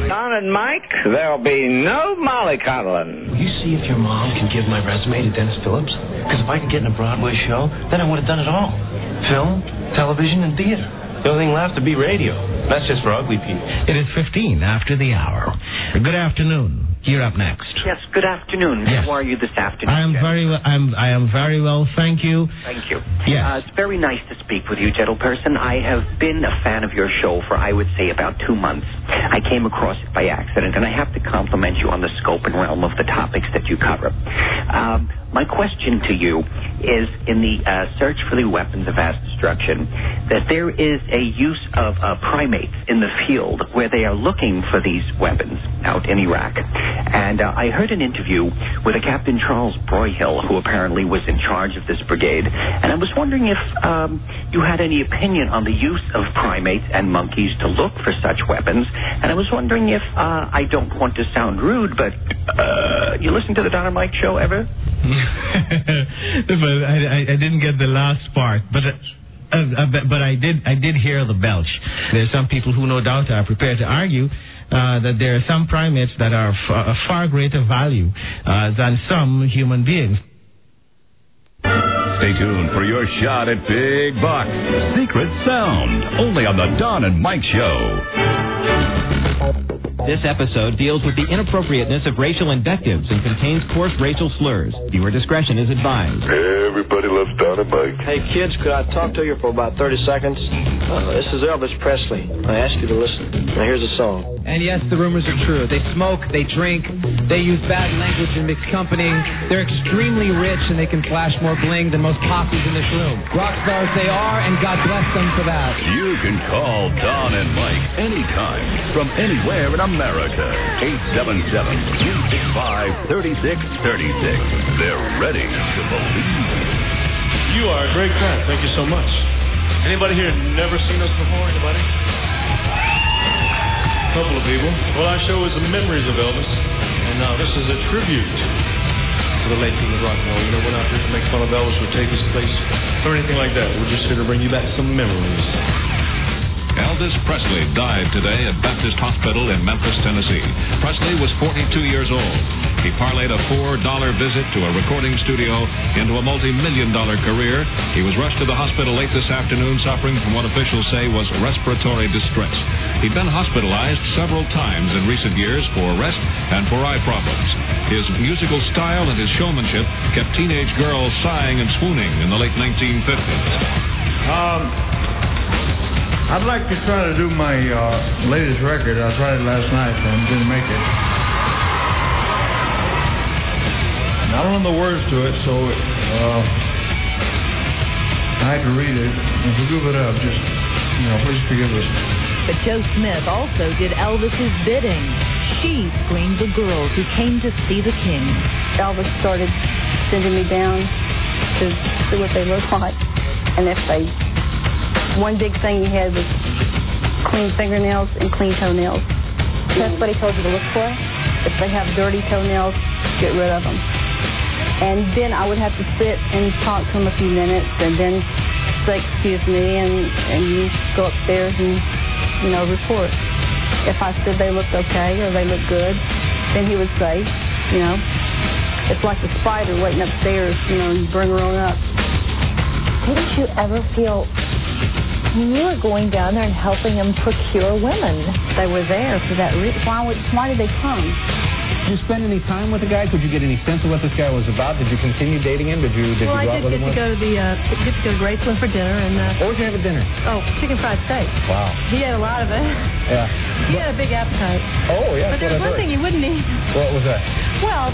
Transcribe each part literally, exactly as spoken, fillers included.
Don and Mike, there'll be no mollycoddling. Will you see if your mom can give my resume to Dennis Phillips? Because if I could get in a Broadway show, then I would have done it all. Film, television, and theater. The only thing left to be radio. That's just for ugly people. It is fifteen after the hour. Good afternoon. You're up next. Yes, good afternoon. Yes. How are you this afternoon? I am Jet? very well. I'm. I am very well. Thank you. Thank you. Yes. Uh, it's very nice to speak with you, gentleperson. I have been a fan of your show for, I would say, about two months. I came across it by accident, and I have to compliment you on the scope and realm of the topics that you cover. Um, my question to you is, in the uh, search for the weapons of mass destruction, that there is a use of uh, primates in the field where they are looking for these weapons out in Iraq. And uh, I heard an interview with a Captain Charles Broyhill, who apparently was in charge of this brigade. And I was wondering if um, you had any opinion on the use of primates and monkeys to look for such weapons. And I was wondering if, uh, I don't want to sound rude, but uh, you listen to the Don and Mike show ever? but I, I, I didn't get the last part. But uh, uh, but, but I did I did hear the belch. There's some people who no doubt are prepared to argue uh, that there are some primates that are f- a far greater value uh, than some human beings. Stay tuned for your shot at big bucks. Secret Sound, only on the Don and Mike Show. This episode deals with the inappropriateness of racial invectives and contains coarse racial slurs. Viewer discretion is advised. Everybody loves Don and Mike. Hey, kids, could I talk to you for about thirty seconds? Uh, this is Elvis Presley. I ask you to listen. Now, here's a song. And yes, the rumors are true. They smoke, they drink, they use bad language in mixed company. They're extremely rich, and they can flash more bling than most posses in this room. Rock stars they are, and God bless them for that. You can call Don and Mike anytime from anywhere in America. eight seven seven, three six five, three six three six. They're ready to believe. You are a great crowd. Thank you so much. Anybody here never seen us before? Anybody? A couple of people. Well, our show is the memories of Elvis, and now this is a tribute to the late king of rock and roll. You know, we're not here to make fun of Elvis or take his place or anything like that. We're just here to bring you back some memories. Elvis Presley died today at Baptist Hospital in Memphis, Tennessee. Presley was forty-two years old. He parlayed a four dollar visit to a recording studio into a multi-million dollar career. He was rushed to the hospital late this afternoon, suffering from what officials say was respiratory distress. He'd been hospitalized several times in recent years for rest and for eye problems. His musical style and his showmanship kept teenage girls sighing and swooning in the late nineteen fifties. Um... I'd like to try to do my uh, latest record. I tried it last night and didn't make it. And I don't know the words to it, so uh, I had to read it. If we goof it up, just, you know, please forgive us. But Jo Smith also did Elvis's bidding. She screened the girls who came to see the king. Elvis started sending me down to see what they looked like, and if they... One big thing he had was clean fingernails and clean toenails. That's what he told you to look for. If they have dirty toenails, get rid of them. And then I would have to sit and talk to him a few minutes, and then say, excuse me, and, and you go upstairs and, you know, report. If I said they looked okay or they looked good, then he would say, you know, it's like the spider waiting upstairs, you know, and bring her on up. Didn't you ever feel... You were going down there and helping them procure women. They were there for that reason. Why, would, why did they come? Did you spend any time with the guy? Could you get any sense of what this guy was about? Did you continue dating him? Did you did well, you go I out did with him? get to go to the uh, get to go to Graceland for dinner and. Uh, what would you have at dinner? Oh, chicken fried steak. Wow. He had a lot of it. Yeah. He had a big appetite. Oh yeah. But there was one thing he wouldn't eat. What was that? Well.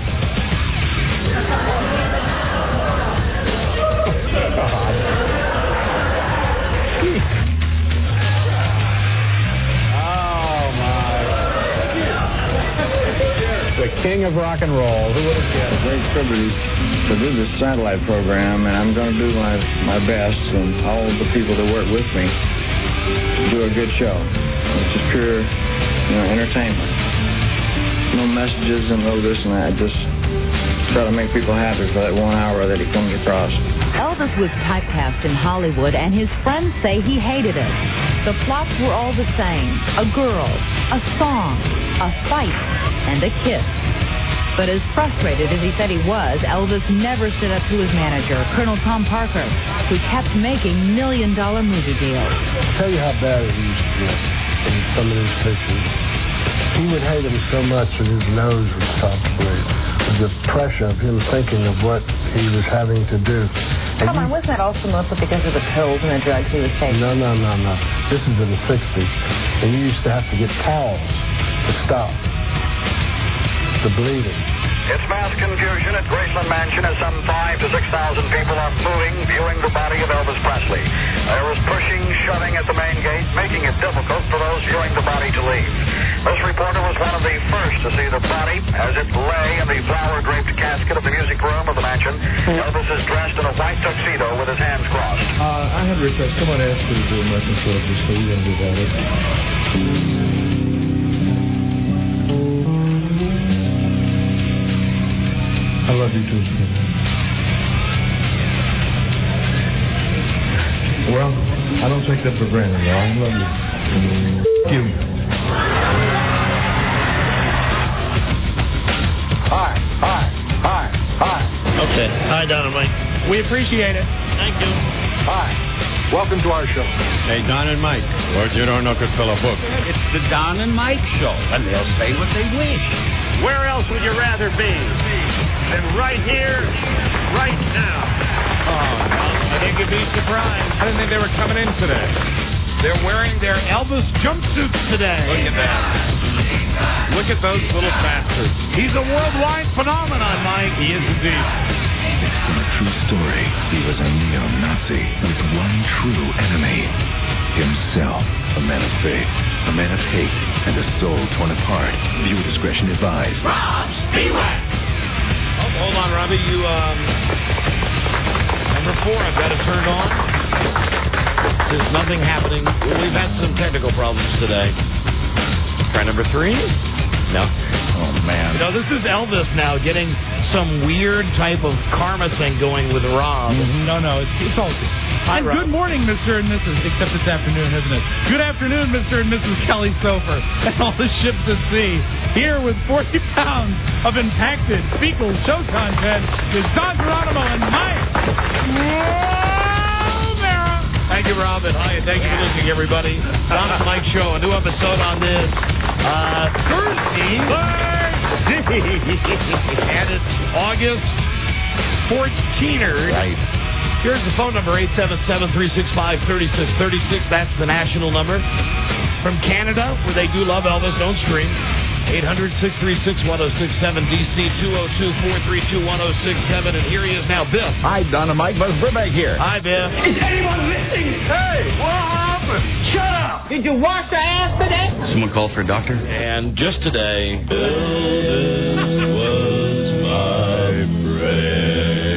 The king of rock and roll. Who would have guessed? Great privilege to do this satellite program, and I'm going to do my, my best, and all of the people that work with me to do a good show. It's just pure, you know, entertainment. No messages and no this and that. Just try to make people happy for that one hour that he comes across. Elvis was typecast in Hollywood, and his friends say he hated it. The plots were all the same. A girl, a song, a fight, and a kiss. But as frustrated as he said he was, Elvis never stood up to his manager, Colonel Tom Parker, who kept making million-dollar movie deals. I'll tell you how bad it used to get in some of these pictures. He would hate him so much that his nose would stop to bleed. The pressure of him thinking of what he was having to do. And Come on, wasn't that also mostly because of the pills and the drugs he was taking? No, no, no, no. This is in the sixties. And you used to have to get towels to stop the bleeding. It's mass confusion at Graceland Mansion as some five to six thousand people are moving, viewing the body of Elvis Presley. There is pushing, shoving at the main gate, making it difficult for those viewing the body to leave. This reporter was one of the first to see the body as it lay in the flower-draped casket of the music room of the mansion. Elvis is dressed in a white tuxedo with his hands crossed. Uh, I have a request. Someone asked me to do a message for this, so we're going to do that. I love you too. Well, I don't take that for granted, though. I love you. Thank you. Hi, hi, hi, hi. Okay. Hi, Don and Mike. We appreciate it. Thank you. Hi. Welcome to our show. Hey, Don and Mike. What you don't know could fill a book. It's the Don and Mike Show, and they'll say what they wish. Where else would you rather be than right here, right now? Oh, I think you'd be surprised. I didn't think they were coming in today. They're wearing their Elvis jumpsuits today. Look at that. Look at those little bastards. He's a worldwide phenomenon, Mike. He is indeed. Based on a true story, he was a neo-Nazi with one true enemy. Himself, a man of faith, a man of hate, and a soul torn apart. Viewer discretion advised. Rob, beware! Oh, hold on, Robbie. You, um... Number four, I've got it turned on. There's nothing happening. We've had some technical problems today. Try number three? No. Oh, man. You know, this is Elvis now getting some weird type of karma thing going with Rob. Mm-hmm. No, no, it's, it's all good. Hi, and Rob. Good morning, Mister and Missus Except this afternoon, isn't it? Good afternoon, Mister and Missus Kelly Sofer and all the ships at sea. Here with forty pounds of impacted fecal show content is Don Geronimo and Mike. Thank you, Robin. Hi, and thank you for listening, everybody. Don and Mike Show, a new episode on this uh, Thursday. Thursday. And it's August fourteenth. Right. Here's the phone number, eight seven seven, three six five, three six three six. That's the national number. From Canada, where they do love Elvis, don't stream. eight hundred, six three six, one oh six seven. D C, two oh two, four three two, one oh six seven. And here he is now, Biff. Hi, Don and Mike. Buzz Burbank here. Hi, Biff. Is anyone listening? Hey, what happened? Shut up! Did you wash your ass today? Someone call for a doctor? And just today, Elvis was my friend.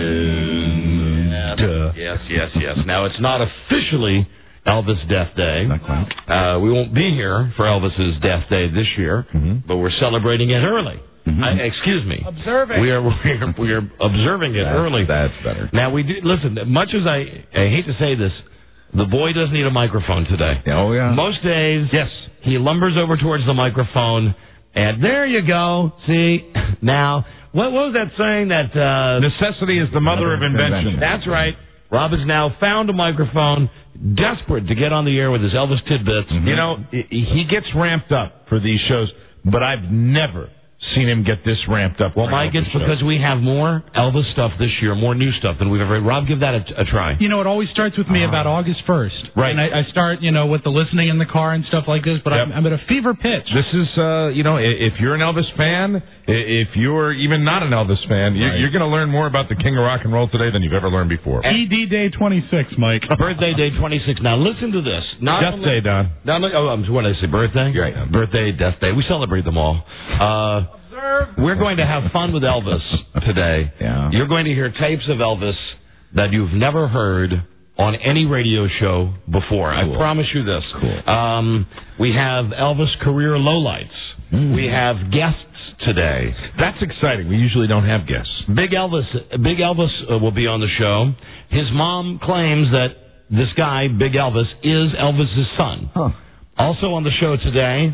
Yes, yes, yes. Now, it's not officially Elvis Death Day. Not quite. Uh, we won't be here for Elvis's Death Day this year, mm-hmm. but we're celebrating it early. Mm-hmm. I, excuse me. Observing. We are we are, we are observing it that's, early. That's better. Now, we do, listen, much as I, I hate to say this, the boy does need a microphone today. Oh, yeah. Most days, yes, he lumbers over towards the microphone, and there you go. See, now, what, what was that saying that... Uh, necessity is the mother, mother of invention. That's right. Rob has now found a microphone, desperate to get on the air with his Elvis tidbits. Mm-hmm. You know, he gets ramped up for these shows, but I've never seen him get this ramped up. Well, Mike, it's because we have more Elvis stuff this year, more new stuff than we've ever. Rob, give that a, a try. You know, it always starts with me uh, about August first. Right. And I, I start, you know, with the listening in the car and stuff like this, but yep. I'm, I'm at a fever pitch. This is, uh, you know, if you're an Elvis fan, if you're even not an Elvis fan, you're, right. you're going to learn more about the King of Rock and Roll today than you've ever learned before. E D Day twenty-six, Mike. Birthday Day twenty-six. Now, listen to this. Not Death only, Day, Don. Not only, oh, what did I say, birthday? Right. Yeah. Birthday, Death Day. We celebrate them all. Uh... We're going to have fun with Elvis today. Yeah. You're going to hear tapes of Elvis that you've never heard on any radio show before. Cool. I promise you this. Cool. Um, we have Elvis career lowlights. Mm. We have guests today. That's exciting. We usually don't have guests. Big Elvis, Big Elvis uh, will be on the show. His mom claims that this guy, Big Elvis, is Elvis's son. Huh. Also on the show today,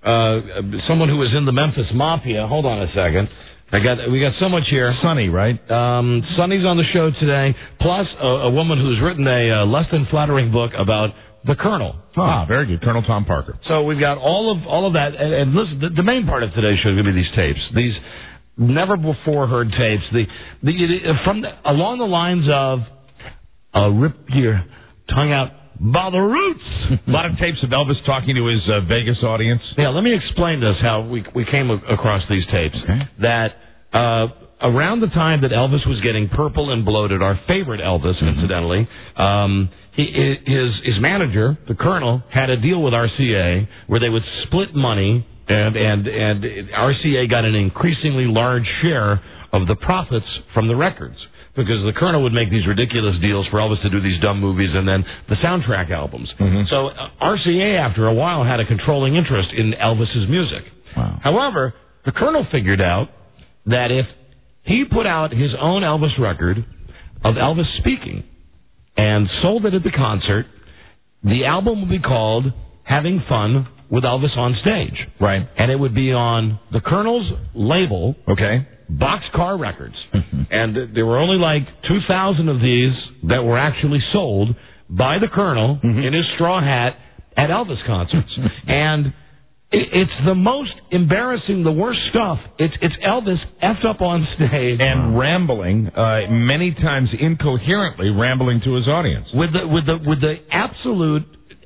uh, someone who was in the Memphis Mafia. Hold on a second. I got we got so much here. Sonny, right? Um, Sonny's on the show today, plus a, a woman who's written a uh, less than flattering book about the Colonel. Ah, very good, Colonel Tom Parker. So we've got all of all of that, and, and listen, the, the main part of today's show is going to be these tapes, these never before heard tapes, the the, the from the, along the lines of uh, rip your tongue out by the roots. A lot of tapes of Elvis talking to his uh, Vegas audience. Yeah, let me explain this, how we we came a- across these tapes. Okay. That uh, around the time that Elvis was getting purple and bloated, our favorite Elvis, mm-hmm. incidentally, um, he, his, his manager, the Colonel, had a deal with R C A where they would split money, and, and, and R C A got an increasingly large share of the profits from the records. Because the Colonel would make these ridiculous deals for Elvis to do these dumb movies and then the soundtrack albums. Mm-hmm. So uh, R C A, after a while, had a controlling interest in Elvis's music. Wow. However, the Colonel figured out that if he put out his own Elvis record of Elvis speaking and sold it at the concert, the album would be called Having Fun with Elvis on Stage. Right. And it would be on the Colonel's label. Okay. Boxcar Records. And there were only like two thousand of these that were actually sold by the Colonel mm-hmm. in his straw hat at Elvis concerts. And it, it's the most embarrassing, the worst stuff. It's it's Elvis effed up on stage. And rambling, uh, many times incoherently rambling to his audience. With the, with the, with the absolute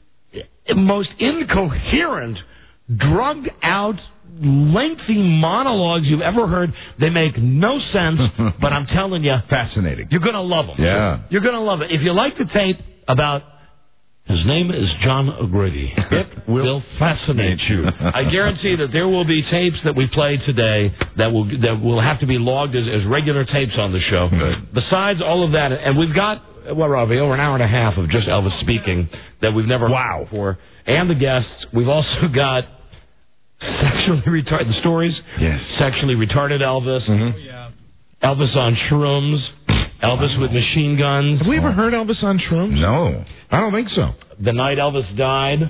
most incoherent, drugged out, lengthy monologues you've ever heard. They make no sense, but I'm telling you, fascinating. You're going to love them. Yeah. You're going to love it. If you like the tape about his name is John O'Grady, it will fascinate you. I guarantee that there will be tapes that we play today that will that will have to be logged as, as regular tapes on the show. Good. Besides all of that, and we've got, well, Robbie, over an hour and a half of just Elvis speaking that we've never wow. heard before. And the guests. We've also got sexually retarded the stories. Yes. Sexually retarded Elvis. Mm-hmm. Oh, yeah. Elvis on shrooms. Elvis wow. with machine guns. Have we ever heard Elvis on shrooms? No. I don't think so. The night Elvis died.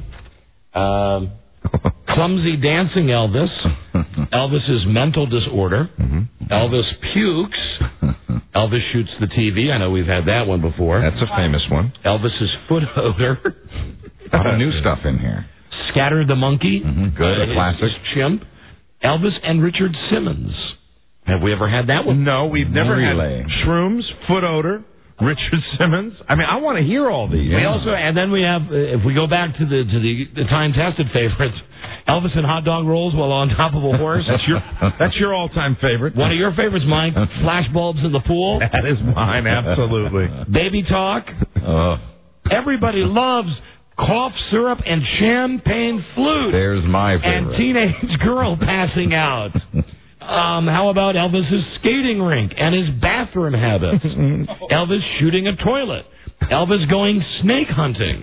Um, clumsy dancing Elvis. Elvis's mental disorder. Mm-hmm. Elvis pukes. Elvis shoots the T V. I know we've had that one before. That's a famous one. Elvis's foot odor. A lot of new stuff in here. Scatter the Monkey. Mm-hmm. Good, uh, a classic. Chimp. Elvis and Richard Simmons. Have we ever had that one? No, we've never Relay. had shrooms, foot odor, Richard Simmons. I mean, I want to hear all these. We Yeah. also, and then we have, uh, if we go back to the to the, the time-tested favorites, Elvis and hot dog rolls while on top of a horse. That's your that's your all-time favorite. One of your favorites, Mike. Flash bulbs in the pool. That is mine, absolutely. Baby talk. Oh. Everybody loves cough syrup and champagne flute. There's my favorite. And teenage girl passing out. Um, how about Elvis's skating rink and his bathroom habits? Elvis shooting a toilet. Elvis going snake hunting.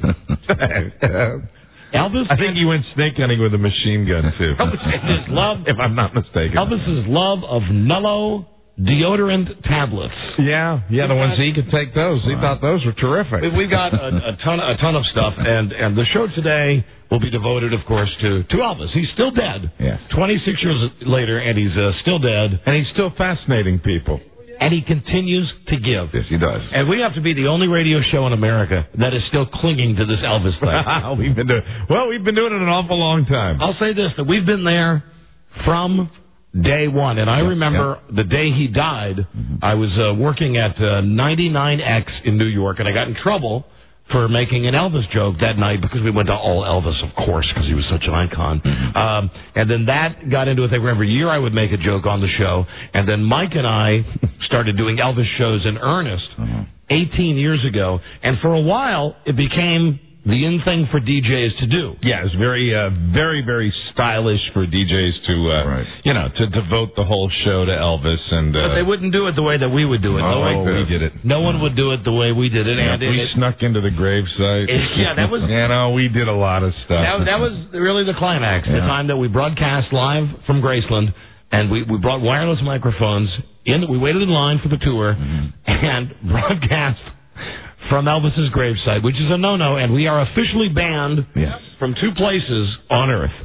Elvis. I think he went snake hunting with a machine gun too. Elvis's love, if I'm not mistaken. Elvis's love of Nullo deodorant tablets. Yeah, yeah, the ones he could take those. He thought those were terrific. We- We've got a, a ton, a ton of stuff, and and the show today will be devoted, of course, to to Elvis. He's still dead. Yes. twenty-six years later, and he's uh, still dead, and he's still fascinating people. and he continues to give. Yes, he does. And we have to be the only radio show in America that is still clinging to this Elvis thing. we've been doing well. We've been doing it an awful long time. I'll say this: that we've been there from day one. And I Yep, remember yep. the day he died, mm-hmm. I was uh, working at uh, ninety-nine X in New York, and I got in trouble for making an Elvis joke that night because we went to all Elvis, of course, because he was such an icon. Mm-hmm. Um, and then that got into a thing where every year I would make a joke on the show. And then Mike and I started doing Elvis shows in earnest mm-hmm. eighteen years ago. And for a while, it became the in thing for D Js to do. Yeah, it was very, uh, very, very stylish for D Js to, uh, right. you know, to devote the whole show to Elvis. And uh, but they wouldn't do it the way that we would do it. Oh, no, we did it. No one would do it the way we did it. Yeah, and we it, snuck into the gravesite. It, yeah, that was. You know, we did a lot of stuff. That, that was really the climax. Yeah. The time that we broadcast live from Graceland, and we, we brought wireless microphones in. We waited in line for the tour mm-hmm. and broadcast from Elvis's gravesite, which is a no-no, and we are officially banned yes. from two places on Earth.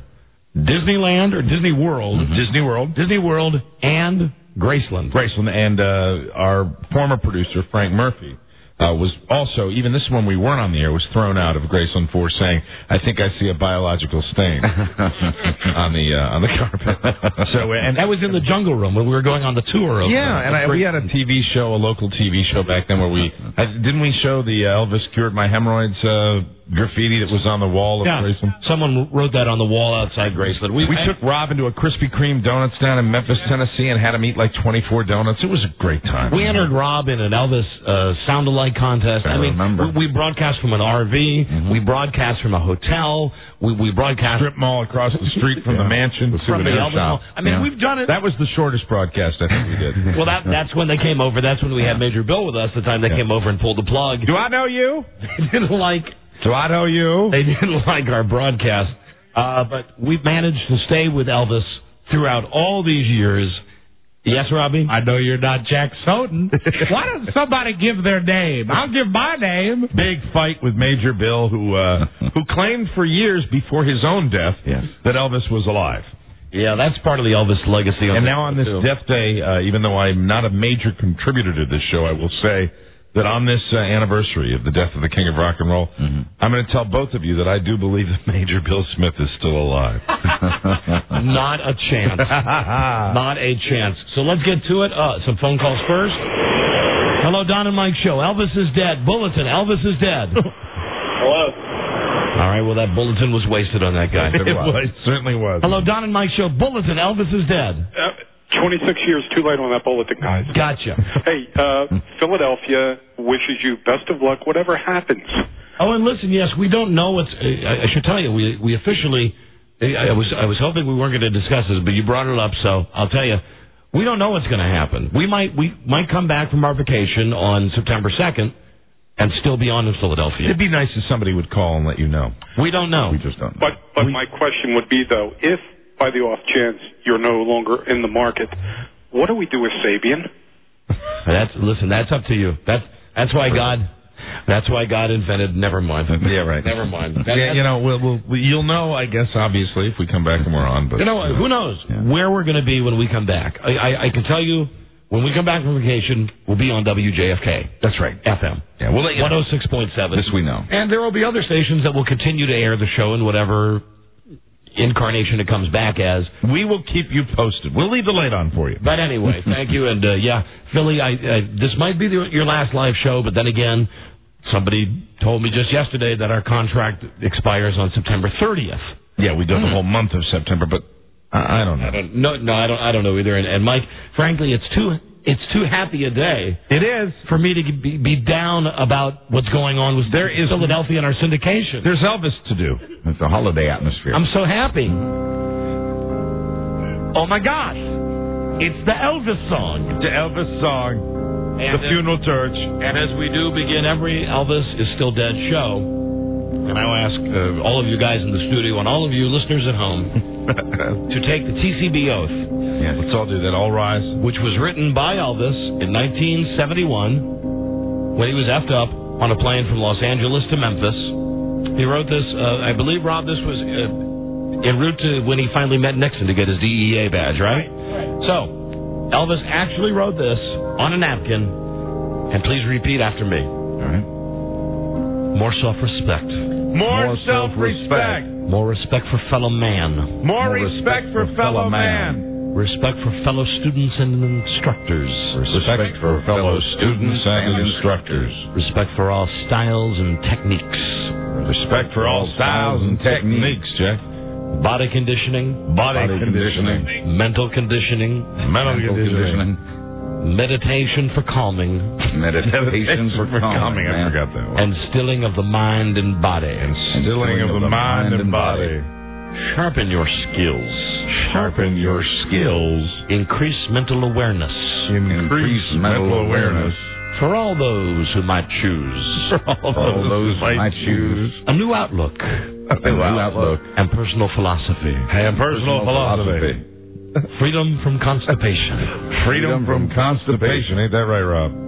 Disneyland or Disney World. Mm-hmm. Disney World. Disney World and Graceland. Graceland. And uh, our former producer, Frank Murphy, uh, was also, even this one we weren't on the air, was thrown out of Graceland for saying, I think I see a biological stain on the uh, on the carpet. So, and that was in the Jungle Room when we were going on the tour. Of, yeah, uh, and I, we had a T V show, a local T V show back then where we, uh, didn't we show the uh, Elvis cured my hemorrhoids uh, graffiti that was on the wall of yeah, Graceland? Someone wrote that on the wall outside Graceland. We, we I, took Rob into a Krispy Kreme Donuts down in Memphis, Tennessee, and had him eat like twenty-four donuts. It was a great time. We entered Rob in an Elvis uh, sound-alike contest. I, I mean, remember. We, we broadcast from an R V. Mm-hmm. We broadcast from a hotel. We, we broadcast... Strip mall across the street from yeah. the mansion. From the Elvis shop. Mall. I mean, yeah. we've done it. That was the shortest broadcast I think we did. Well, that that's when they came over. That's when we had Major Bill with us, the time they yeah. came over and pulled the plug. Do I know you? They didn't like... Do I know you? They didn't like our broadcast. Uh, but we've managed to stay with Elvis throughout all these years. Yes, Robbie? I know you're not Jack Soden. Why doesn't somebody give their name? I'll give my name. Big fight with Major Bill, who uh, who claimed for years before his own death yes. that Elvis was alive. Yeah, that's part of the Elvis legacy. And now on this too. death day, uh, even though I'm not a major contributor to this show, I will say that on this uh, anniversary of the death of the King of Rock and Roll, mm-hmm. I'm going to tell both of you that I do believe that Major Bill Smith is still alive. Not a chance. Not a chance. So let's get to it. Uh, some phone calls first. Hello, Don and Mike Show. Elvis is dead. Bulletin. Elvis is dead. Hello. All right, well, that bulletin was wasted on that guy. It, was. It certainly was. Hello, Don and Mike Show. Bulletin. Elvis is dead. Uh, twenty-six years too late on that bulletin, guys. Gotcha. Hey, uh, Philadelphia wishes you best of luck, whatever happens. Oh, and listen, yes, we don't know what's... I, I should tell you, we we officially... I was I was hoping we weren't going to discuss this, but you brought it up, so I'll tell you, we don't know what's going to happen. We might we might come back from our vacation on September second and still be on in Philadelphia. It'd be nice if somebody would call and let you know. We don't know. We just don't know. But, but we, my question would be, though, if by the off chance you're no longer in the market, what do we do with Sabian? That's listen. That's up to you. That's that's why God. That's why God invented. Never mind. Yeah, right. Never mind. That, yeah, you know, we'll, we'll, you'll know, I guess, obviously, if we come back and we're on. But you know, who knows yeah. where we're going to be when we come back? I, I, I can tell you, when we come back from vacation, we'll be on W J F K. That's right. F M. Yeah, we'll let you one oh six point seven. This we know. And there will be other stations that will continue to air the show in whatever incarnation it comes back as. We will keep you posted. We'll leave the light on for you. But anyway, thank you. And uh, yeah, Philly, I, uh, this might be the, your last live show, but then again, somebody told me just yesterday that our contract expires on September thirtieth. Yeah, we do mm. the whole month of September, but I, I don't know. I don't, no, no, I don't. I don't know either. And, and Mike, frankly, it's too it's too happy a day. It is for me to be, be down about what's going on with there is Philadelphia and our syndication. There's Elvis to do. It's a holiday atmosphere. I'm so happy. Oh my gosh, it's the Elvis song. The Elvis song. And the funeral dirge. And as we do begin every Elvis is Still Dead show, and I'll ask uh, all of you guys in the studio and all of you listeners at home to take the T C B oath. Yeah, let's all do that. All rise. Which was written by Elvis in nineteen seventy-one when he was effed up on a plane from Los Angeles to Memphis. He wrote this, uh, I believe, Rob, this was uh, en route to when he finally met Nixon to get his D E A badge, right? Right. So, Elvis actually wrote this on a napkin, and please repeat after me. All right. More self-respect. More, More self-respect. More respect for fellow man. More, More respect, respect for fellow man. man. Respect for fellow students and instructors. Respect, respect for fellow students and instructors. Respect for all styles and techniques. Respect for all styles and techniques, Jack. Body conditioning. Body, Body conditioning. conditioning. Mental conditioning. Mental, Mental conditioning. conditioning. Meditation for calming. Meditation for calming. I forgot that one. And stilling of the mind and body. And stilling of the mind and body. Sharpen your skills. Sharpen your skills. Increase mental awareness. Increase mental awareness. For all those who might choose. For all, all those who might choose. A new outlook. A new outlook. And personal philosophy. And personal philosophy. Freedom from constipation. Freedom from constipation. Ain't that right, Rob?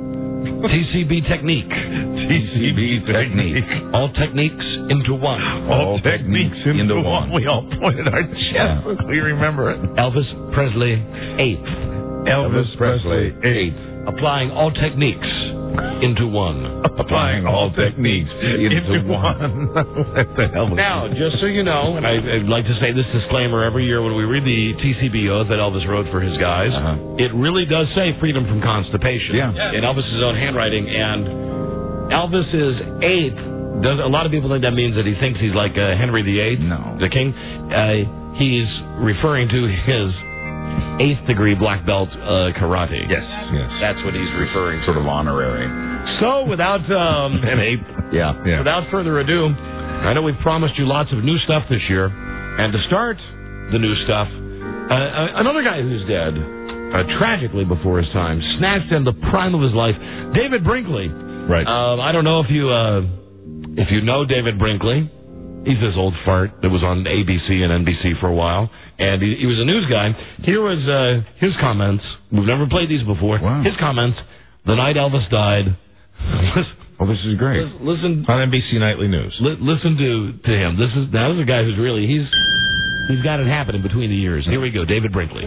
T C B technique. T C B technique. All techniques into one. All techniques into one. We all pointed our chests. We remember it. Elvis Presley, eighth. Elvis Presley, eighth. Applying all techniques into one. Applying all techniques into one. What the hell was Now, that? just so you know, and I, I'd like to say this disclaimer every year when we read the T C B oath that Elvis wrote for his guys, Uh-huh. it really does say freedom from constipation Yeah. in Elvis's own handwriting. And Elvis is eighth. Does a lot of people think that means that he thinks he's like uh, Henry the Eighth, No. the king? Uh, he's referring to his eighth degree black belt uh, karate. Yes, yes. That's what he's referring to. Sort of honorary. So, without um, An eighth. Yeah, yeah. without further ado, I know we've promised you lots of new stuff this year, and to start the new stuff, uh, uh, another guy who's dead, uh, tragically before his time, snatched in the prime of his life, David Brinkley. Right. Um, I don't know if you uh, if you know David Brinkley. He's this old fart that was on A B C and N B C for a while, and he, he was a news guy. Here was uh, his comments. We've never played these before. Wow. His comments the night Elvis died. Oh, this is great. Listen on N B C Nightly News. Li- listen to to him. This is now this is a guy who's really he's he's got it happening between the years. Here we go, David Brinkley.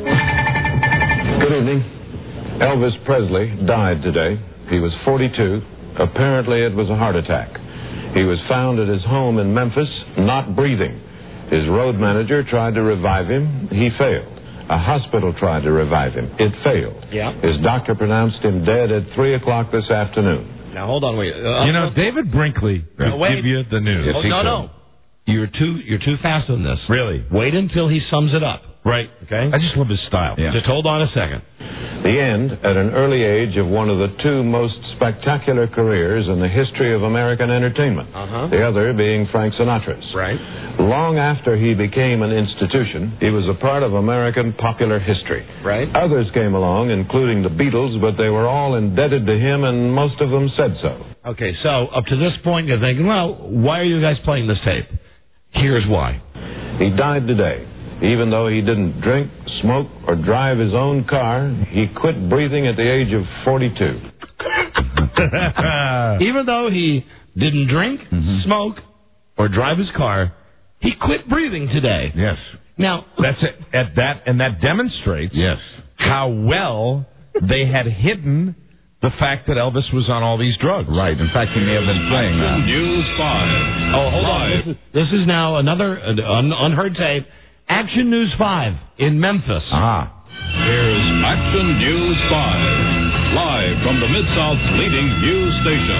Good evening. Elvis Presley died today. He was forty-two. Apparently, it was a heart attack. He was found at his home in Memphis, not breathing. His road manager tried to revive him. He failed. A hospital tried to revive him. It failed. Yeah. His doctor pronounced him dead at three o'clock this afternoon. Now hold on, wait. Uh, you know, David Brinkley No, will wait. give you the news. Oh, no, no. You're too you're too fast on this. Really? Wait until he sums it up. Right. Okay. I just love his style. Yeah. Just hold on a second. The end, at an early age, of one of the two most spectacular careers in the history of American entertainment. Uh-huh. The other being Frank Sinatra's. Right. Long after he became an institution, he was a part of American popular history. Right. Others came along, including the Beatles, but they were all indebted to him, and most of them said so. Okay, so up to this point, you're thinking, well, why are you guys playing this tape? Here's why. He died today. Even though he didn't drink, smoke, or drive his own car, he quit breathing at the age of forty-two. Even though he didn't drink, Mm-hmm. smoke, or drive his car, he quit breathing today. Yes. Now, That's it. At that, and that demonstrates Yes. how well they had hidden the fact that Elvis was on all these drugs. Right. In fact, he may have been playing that. News five. Oh, hold on. This is, this is now another uh, un, unheard tape. Action News five in Memphis. Ah. Here's Action News five, live from the Mid-South's leading news station.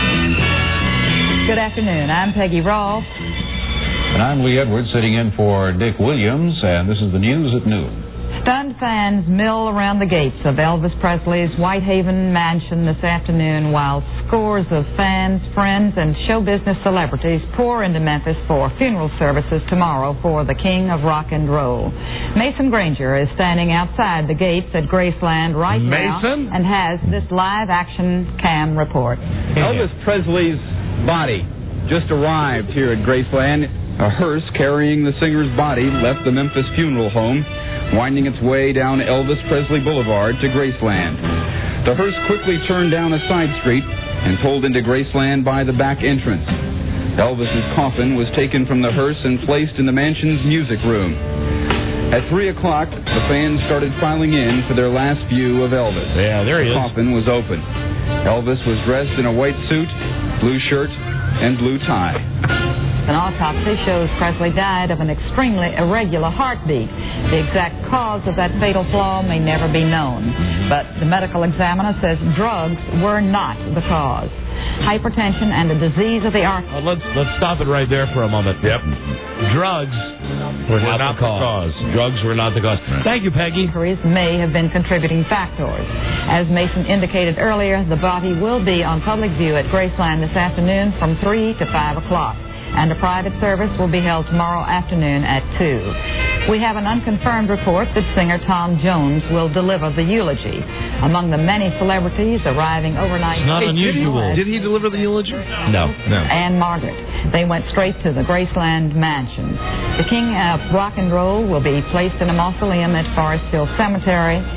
Good afternoon. I'm Peggy Rolfe. And I'm Lee Edwards sitting in for Dick Williams, and this is the news at noon. Stunned fans mill around the gates of Elvis Presley's Whitehaven mansion this afternoon while scores of fans, friends, and show business celebrities pour into Memphis for funeral services tomorrow for the King of Rock and Roll. Mason Granger is standing outside the gates at Graceland right Mason? now and has this live action cam report. Elvis Presley's body just arrived here at Graceland. A hearse carrying the singer's body left the Memphis funeral home, winding its way down Elvis Presley Boulevard to Graceland. The hearse quickly turned down a side street and pulled into Graceland by the back entrance. Elvis's coffin was taken from the hearse and placed in the mansion's music room. At three o'clock, the fans started filing in for their last view of Elvis. Yeah, there he the is. The coffin was open. Elvis was dressed in a white suit, blue shirt, and blue tie. An autopsy shows Presley died of an extremely irregular heartbeat. The exact cause of that fatal flaw may never be known, but the medical examiner says drugs were not the cause. Hypertension and a disease of the artery. Well, let's let's stop it right there for a moment. Yep. Drugs were not, not the, the cause. cause. Drugs were not the cause. Right. Thank you, Peggy. May have been contributing factors. As Mason indicated earlier, the body will be on public view at Graceland this afternoon from three to five o'clock. And a private service will be held tomorrow afternoon at two. We have an unconfirmed report that singer Tom Jones will deliver the eulogy. Among the many celebrities arriving overnight... It's not Hey, unusual. Did he, Did he deliver the eulogy? No, no. And Margaret. They went straight to the Graceland mansion. The King of Rock and Roll will be placed in a mausoleum at Forest Hill Cemetery.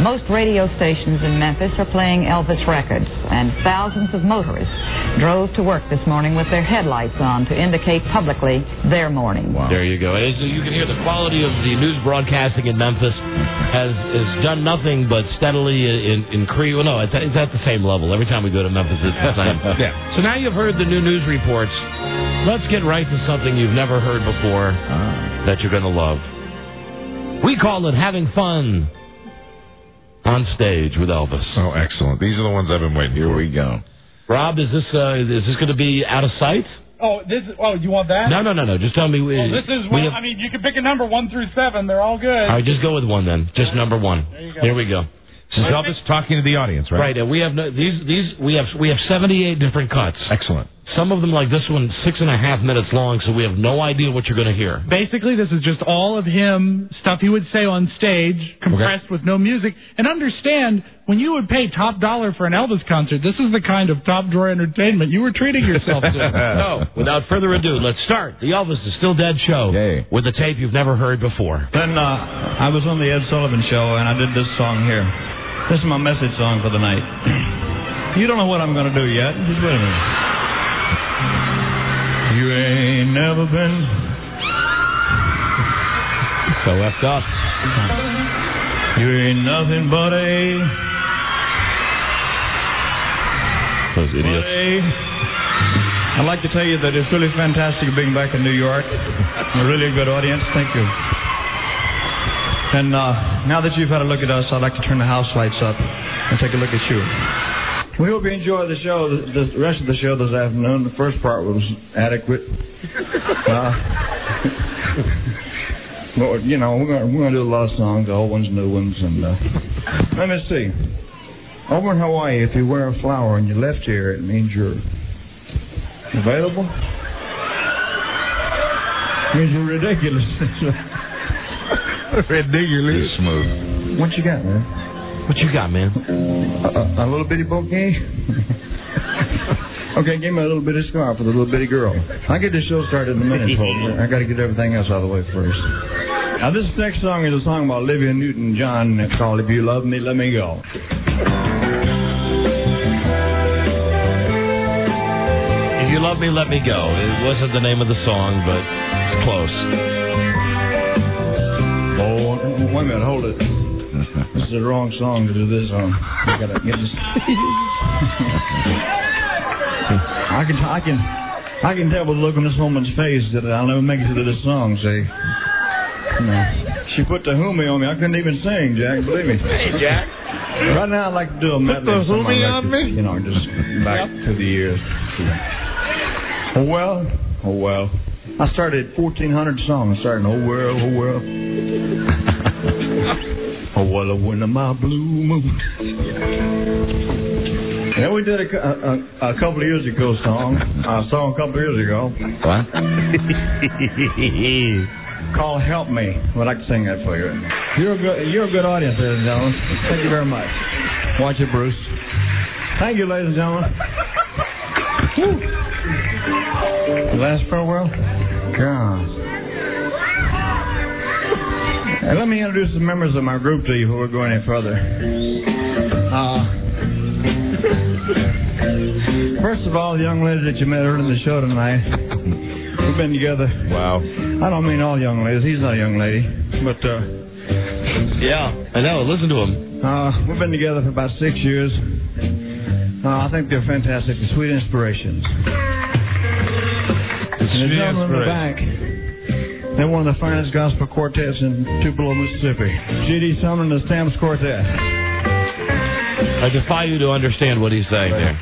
Most radio stations in Memphis are playing Elvis records, and thousands of motorists drove to work this morning with their headlights on to indicate publicly their morning. Wow. There you go. As you can hear, the quality of the news broadcasting in Memphis has, has done nothing but steadily in, increase. Well, no, it's, it's at the same level. Every time we go to Memphis, it's the same. Yeah. So now you've heard the new news reports. Let's get right to something you've never heard before uh, that you're going to love. We call it having fun on stage with Elvis. Oh, excellent. These are the ones I've been waiting for. Here we go. Rob, is this uh, is this going to be out of sight? Oh, this. Oh, you want that? No, no, no, no. Just tell me. We, well, this is. Well, have, I mean, you can pick a number one through seven. They're all good. All right, just go with one then. Just number one. There you go. Here we go. This is Elvis talking to the audience, right? Right, and we have no, these these we have we have seventy-eight different cuts. Excellent. Some of them, like this one, six and a half minutes long, so we have no idea what you're going to hear. Basically, this is just all of him, stuff he would say on stage, compressed okay. with no music. And understand, when you would pay top dollar for an Elvis concert, this is the kind of top drawer entertainment you were treating yourself to. So, without further ado, let's start the Elvis is Still Dead show Yay. with the tape you've never heard before. Then uh, I was on the Ed Sullivan show, and I did this song here. This is my message song for the night. You don't know what I'm going to do yet. Just wait a minute. You ain't never been so left up. You ain't nothing but a those idiots. I'd like to tell you that it's really fantastic being back in New York. A really good audience. Thank you. And uh, now that you've had a look at us, I'd like to turn the house lights up and take a look at you. We hope you enjoy the show, the, the rest of the show this afternoon. The first part was adequate. Uh, but, you know, we're going we're to do a lot of songs, old ones, new ones. And uh, let me see. Over in Hawaii, if you wear a flower in your left ear, it means you're available. It means you're ridiculous. Ridiculous. Smooth. What you got, man? What you got, man? A, a, a little bitty bouquet? Okay, give me a little bitty scarf for the little bitty girl. I'll get this show started in a minute, folks. I got to get everything else out of the way first. Now, this next song is a song about Olivia Newton-John. It's called If You Love Me, Let Me Go. If You Love Me, Let Me Go. It wasn't the name of the song, but it's close. Oh, wait a minute, hold it. This is the wrong song to do this on. I gotta get this. I can, I can, I can tell by the look on this woman's face that I'll never make it to this song. See, you know, she put the hoomy on me. I couldn't even sing, Jack. Believe me. Hey, Jack. Right now, I'd like to do a medley. Put the hoomy on me. You know, just back yep. to the years. Oh well, oh well. I started fourteen hundred songs, starting oh well, oh well. Oh, well, a winter my blue moon. Yeah, we did a, a, a couple of years ago song. A song a couple of years ago. What? Called Help Me. I'd like to sing that for you. You're a good, you're a good audience, ladies and gentlemen. Thank you very much. Watch it, Bruce. Thank you, ladies and gentlemen. Last farewell? God. And let me introduce the members of my group to you before we go any further. Uh, first of all, the young lady that you met earlier in the show tonight. We've been together. Wow. I don't mean all young ladies. He's not a young lady. But, uh... yeah, I know. Listen to him. Uh, we've been together for about six years. Uh, I think they're fantastic. They're sweet inspirations. It's and the gentleman in the back... They're one of the finest gospel quartets in Tupelo, Mississippi. G D Sumner and the Stamps Quartet. I defy you to understand what he's saying there.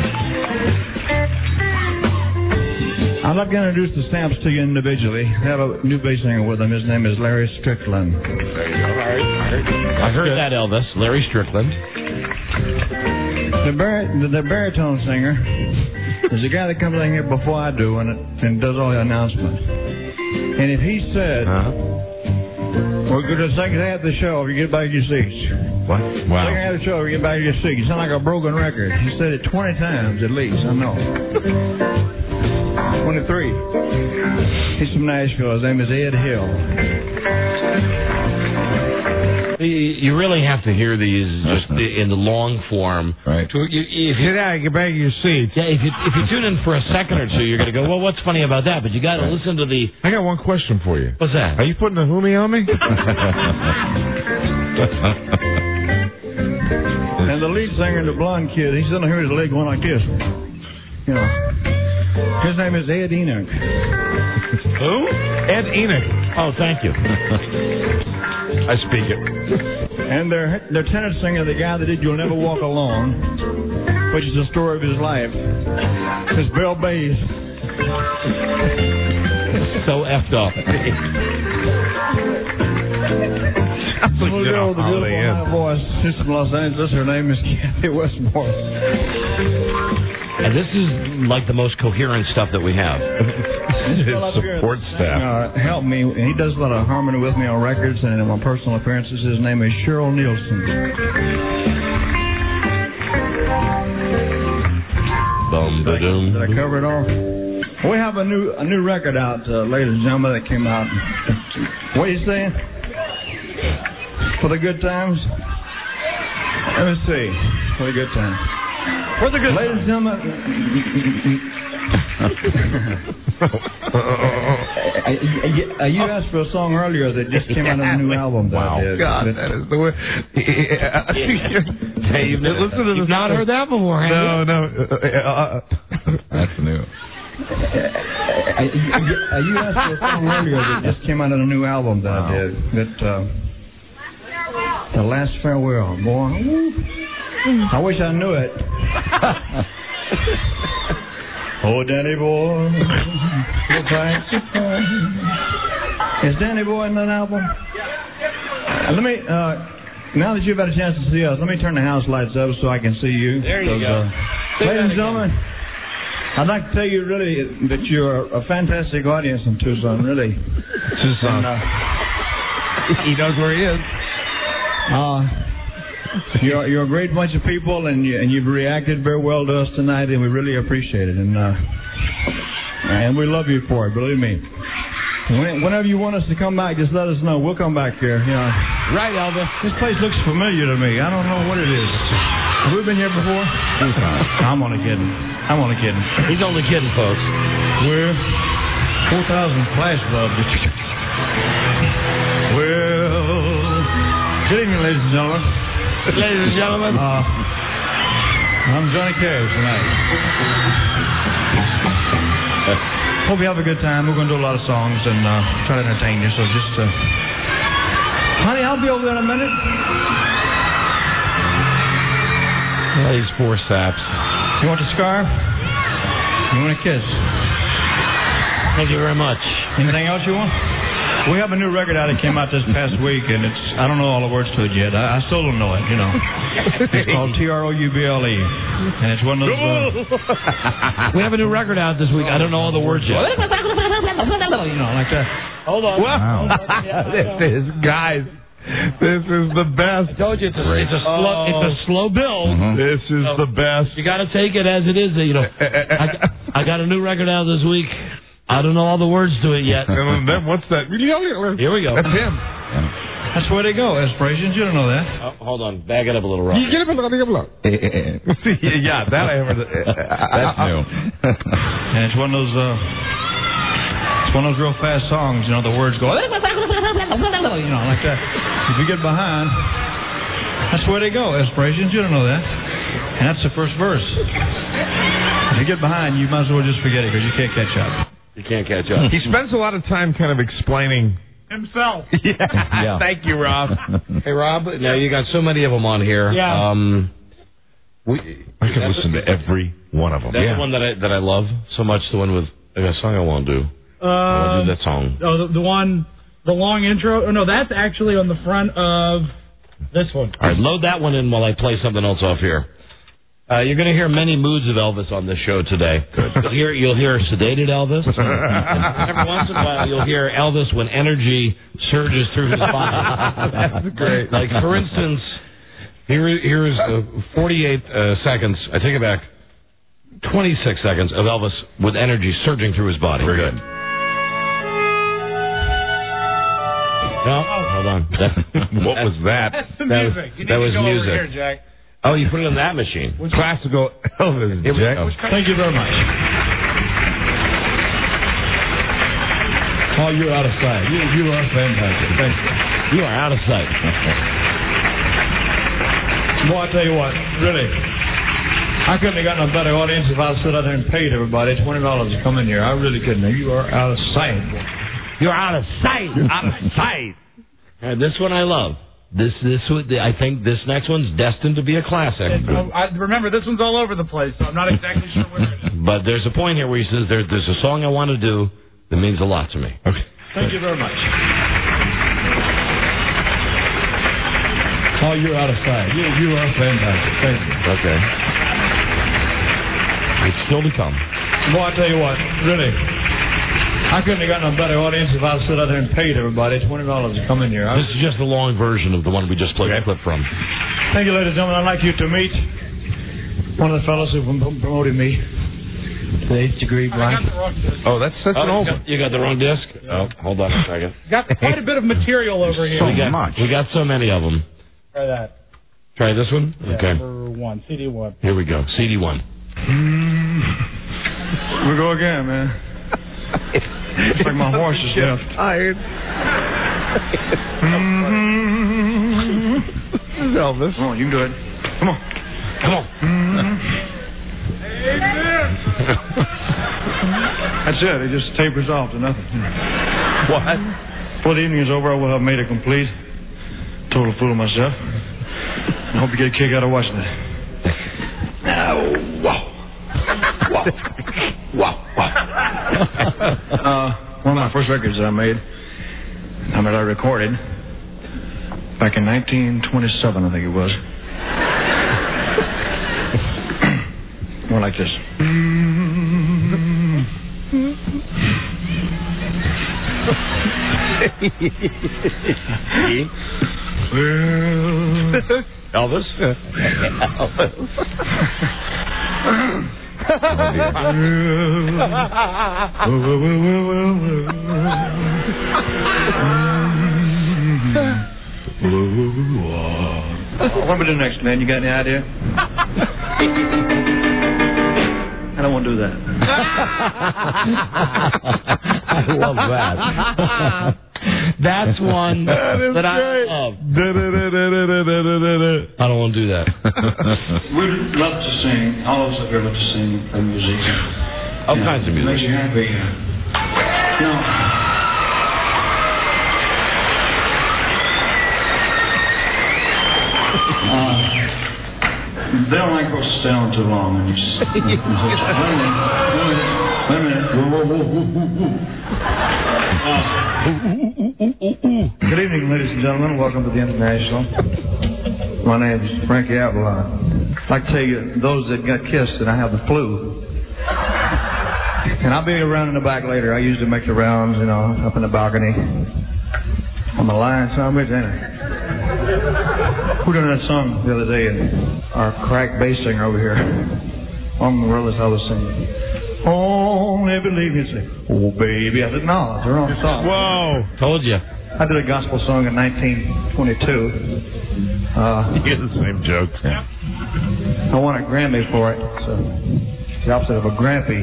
I'd like to introduce the Stamps to you individually. They have a new bass singer with them. His name is Larry Strickland. There you go. All right. I heard, I heard that, Elvis. Larry Strickland. The, bar- the, the baritone singer is the guy that comes in here before I do and, it, and does all the announcements. And if he said, uh-huh. we're going to second half of the show if you get back to your seats. What? Wow. Second half of the show if you get back to your seats. You sound like a broken record. He said it twenty times at least. I know. twenty-three. He's from Nashville. His name is Ed Hill. He You really have to hear these just in the long form. Right. To, you, if you, Get out, get back in your seat. yeah, if you if you tune in for a second or two, you're going to go, well, what's funny about that? But you got to listen to the. I got one question for you. What's that? Are you putting a hoonie on me? And the lead singer, the blonde kid, he's sitting here with his leg going like this. You know. His name is Ed Enoch. Who? Ed Enoch. Oh, thank you. I speak it. And their their tenor singer, the guy that did You'll Never Walk Alone, which is the story of his life, is Bill Bays. So effed up. The little girl with the beautiful high voice. She's from Los Angeles. Her name is Kathy Westmore. And this is like the most coherent stuff that we have. His support staff. Uh, help me. He does a lot of harmony with me on records and in my personal appearances. His name is Cheryl Nielsen. Bum, Did I, did I cover it all? We have a new a new record out, uh, ladies and gentlemen, that came out. What are you saying? For the good times? Let me see. For the good times. For the good Ladies and gentlemen. uh, you asked for a song earlier that just came out of a new album. That Wow. I did. God, that is the way. Yeah. Dave, listen to this. You've not heard that before, have No, you? no. Uh, That's new. Uh, you asked for a song earlier that just came out of a new album that Wow. I did. That uh, The Last Farewell, boy. I wish I knew it. Oh, Danny boy, the back Is Danny Boy in that album? Uh, let me. Uh, now that you've had a chance to see us, let me turn the house lights up so I can see you. There you go. Uh, ladies and gentlemen, I'd like to tell you really that you're a fantastic audience in Tucson, really. Tucson. And, uh, he knows where he is. Uh, you're you're a great bunch of people, and you and you've reacted very well to us tonight, and we really appreciate it, and uh, and we love you for it. Believe me. When, whenever you want us to come back, just let us know. We'll come back here. You know. Right, Elvis. This place looks familiar to me. I don't know what it is. Have we been here before? I'm only kidding. I'm only kidding. He's only kidding, folks. We're four thousand flash bulbs. Well, good evening, ladies and gentlemen. Ladies and gentlemen. Uh, I'm Johnny Cash tonight. Hope you have a good time. We're going to do a lot of songs and uh, try to entertain you. So just, uh, honey, I'll be over there in a minute. Well, these poor saps. You want the scarf? You want a kiss? Thank you very much. Anything else you want? We have a new record out that came out this past week, and it's I don't know all the words to it yet. I, I still don't know it, you know. It's called T R O U B L E, and it's one of those. Uh, We have a new record out this week. I don't know all the words yet. you know, like that. Hold on. Wow. This is, guys, this is the best. I told you it's a, it's a slow it's a slow build. Mm-hmm. This is So, the best. You got to take it as it is. You know, I, I got a new record out this week. I don't know all the words to it yet. And then what's that? Here we go. That's him. That's where they go, Aspirations. You don't know that. Oh, hold on. Back it up a little, Rob. You get up and let me go. Yeah, that I ever. That's new. And it's one of those. Uh, it's one of those real fast songs. You know, the words go. You know, like that. If you get behind, that's where they go, Aspirations. You don't know that. And that's the first verse. If you get behind, you might as well just forget it because you can't catch up. You can't catch up. He spends a lot of time kind of explaining himself. Yeah. Yeah. Thank you, Rob. Hey, Rob. Now you got so many of them on here. Yeah. Um, we, I can listen to every one of them. That's Yeah. the one that I that I love so much. The one with I got a song I want to do. I want to do that song. Oh, the, the one, the long intro. Oh, no, that's actually on the front of this one. All right, load that one in while I play something else off here. Uh, you're going to hear many moods of Elvis on this show today. Good. You'll hear, you'll hear sedated Elvis. And every once in a while, you'll hear Elvis when energy surges through his body. That's great. Like, for instance, here, here is uh, forty-eight uh, seconds. I take it back. twenty-six seconds of Elvis with energy surging through his body. Very good. No? Oh, hold on. That, What was that? That's the That was- music. You need that to was go music. over here, Jack. Oh, you put it in that machine. Classical Elvis, Here we Jack. go. Thank you very much. Oh, you're out of sight. You, you are fantastic. Thank you. You are out of sight. Boy, I tell you what, really, I couldn't have gotten a better audience if I stood out there and paid everybody twenty dollars to come in here. I really couldn't. You are out of sight. You're out of sight. Out of sight. Uh, this one I love. This, this, would- I think this next one's destined to be a classic. And, oh, I, remember, this one's all over the place, so I'm not exactly sure where it is. But there's a point here where he says there, there's a song I want to do that means a lot to me. Okay. Thank you very much. Oh, you're out of sight. You, you are fantastic. Thank you. Okay. It's still to come. Boy, I tell you what, really, I couldn't have gotten a better audience if I stood out there and paid everybody twenty dollars to come in here. I, This is just a long version of the one we just played a clip from. Thank you, ladies and gentlemen. I'd like you to meet one of the fellows who prom- promoted me to the eighth degree black. Oh, that's that's an Oh, old one. you got the wrong disc? Oh, hold on a second. Got quite a bit of material over here. we got, We got so many of them. Try that. Try this one? Yeah, Okay. number one, C D one. Here we go. C D one. We go again, man. It's like my horse is deaf. Tired. Mm-hmm. Elvis. Come on, you can do it. Come on. Come on. Mm-hmm. That's it. It just tapers off to nothing. What? Before the evening is over, I will have made a complete, total fool of myself. I hope you get a kick out of watching it. Oh, wow. Wow. Wow. Wow. uh, one of my first records that I made, I mean, I recorded back in nineteen twenty-seven, I think it was. More like this. Elvis? What am I doing next, man? You got any idea? I don't want to do that. I love that. That's one That is that I great. love. Da-da-da-da-da-da-da-da. I don't want to do that. We'd love to sing. All of us up here love to sing and play music. All kinds of music. Makes you happy. You know, uh, they don't like us to stay on too long. And just, wait a minute. Wait a minute. Wait a minute. Whoa, whoa, whoa, whoa, whoa, whoa. Uh, Good evening, ladies and gentlemen. Welcome to the International. My name is Frankie Avalon. I'd like to tell you, those that got kissed, that I have the flu. And I'll be around in the back later. I usually make the rounds, you know, up in the balcony. I'm a lion sandwich, ain't I? Who done that song the other day? And our crack bass singer over here, on the rollers, I was singing. Only believe me, say, oh baby. I said, no, it's the wrong song. Whoa. Told you. I did a gospel song in nineteen twenty-two. Uh, You get the same joke. I won a Grammy for it. So it's the opposite of a Grampy.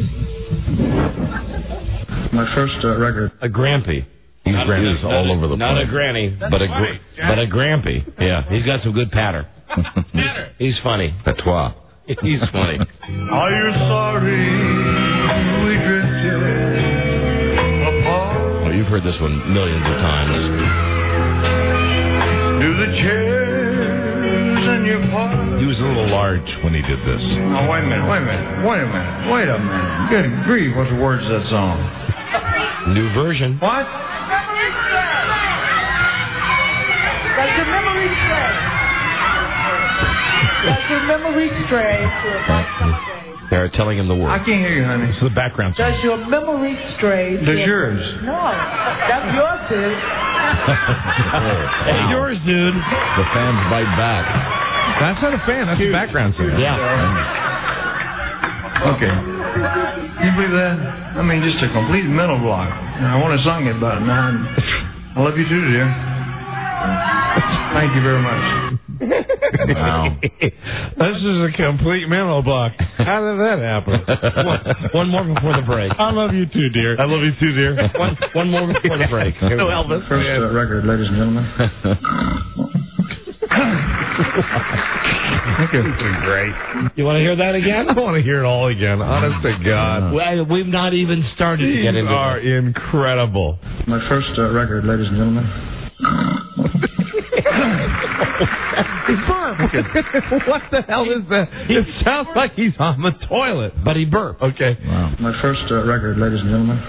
My first uh, record. A grampy. He's Grammys all over the Not place. a granny, That's but a funny, gr- but a grampy. Yeah, he's got some good patter. He's funny. Patois. He's funny. Are you sorry we drifted apart? Oh, you've heard this one millions of times. Do the chairs in your park? He was a little large when he did this. Oh, wait a minute, wait a minute, wait a minute, wait a minute. Good grief, what's the words of that song? New version. What? Does your memory stray? Does your memory stray to a bright summer day? They're telling him the I word. can't hear you, honey. This is the background song. Does your memory stray? to Does a- yours? No, that's yours, dude. Hey, yours, dude. The fans bite back. That's not a fan. That's a background singer. Yeah. Okay. Can you believe that? I mean, just a complete mental block. And I want to sing it, but man, I love you too, dear. Thank you very much. Wow. This is a complete mental block. How did that happen? one, one more before the break. I love you too, dear. I love you too, dear. one, one more before the break. No, Elvis. First uh, record, ladies and gentlemen. Thank you. This is great. You want to hear that again? I want to hear it all again. Honest to God. Well, we've not even started These to get into are this. incredible. My first uh, record, ladies and gentlemen. He burped. What the hell is that? It sounds like he's on the toilet. But he burped. Okay. Wow. My first uh, record, ladies and gentlemen.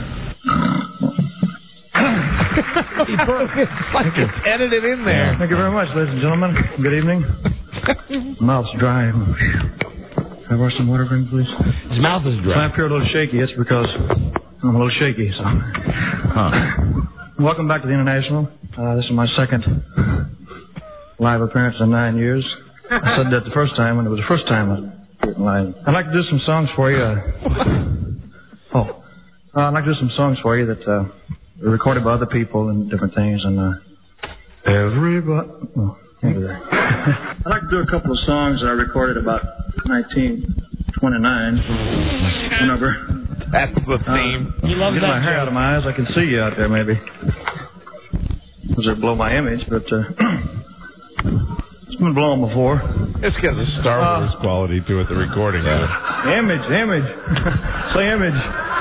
He burped. It's like it's edited in there. Thank you very much, ladies and gentlemen. Good evening. Mouth's dry. Can I borrow some water, bring, please? His mouth is dry. If I appear a little shaky, it's because I'm a little shaky. So. Huh. Welcome back to the International. Uh, this is my second live appearance in nine years. I said that the first time, and it was the first time I did live. I'd like to do some songs for you. Uh, oh, uh, I'd like to do some songs for you that uh, were recorded by other people and different things. And uh, everybody, oh, I'd like to do a couple of songs that I recorded about nineteen twenty-nine. Whenever. That's the theme. Uh, you love get that my hair out of my eyes. I can see you out there, maybe. Because it blow my image, but uh, it's been blown before. It's got a Star Wars uh, quality to it, the recording. Yeah. Image, image. Say image.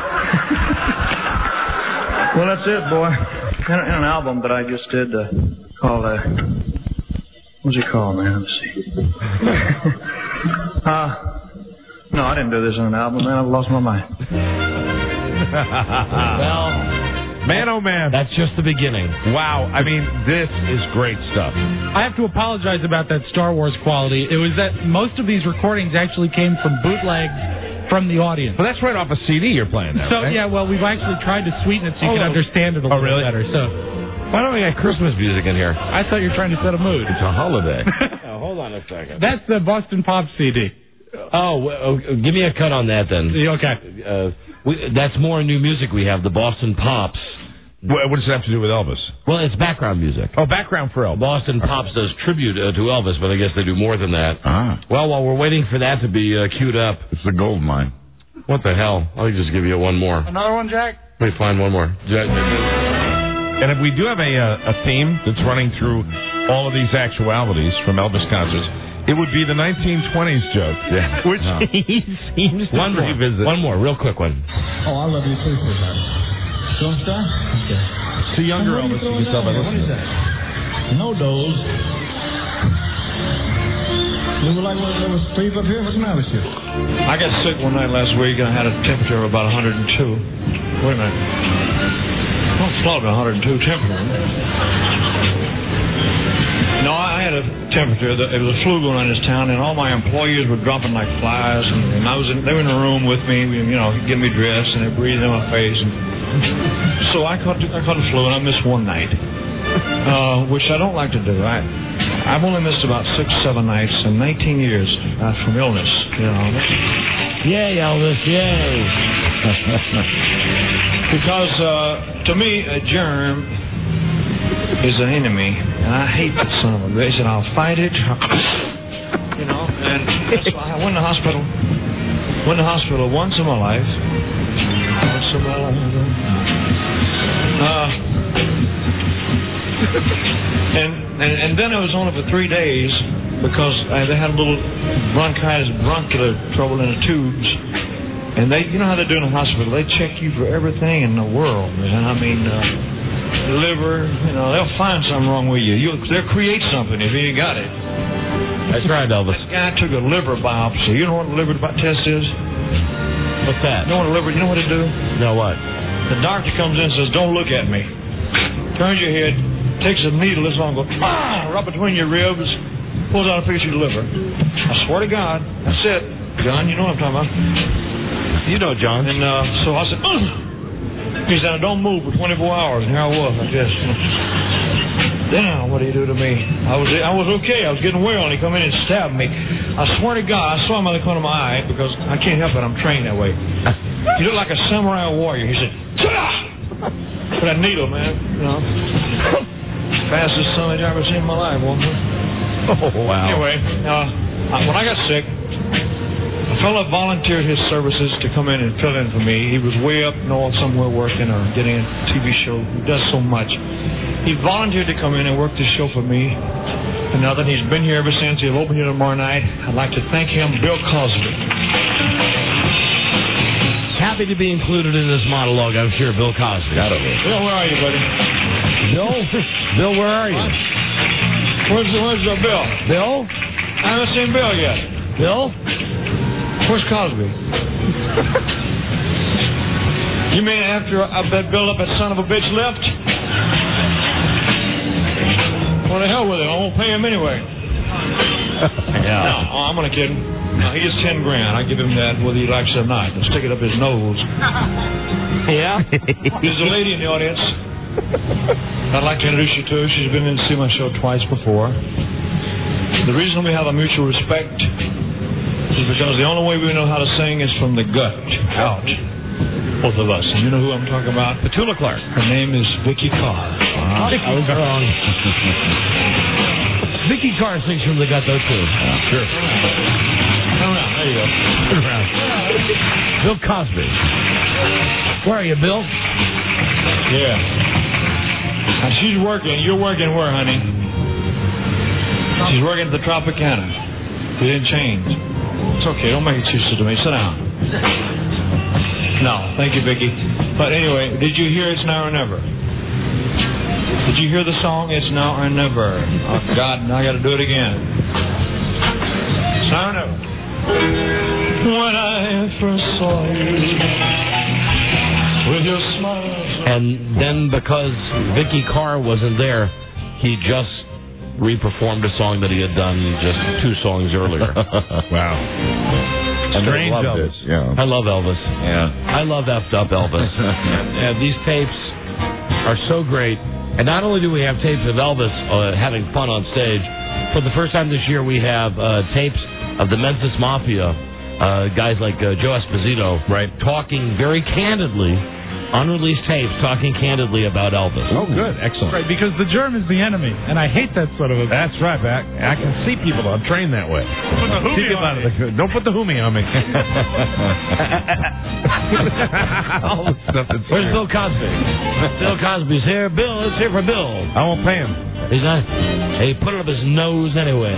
Well, that's it, boy. In, in an album that I just did uh, called, uh, what's it called, man? Let's see. uh, no, I didn't do this in an album, man. I've lost my mind. Well... Man, oh man. That's just the beginning. Wow. I mean, this is great stuff. I have to apologize about that Star Wars quality. It was that most of these recordings actually came from bootlegs from the audience. Well, that's right off a C D you're playing now, So, right? yeah, well, we've actually tried to sweeten it so you Oh. can understand it a little Oh, really? better. So, Why don't we get Christmas music in here? I thought you were trying to set a mood. It's a holiday. Oh, hold on a second. That's the Boston Pop C D. Oh, well, give me a cut on that then. Okay. Uh, we, that's more new music we have, the Boston Pops. What, what does it have to do with Elvis? Well, it's background music. Oh, background for Elvis. Boston Pops does tribute uh, to Elvis, but I guess they do more than that. Ah. Well, while we're waiting for that to be uh, queued up. It's the gold mine. What the hell? I'll just give you one more. Another one, Jack? Let me find one more. And if we do have a, uh, a theme that's running through all of these actualities from Elvis concerts, it would be the nineteen twenties joke. Yeah. Which no. he seems to one more, revisit. One more, real quick one. Oh, I love you too, sweetheart. You want to start? Okay. It's a younger Elvis. You can tell by What is listening. that? No dose. You were like one of those sleep up here? What's the matter with you? I got sick one night last week and I had a temperature of about one hundred two. Wait a minute. Don't float me, one hundred two temperature. No, I had a temperature. It was a flu going on in this town, and all my employees were dropping like flies. And, and I was in, they were in a room with me, you know, getting me dressed, and they breathed in my face. And so I caught I caught the flu, and I missed one night, uh, which I don't like to do. I I've only missed about six, seven nights in nineteen years uh, from illness. You know. Yay, Elvis! Yay! Because uh, to me, a germ is an enemy, and I hate that son of a bitch, and I'll fight it. You know, and that's why I went to the hospital. Went to the hospital once in my life. Once in my life. Uh, and, and and then it was only for three days because uh, they had a little bronchitis, bronchial trouble in the tubes. And they, you know how they do in the hospital? They check you for everything in the world, man. I mean, uh, liver, you know, they'll find something wrong with you. you. They'll create something if you ain't got it. That's right, Elvis. This guy took a liver biopsy. You know what a liver test is? What's that? You know what a liver, you know what it do? No, what? The doctor comes in and says, don't look at me. Turns your head, takes a needle this long, goes, ah, right between your ribs, pulls out a piece of your liver. I swear to God, that's it. John, you know what I'm talking about. You know, John. And uh, so I said, ugh. He said, don't move for twenty-four hours. And here I was, I guess. Then what did he do to me? I was I was okay. I was getting well, and he come in and stabbed me. I swear to God, I saw him out of the corner of my eye because I can't help it. I'm trained that way. He looked like a samurai warrior. He said, ta-da! For that needle, man. You know. fastest summit I ever seen in my life, woman. Oh, wow. Anyway, uh, when I got sick, a fellow volunteered his services to come in and fill in for me. He was way up north somewhere working or getting a T V show. He does so much. He volunteered to come in and work the show for me. And now that he's been here ever since, he'll open here tomorrow night. I'd like to thank him, Bill Cosby. Happy to be included in this monologue, I'm sure, Bill Cosby. Bill, where are you, buddy? Bill? Bill, where are you? Where's the, where's the Bill? Bill? I haven't seen Bill yet. Bill? Where's Cosby? You mean after I bet Bill up that son of a bitch left? Well, the hell with it. I won't pay him anyway. Yeah. No, oh, I'm gonna kid him. No, he gets ten grand. I give him that whether he likes it or not. I'll stick it up his nose. Yeah? There's a lady in the audience I'd like to introduce you to. She's been in to see my show twice before. The reason we have a mutual respect is because the only way we know how to sing is from the gut out. Both of us. And you know who I'm talking about? Petula Clark. Her name is Vicky Carr. Uh, I was wrong. Vicky Carr sings from the gut, though, too. Yeah, sure. Come around. There you go. Turn around. Bill Cosby. Where are you, Bill? Yeah. Now, she's working. You're working where, honey? She's working at the Tropicana. We didn't change. It's okay. Don't make excuses to me. Sit down. No, thank you, Vicky. But anyway, did you hear It's Now or Never? Did you hear the song It's Now or Never? Oh, God, now I got to do it again. It's now or never. When I first saw you with your smile. And then because Vicky Carr wasn't there, he just re-performed a song that he had done just two songs earlier. Wow. Strange Elvis. This, yeah. I love Elvis. Yeah. I love effed up Elvis. Yeah, these tapes are so great. And not only do we have tapes of Elvis uh, having fun on stage, for the first time this year we have uh, tapes of the Memphis Mafia, uh, guys like uh, Joe Esposito, right, talking very candidly, unreleased tapes, talking candidly about Elvis. Oh, good. Excellent. Right, because the germ is the enemy, and I hate that sort of a... That's right, Back. I can see people. I'm trained that way. Put the hoomie on me. Don't put the hoomie on me. All the stuff that's Where's there. Bill Cosby? Bill Cosby's here. Bill, let's hear for Bill. I won't pay him. He's not... He put it up his nose anyway.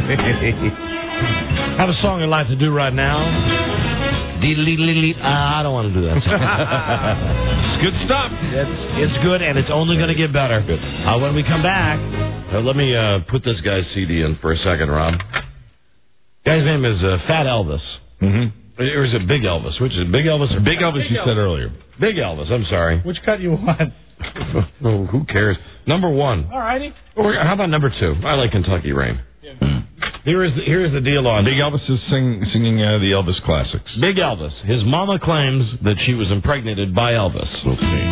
Have a song you'd like to do right now? Uh, I don't want to do that. It's good stuff. It's, it's good, and it's only going to get better. Good. Uh, when we come back, uh, let me uh, put this guy's C D in for a second, Rob. Guy's name is uh, Fat Elvis. Mm-hmm. Or is it Big Elvis? Which is it, Big Elvis or Big Elvis? Big You Elvis. said earlier. Big Elvis. I'm sorry. Which cut you want? Oh, who cares? Number one. All righty. Or how about number two? I like Kentucky Rain. Mm. Here is the, here is the deal on Big Elvis is sing, singing uh, the Elvis classics. Big Elvis. His mama claims that she was impregnated by Elvis. We'll see.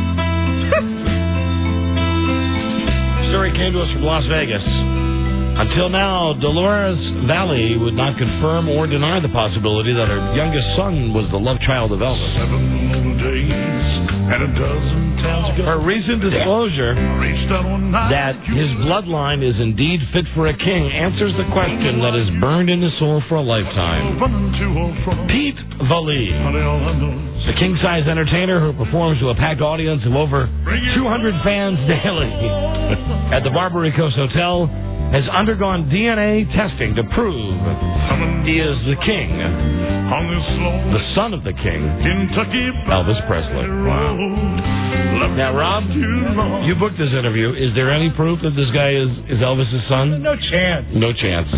Story came to us from Las Vegas. Until now, Dolores Valley would not confirm or deny the possibility that her youngest son was the love child of Elvis. Seven days and a dozen towns ago. Her recent disclosure that his bloodline is indeed fit for a king answers the question that is burned in his soul for a lifetime. Pete Valee, the king-size entertainer who performs to a packed audience of over two hundred fans daily at the Barbary Coast Hotel, has undergone D N A testing to prove he is the king, the son of the king, Elvis Presley. Wow. Now, Rob, you booked this interview. Is there any proof that this guy is, is Elvis's son? No chance. No chance.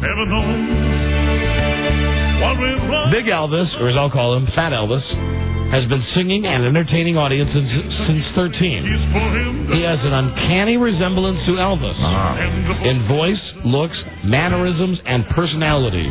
Big Elvis, or as I'll call him, Fat Elvis, has been singing and entertaining audiences since thirteen. He has an uncanny resemblance to Elvis uh-huh. in voice, looks, mannerisms, and personality.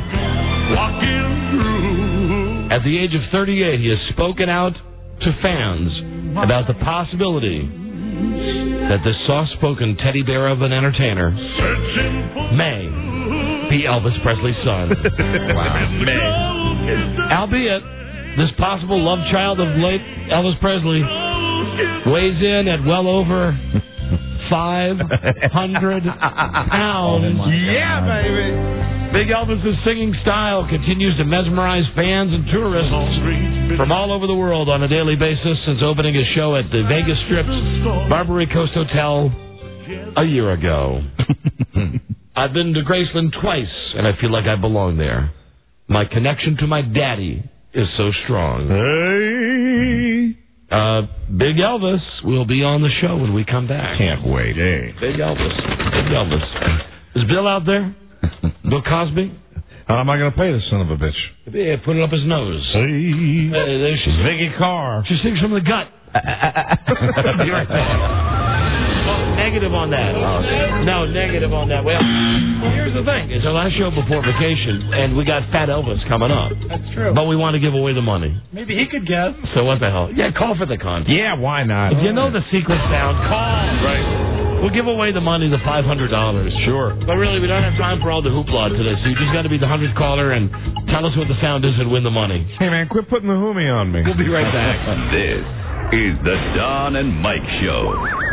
At the age of thirty-eight, he has spoken out to fans about the possibility that this soft-spoken teddy bear of an entertainer may be Elvis Presley's son. Wow. May. Albeit, this possible love child of late Elvis Presley weighs in at well over five hundred pounds. Yeah, baby. Big Elvis's singing style continues to mesmerize fans and tourists from all over the world on a daily basis since opening his show at the Vegas Strip's Barbary Coast Hotel a year ago. I've been to Graceland twice, and I feel like I belong there. My connection to my daddy is so strong. Hey. Uh, Big Elvis will be on the show when we come back. Can't wait. Hey. Big Elvis. Big Elvis. Is Bill out there? Bill Cosby? How am I going to pay this son of a bitch? Yeah, put it up his nose. Hey. Hey, there she Vicky Carr. She sings from the gut. Be right back. Oh, negative on that. No, negative on that. Well, here's the thing. It's our last show before vacation, and we got Fat Elvis coming up. That's true. But we want to give away the money. Maybe he could guess. So what the hell? Yeah, call for the contest. Yeah, why not? If you know the secret sound, call. Right. We'll give away the money, the five hundred dollars. Sure. But really, we don't have time for all the hoopla today, so you just got to be the hundredth caller and tell us what the sound is and win the money. Hey, man, quit putting the hoomie on me. We'll be right back. This is the Don and Mike Show.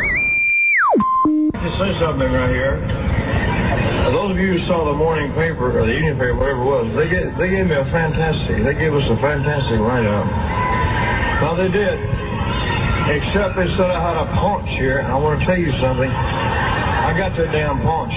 Just say something right here. Uh, those of you who saw the morning paper or the evening paper, whatever it was, they gave, they gave me a fantastic, they gave us a fantastic write-up. Now they did, except they said I had a paunch here, and I want to tell you something. I got that damn paunch.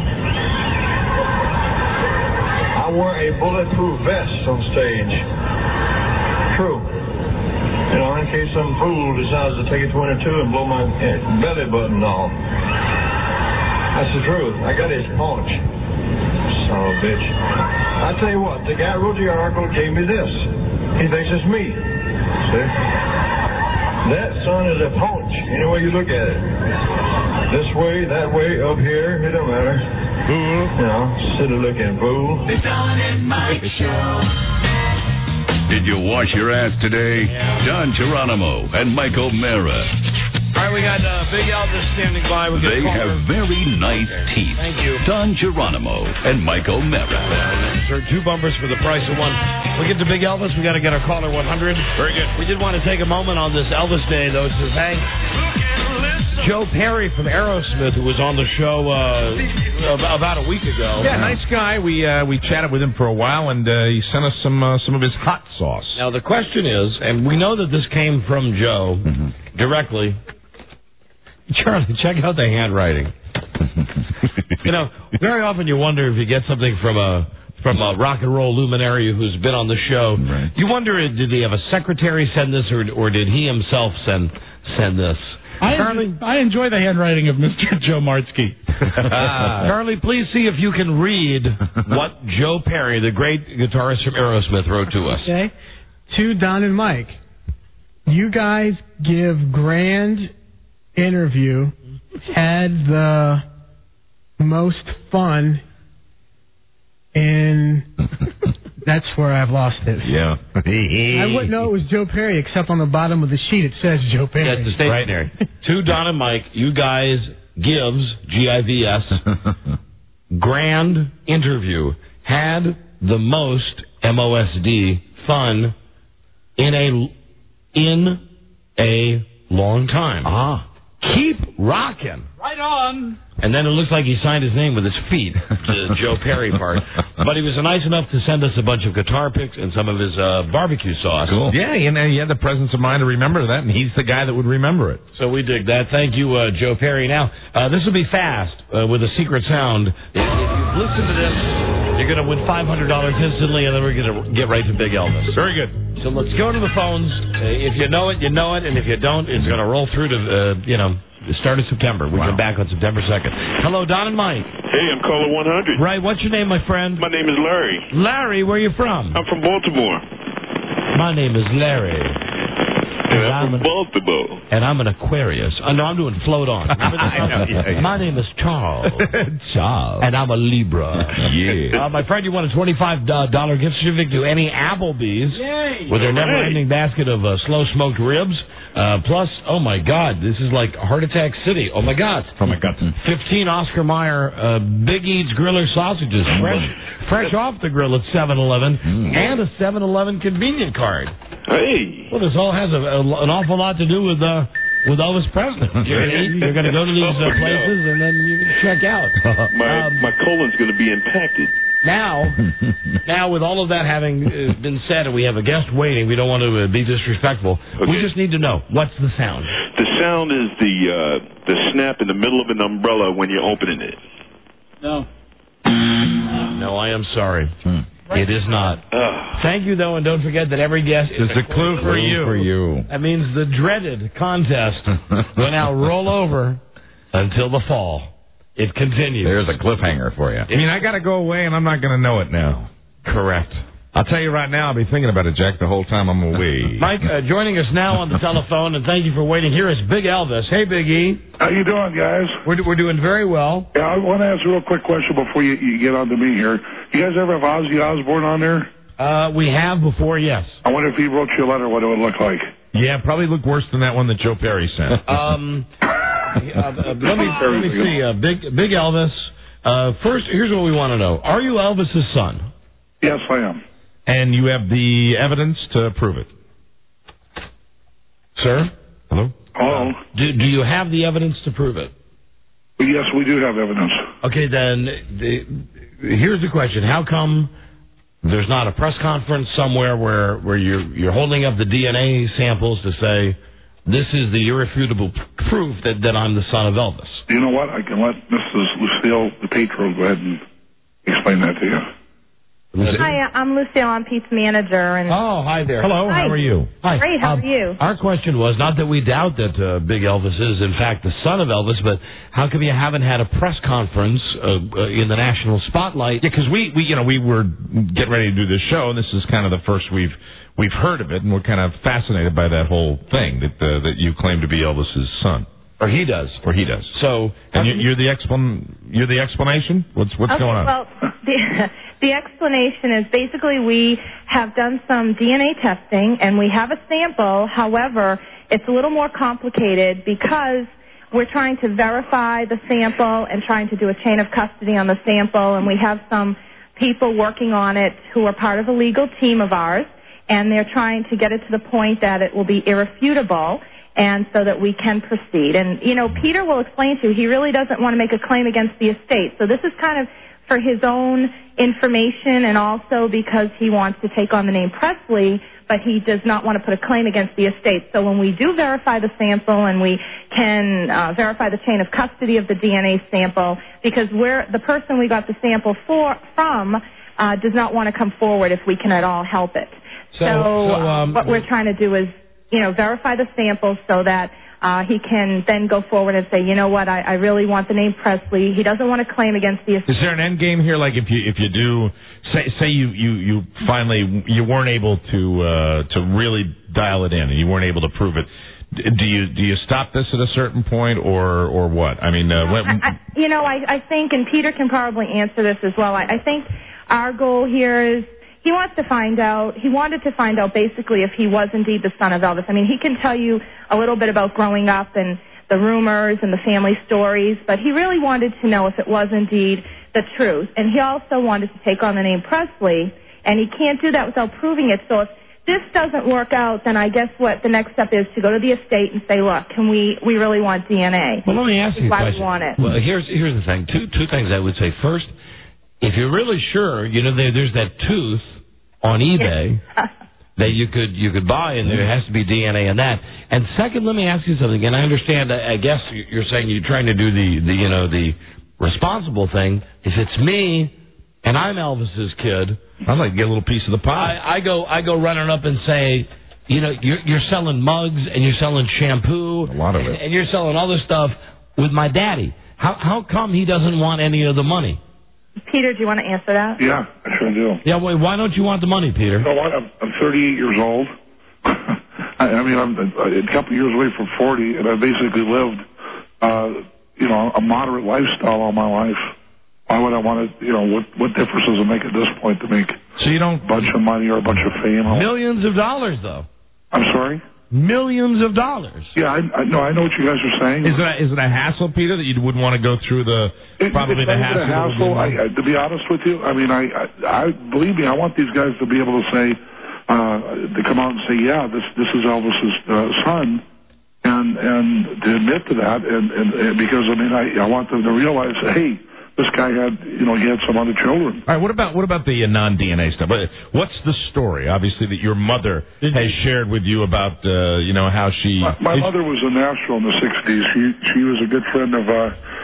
I wear a bulletproof vest on stage. True. You know, in case some fool decides to take a twenty-two and blow my belly button off. That's the truth. I got his paunch. Son of a bitch. I tell you what, the guy who wrote the article gave me this. He thinks it's me. See? That, son, is a paunch. Any way you look at it. This way, that way, up here, it don't matter. Fool. You know, silly looking fool. The Don and Mike Show. Did you wash your ass today? Yeah. Don Geronimo and Mike O'Mara. All right, we got uh, Big Elvis standing by. We're they have very nice okay. teeth. Thank you. Don Geronimo and Mike O'Mara. Sir, two bumpers for the price of one. We get to Big Elvis. We got to get our caller one hundred. Very good. We did want to take a moment on this Elvis Day, though, to thank Joe Perry from Aerosmith, who was on the show uh, about a week ago. Yeah, nice guy. We uh, we chatted with him for a while, and uh, he sent us some uh, some of his hot sauce. Now the question is, and we know that this came from Joe mm-hmm. directly. Charlie, check out the handwriting. You know, very often you wonder if you get something from a from a rock and roll luminary who's been on the show. Right. You wonder, did he have a secretary send this, or or did he himself send send this? I, Charlie, I enjoy the handwriting of Mister Joe Martzke. Charlie, please see if you can read what Joe Perry, the great guitarist from Aerosmith, wrote to us. Okay. To Don and Mike, you guys give grand interview, had the most fun, and that's where I've lost it. Yeah. I wouldn't know it was Joe Perry, except on the bottom of the sheet it says Joe Perry. That's the stationery. Right. To Don and Mike, you guys gives, G I V S, grand interview, had the most, M O S D, fun in a in a long time. Ah. Keep rocking. Right on. And then it looks like he signed his name with his feet, the Joe Perry part. But he was nice enough to send us a bunch of guitar picks and some of his uh, barbecue sauce. Cool. Yeah, you know, he had the presence of mind to remember that, and he's the guy that would remember it. So we dig that. Thank you, uh, Joe Perry. Now, uh, this will be fast uh, with a secret sound. If, if you've listened to this, you're going to win five hundred dollars instantly, and then we're going to get right to Big Elvis. Very good. So let's go to the phones. Uh, if you know it, you know it, and if you don't, it's going to roll through to, uh, you know, the start of September. We wow. come back on September second. Hello, Don and Mike. Hey, I'm caller one hundred. Right, what's your name, my friend? My name is Larry. Larry, where are you from? I'm from Baltimore. My name is Larry. And I'm, I'm from an, Baltimore. And I'm an Aquarius. Oh, no, I'm doing float on. I know, yeah, yeah. My name is Charles. Charles. And I'm a Libra. Yeah. Uh, my friend, you want a twenty-five dollars gift certificate to any Applebee's. Yay. With their never-ending basket of uh, slow-smoked ribs. Uh, plus, oh my God, this is like Heart Attack City. Oh my God. Oh my God. fifteen Oscar Mayer uh, Big Eats Griller sausages, fresh, fresh off the grill at seven eleven, mm. and a seven eleven convenient card. Hey. Well, this all has a, a, an awful lot to do with uh, with Elvis Presley. You're going to eat, you're going to go to these uh, places, and then you can check out. My Um, my colon's going to be impacted. Now, now with all of that having uh, been said, and we have a guest waiting, we don't want to uh, be disrespectful. Okay. We just need to know, what's the sound? The sound is the uh, the snap in the middle of an umbrella when you're opening it. No. No, I am sorry. Hmm. It is not. Uh, Thank you, though, and don't forget that every guest is It's a clue for you. For you. That means the dreaded contest will now roll over until the fall. It continues. There's a cliffhanger for you. I mean, I got to go away, and I'm not going to know it now. Correct. I'll tell you right now, I'll be thinking about it, Jack, the whole time I'm away. Mike, uh, joining us now on the telephone, and thank you for waiting. Here is Big Elvis. Hey, Big E. How you doing, guys? We're, we're doing very well. Yeah, I want to ask a real quick question before you, you get on to me here. You guys ever have Ozzy Osbourne on there? Uh, we have before, yes. I wonder if he wrote you a letter, what it would look like. Yeah, probably look worse than that one that Joe Perry sent. Um, uh, uh, let me let me see. Uh, Big Big Elvis. Uh, first, here's what we want to know: are you Elvis's son? Yes, I am. And you have the evidence to prove it, sir? Hello. Hello. Do Do you have the evidence to prove it? Yes, we do have evidence. Okay, then the, here's the question: how come there's not a press conference somewhere where where you're you're holding up the D N A samples to say this is the irrefutable p- proof that, that I'm the son of Elvis? You know what? I can let Missus Lucille DePietro go ahead and explain that to you. Hi, I'm Lucille. I'm Pete's manager. And oh, hi there. Hello, hi. how are you? Hi. Great, how Um, are you? Our question was not that we doubt that uh, Big Elvis is, in fact, the son of Elvis, but how come you haven't had a press conference uh, uh, in the national spotlight? Yeah, because we, we, you know, we were getting ready to do this show, and this is kind of the first we've we've heard of it, and we're kind of fascinated by that whole thing that uh, that you claim to be Elvis's son. Or he does. Or he does. So, and you, you're the explan you're the explanation. What's what's okay, going on? Well, the, the explanation is basically we have done some D N A testing and we have a sample. However, it's a little more complicated because we're trying to verify the sample and trying to do a chain of custody on the sample, and we have some people working on it who are part of a legal team of ours, and they're trying to get it to the point that it will be irrefutable, and so that we can proceed. And, you know, Peter will explain to you, he really doesn't want to make a claim against the estate. So this is kind of for his own information and also because he wants to take on the name Presley, but he does not want to put a claim against the estate. So when we do verify the sample and we can uh, verify the chain of custody of the D N A sample, because we're, the person we got the sample for, from uh, does not want to come forward if we can at all help it. So, so, so um, what we're trying to do is, you know, verify the sample so that uh, he can then go forward and say, you know what, I, I really want the name Presley. He doesn't want to claim against the estate. Is there an end game here? Like if you if you do say say you you, you finally you weren't able to uh, to really dial it in and you weren't able to prove it. Do you do you stop this at a certain point or or what? I mean, uh, when, I, I, you know, I, I think, and Peter can probably answer this as well. I, I think our goal here is. He wants to find out, he wanted to find out basically if he was indeed the son of Elvis. I mean, he can tell you a little bit about growing up and the rumors and the family stories, but he really wanted to know if it was indeed the truth. And he also wanted to take on the name Presley, and he can't do that without proving it. So if this doesn't work out, then I guess what the next step is to go to the estate and say, look, can we, we really want D N A. Well, let me ask you a why question. we want it. Well, here's, here's the thing. Two, two things I would say. First, if you're really sure, you know, there, there's that tooth on eBay that you could you could buy, and there has to be D N A in that. And second, let me ask you something. And I understand. I guess you're saying you're trying to do the, the you know the responsible thing. If it's me and I'm Elvis's kid, I'd like to get a little piece of the pie. I, I go I go running up and say, you know, you're you're selling mugs and you're selling shampoo, a lot of and, it, and you're selling other stuff with my daddy. How how come he doesn't want any of the money? Peter, do you want to answer that? Yeah, I sure do. Yeah, wait, why don't you want the money, Peter? You know what? I'm, I'm thirty-eight years old. I, I mean, I'm a, a couple years away from forty, and I basically lived, uh, you know, a moderate lifestyle all my life. Why would I want to, you know, what what difference does it make at this point to make so you don't a bunch of money or a bunch of fame? Millions of dollars, though. I'm sorry? Millions of dollars. Yeah, I, I no, I know what you guys are saying. Is it a, is it a hassle, Peter, that you wouldn't want to go through the it, probably it's the not hassle? A hassle. I, I, to be honest with you, I mean, I, I, I believe me, I want these guys to be able to say, uh, to come out and say, yeah, this this is Elvis's uh, son, and and and to admit to that, and, and, and because I mean, I, I want them to realize, hey, this guy had, you know, he had some other children. All right, what about what about the uh, non-D N A stuff? What's the story, obviously, that your mother has shared with you about, uh, you know, how she... My, my mother was a Nashville in the sixties. She she was a good friend of uh,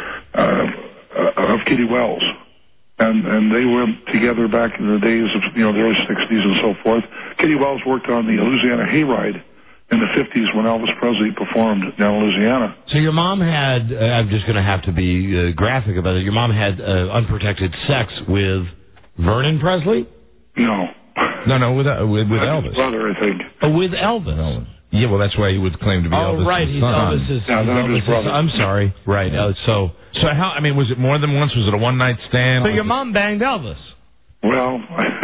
uh, of Kitty Wells, and and they were together back in the days of, you know, the early sixties and so forth. Kitty Wells worked on the Louisiana Hayride in the fifties when Elvis Presley performed down in Louisiana. So your mom had, uh, I'm just going to have to be uh, graphic about it, your mom had uh, unprotected sex with Vernon Presley? No. No, no, with uh, with, with Elvis. His brother, I think. Oh, with Elvis? Elvis. Yeah, well, that's why he would claim to be oh, Elvis. Oh, right, he's son. Elvis's, yeah, he's Elvis's brother. I'm sorry. Right, uh, so... So how, I mean, was it more than once? Was it a one-night stand? So your mom banged Elvis? Well,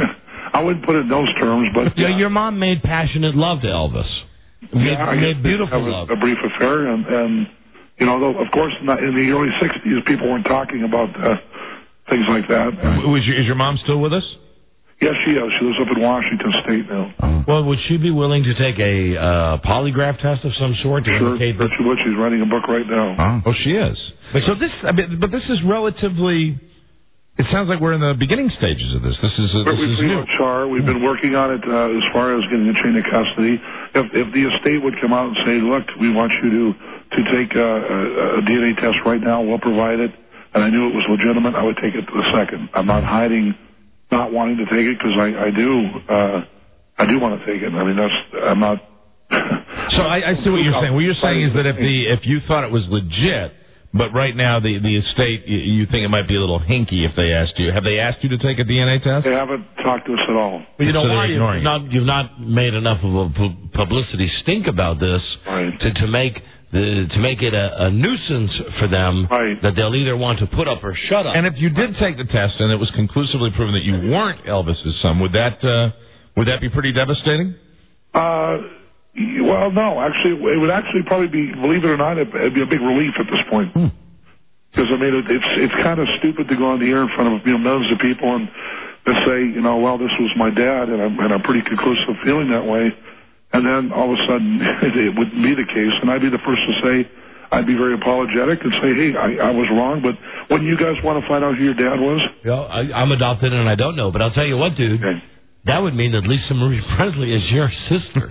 I wouldn't put it in those terms, but... Yeah, your mom made passionate love to Elvis. Made, yeah, made beautiful that was love. A brief affair, and, and you know, though, of course, in the, in the early sixties, people weren't talking about uh, things like that. Was your, is your mom still with us? Yes, she is. She lives up in Washington State now. Well, would she be willing to take a uh, polygraph test of some sort to sure, indicate that she would. She's writing a book right now. Oh, oh she is. So this, I mean, but this is relatively. It sounds like we're in the beginning stages of this. This is. Uh, this we is pretty new. much are. We've been working on it uh, as far as getting a chain of custody. If, if the estate would come out and say, "Look, we want you to to take a, a, a D N A test right now. We'll provide it," and I knew it was legitimate, I would take it to the second. I'm not hiding, not wanting to take it because I, I do. Uh, I do want to take it. I mean, that's. I'm not. So I, I see what you're saying. What you're saying is that if the if you thought it was legit. But right now, the the estate, you think it might be a little hinky if they asked you. Have they asked you to take a D N A test? They haven't talked to us at all. Well, you know so why? You've not, you've not made enough of a pu- publicity stink about this right. to, to make the to make it a, a nuisance for them right. that they'll either want to put up or shut up. And if you did take the test and it was conclusively proven that you weren't Elvis's son, would that uh, would that be pretty devastating? Uh. Well, no. Actually, it would actually probably be, believe it or not, it'd be a big relief at this point. Because, I mean, it, it's it's kind of stupid to go on the air in front of, you know, millions of people and to say, you know, well, this was my dad, and I'm, and I'm pretty conclusive feeling that way. And then all of a sudden it wouldn't be the case. And I'd be the first to say, I'd be very apologetic and say, hey, I, I was wrong. But wouldn't you guys want to find out who your dad was? Yeah, I, I'm adopted and I don't know. But I'll tell you what, dude. Okay. That would mean that Lisa Marie Presley is your sister.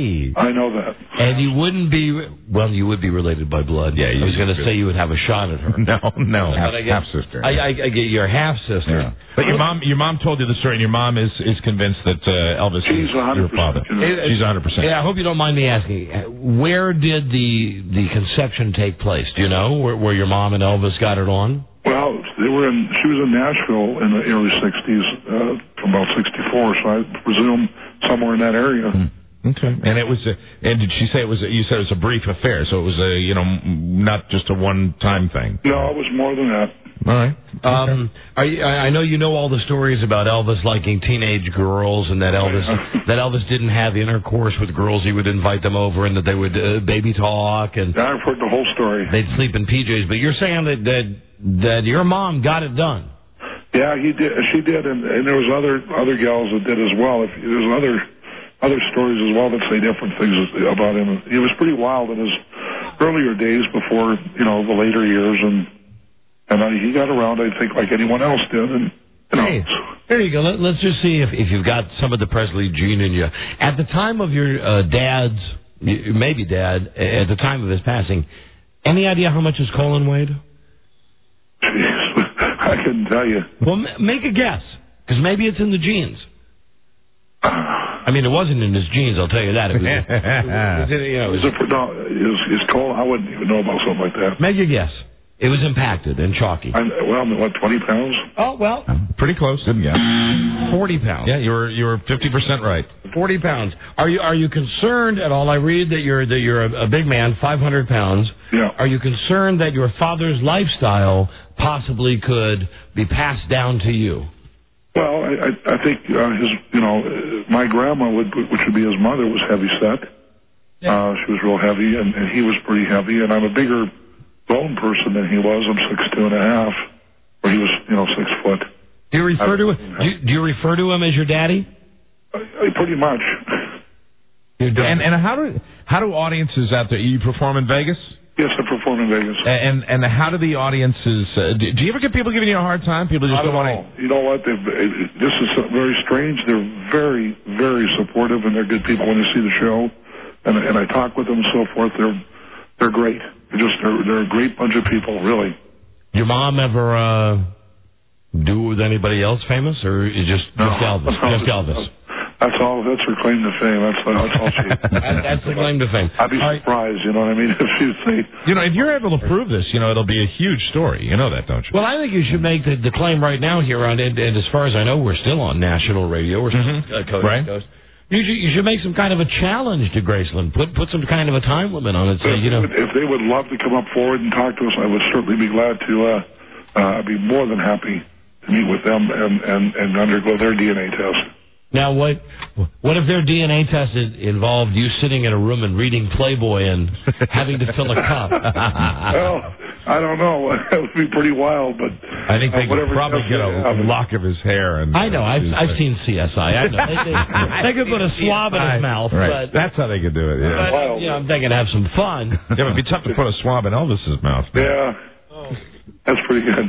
I know that. And you wouldn't be, well, you would be related by blood. Yeah, I was going to say you would have a shot at her. No, no, half, I get, half sister. I, I, I get your half sister. Yeah. But your mom, your mom told you the story, and your mom is, is convinced that uh, Elvis She's is your father. It, She's one hundred percent. Yeah, I hope you don't mind me asking. Where did the the conception take place? Do you know where, where your mom and Elvis got it on? Well, they were in. She was in Nashville in the early sixties, uh, from about sixty-four. So I presume somewhere in that area. Mm. Okay. And it was. A, and did she say it was? A, you said it was a brief affair, so it was a, you know, not just a one-time thing. No, it was more than that. All right. Um, are you, I know you know all the stories about Elvis liking teenage girls, and that Elvis that Elvis didn't have intercourse with girls. He would invite them over, and that they would uh, baby talk, and yeah, I've heard the whole story. They'd sleep in P Js. But you're saying that that, that your mom got it done. Yeah, he did. She did, and, and there was other other gals that did as well. If there's other other stories as well that say different things about him. He was pretty wild in his earlier days before, you know, the later years, and and uh, he got around, I think, like anyone else did. And you know, hey, there you go. Let, let's just see if if you've got some of the Presley gene in you. At the time of your uh, dad's, maybe dad, at the time of his passing, any idea how much his colon weighed? Jeez, I couldn't tell you. Well, m- make a guess, because maybe it's in the genes. I mean, it wasn't in his genes, I'll tell you that. It was, it was, it, you know, it was, is it, no, is, is colon? I wouldn't even know about something like that. Make a guess. It was impacted and chalky. I'm, well, I'm, what, twenty pounds? Oh, well. Pretty close, didn't you? forty pounds. Yeah, you were you were fifty percent right. forty pounds. Are you are you concerned at all? I read that you're that you're a, a big man, five hundred pounds. Yeah. Are you concerned that your father's lifestyle possibly could be passed down to you? Well, I, I, I think uh, his, you know, uh, my grandma, would, which would be his mother, was heavy set. Yeah. Uh, she was real heavy, and, and he was pretty heavy. And I'm a bigger bone person than he was. I'm six two and a half, where he was, you know, six foot. Do you refer I, to him? Do you, do you refer to him as your daddy? I, I, pretty much. And and how do how do audiences out there? You perform in Vegas? Yes, I perform in Vegas. And and how do the audiences? Uh, do, do you ever get people giving you a hard time? People just I don't don't want know. You know what? They've, this is very strange. They're very, very supportive, and they're good people when they see the show. And and I talk with them and so forth. They're they're great. They're just they're, they're a great bunch of people, really. Your mom ever uh, do with anybody else famous, or is just No. just Elvis? No. Just Elvis. That's all. That's her claim to fame. That's, that's all she. That- that's the claim to fame. I'd be surprised. You know what I mean? If she'd say, You know, if you're able to prove this, you know, it'll be a huge story. You know that, don't you? Well, I think you should make the, the claim right now here on, and, and as far as I know, we're still on national radio. We're still Mhm. uh, coast Right. to coast. You should, you should make some kind of a challenge to Graceland. Put put some kind of a time limit on it. Say, if, you know, if they would love to come up forward and talk to us, I would certainly be glad to. Uh, uh, I'd be more than happy to meet with them and, and, and undergo their D N A test. now what what if their D N A test i- involved you sitting in a room and reading Playboy and having to fill a cup? Well, I don't know. That would be pretty wild, but I think they uh, could whatever probably test get they a have, lock of his hair. And I know. I've uh, I've seen C S I. I know. They, they, they could put a swab in his mouth, Right. but, That's how they could do it. Yeah. but you know, I'm thinking have some fun. Yeah, but it'd be tough to put a swab in Elvis's mouth. Yeah. That's pretty good.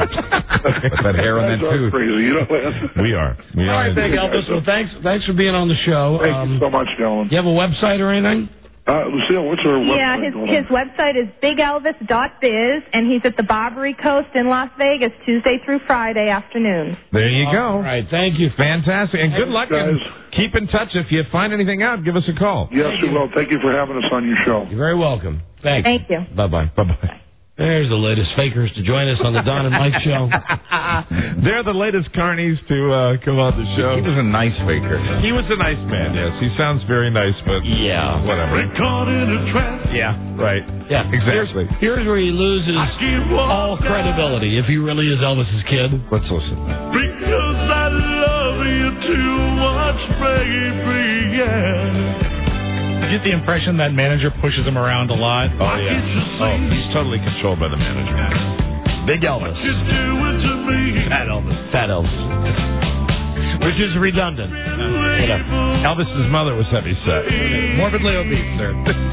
With that hair on that That's tooth. crazy. You know, that's- We are. We All are. right, Big Elvis. Well, thanks thanks for being on the show. Thank Um, you so much, gentlemen. you have a website or anything? Uh, Lucille, what's her Yeah, website? his going his on? website is big elvis dot biz, and he's at the Barbary Coast in Las Vegas Tuesday through Friday afternoons. There you go. All right, thank you. Fantastic. And good luck. And keep in touch. If you find anything out, give us a call. Yes, we will. Thank you for having us on your show. You're very welcome. Thanks. Thank you. Bye-bye. Bye-bye. There's the latest fakers to join us on the Don and Mike show. They're the latest carnies to uh, come on the show. He was a nice faker. He was a nice man, yes. He sounds very nice, but Yeah. whatever. Caught in a trap. Yeah, right. Yeah, Exactly. Here's, here's where he loses all credibility if he really is Elvis's kid. Let's listen. Because I love you too much, baby, yeah. I get the impression that manager pushes him around a lot. Oh, yeah. Oh, he's totally controlled by the manager. Big Elvis. You do it to me. Fat Elvis. Fat Elvis. Which is redundant. Whatever. Elvis's mother was heavy set. Morbidly obese, sir.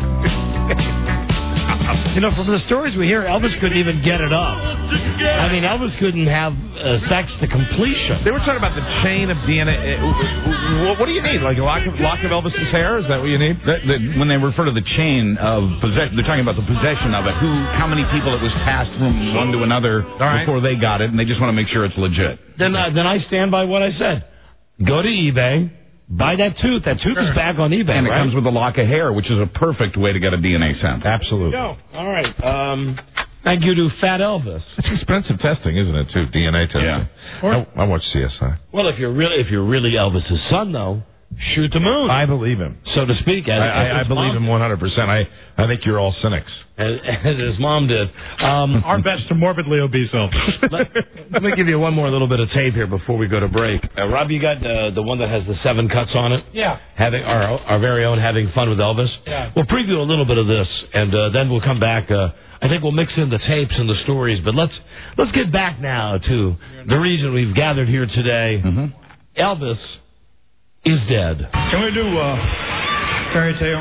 You know, from the stories we hear, Elvis couldn't even get it up. I mean, Elvis couldn't have uh, sex to completion. They were talking about the chain of D N A. Uh, What, what do you need? Like a lock of, lock of Elvis's hair? Is that what you need? The, the, when they refer to the chain of possession, they're talking about the possession of it. Who, how many people it was passed from one to another right. before they got it, and they just want to make sure it's legit. Then, uh, then I stand by what I said. Go to eBay, buy that tooth. That tooth is back on eBay, And it right? comes with a lock of hair, which is a perfect way to get a D N A sample. Absolutely. Go. All right. Um, thank you to Fat Elvis. It's expensive testing, isn't it, too? D N A testing. Yeah. I, I watch C S I. Well, if you're really if you're really Elvis's son, though, shoot the moon, I believe him. so to speak. As, I, as I, I his believe mom, him one hundred percent. I, I think you're all cynics. as, as his mom did. Um, Our best to morbidly obese Elvis. let, let me give you one more little bit of tape here before we go to break. Uh, Rob, you got uh, the one that has the seven cuts on it? Yeah. Having our our very own Having Fun with Elvis. Yeah. We'll preview a little bit of this, and uh, then we'll come back. Uh, I think we'll mix in the tapes and the stories, but let's let's get back now to the reason we've gathered here today. Mm-hmm. Elvis is dead. Can we do uh, fairy tale?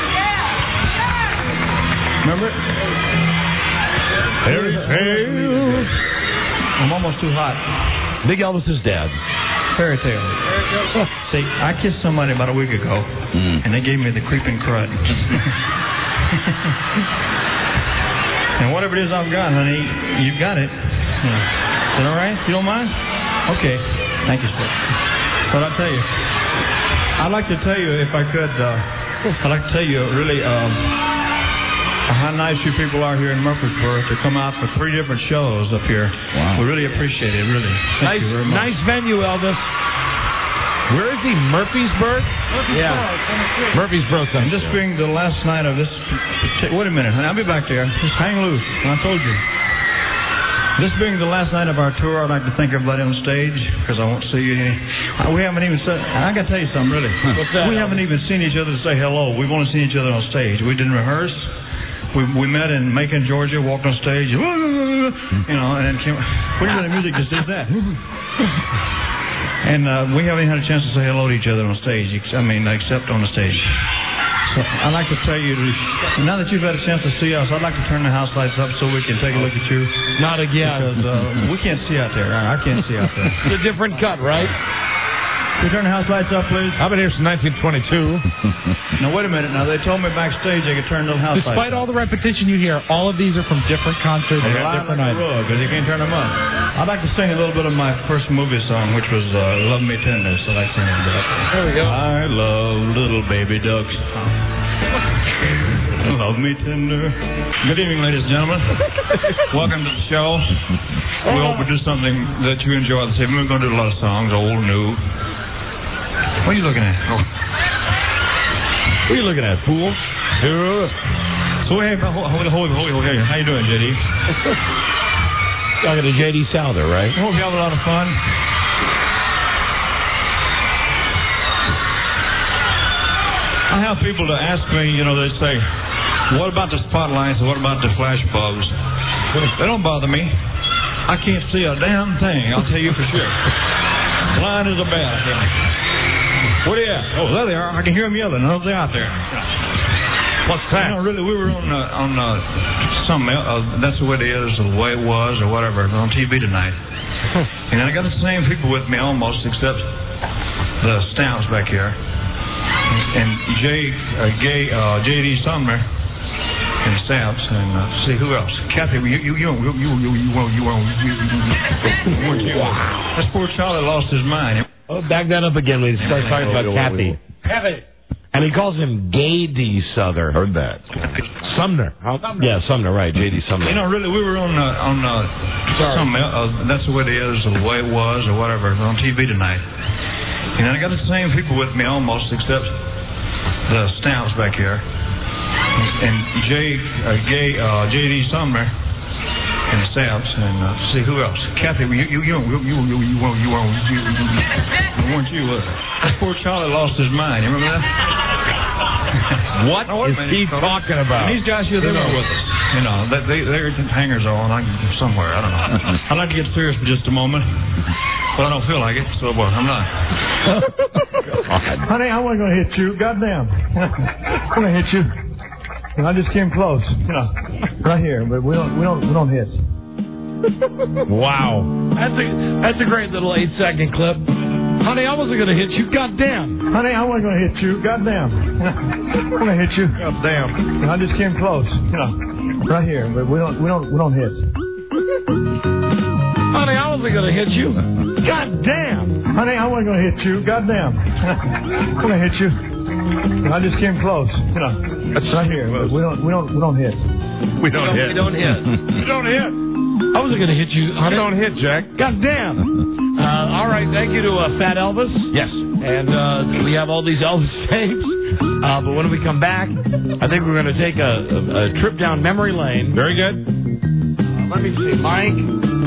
Remember it? Fairy tale. I'm almost too hot. Big Elvis is dead. Fairy tale. See, I kissed somebody about a week ago, Mm. and they gave me the creeping crud. And whatever it is I've got, honey, you've got it. Yeah. Is that all right? You don't mind? Okay. Thank you, sir. But I'll tell you, I'd like to tell you, if I could, uh, I'd like to tell you really um, how nice you people are here in Murfreesboro to come out for three different shows up here. Wow. We really appreciate it, really. Thank Nice, you very much. nice venue, Elvis. Where is he? Murfreesburg? Yeah. Murfreesboro, And this being the last night of this... Wait a minute, honey. I'll be back there. Just hang loose. I told you. This being the last night of our tour, I'd like to thank everybody on stage, because I won't see you any... Uh, we haven't even said... I got to tell you something, really. What's that? We haven't even seen each other to say hello. We've only seen each other on stage. We didn't rehearse. We we met in Macon, Georgia, walked on stage, you know, and then came... What kind of music just did that? And uh, we haven't had a chance to say hello to each other on stage. I mean, except on the stage. So I'd like to tell you, now that you've had a chance to see us, I'd like to turn the house lights up so we can take a look at you. Not again. Because uh, we can't see out there. I can't see out there. It's a different cut, right? Can you turn the house lights up, please? I've been here since nineteen twenty-two. Now, wait a minute. Now, they told me backstage they could turn those house lights up. Despite all the repetition you hear, all of these are from different concerts They're at live different like nights. a rug, because you can't turn them up. I'd like to sing a little bit of my first movie song, which was uh, Love Me Tender, so I'd like to sing a little bit. There we go. I love little baby ducks. Love me tender. Good evening, ladies and gentlemen. Welcome to the show. We hope we do something that you enjoy this evening. We're going to do a lot of songs, old, new. What are you looking at? Oh. What are you looking at, fool? So, hey, hold, hold, hold, hold, hold, hey, how you doing, J D? Talking to J D Souther, right? I hope you have a lot of fun. I have people to ask me, you know, they say, what about the spotlights and what about the flash bulbs? They don't bother me. I can't see a damn thing, I'll tell you for sure. Blind as a bat. Where they at? Oh, there they are. I can hear them yelling. Oh, they're out there. What's that? You know, really, we were on uh, on uh, some. Uh, that's the way it is, or the way it was, or whatever. On T V tonight, and I got the same people with me almost, except the Stamps back here, and Jay, uh, Gay, uh, J D Sumner, and Stamps, and uh, see who else? Kathy, you you you you you you you you weren't you? That's poor Charlie lost his mind. Oh, back that up again when he starts talking about Kathy. Kathy. And he calls him Gay D. Souther. Heard that. Sumner. Yeah, Sumner, right. J D. Sumner. You know, really, we were on uh, on uh, some. Uh, that's the way it is, or the way it was, or whatever. On T V tonight, and I got the same people with me almost, except the Stamps back here, and Jay, uh, Gay, uh, J D. Sumner. And Stamps, and uh, see who else? Kathy, you you you you you you you you you weren't you? Uh, that poor Charlie lost his mind. You remember that? What is he talking about? And these guys here, they were with us. You know, they they they're hangers on. I somewhere. I don't know. I'd like to get serious for just a moment, but I don't feel like it. So well, I'm not. Honey, I wasn't gonna hit you. Goddamn, I'm gonna hit you. And I just came close, you know, right here, but we don't, we don't, we don't hit. Wow, that's a that's a great little eight second clip. Honey, I wasn't gonna hit you. Goddamn. Honey, I wasn't gonna hit you. Goddamn. I'm gonna hit you. Goddamn. And I just came close, you know, right here, but we don't, we don't, we don't hit. Honey, I wasn't gonna hit you. Goddamn. Honey, I wasn't gonna hit you. Goddamn. I'm gonna hit you. And I just came close, you know. That's right here. But we don't, we don't, we don't hit. We don't, we don't hit. We don't hit. We don't hit. I wasn't going to hit you, honey. We don't hit, Jack. God damn. Uh, all right, thank you to uh, Fat Elvis. Yes. And uh, we have all these Elvis tapes. Uh, but when we come back, I think we're going to take a, a, a trip down memory lane. Very good. Uh, let me see, Mike.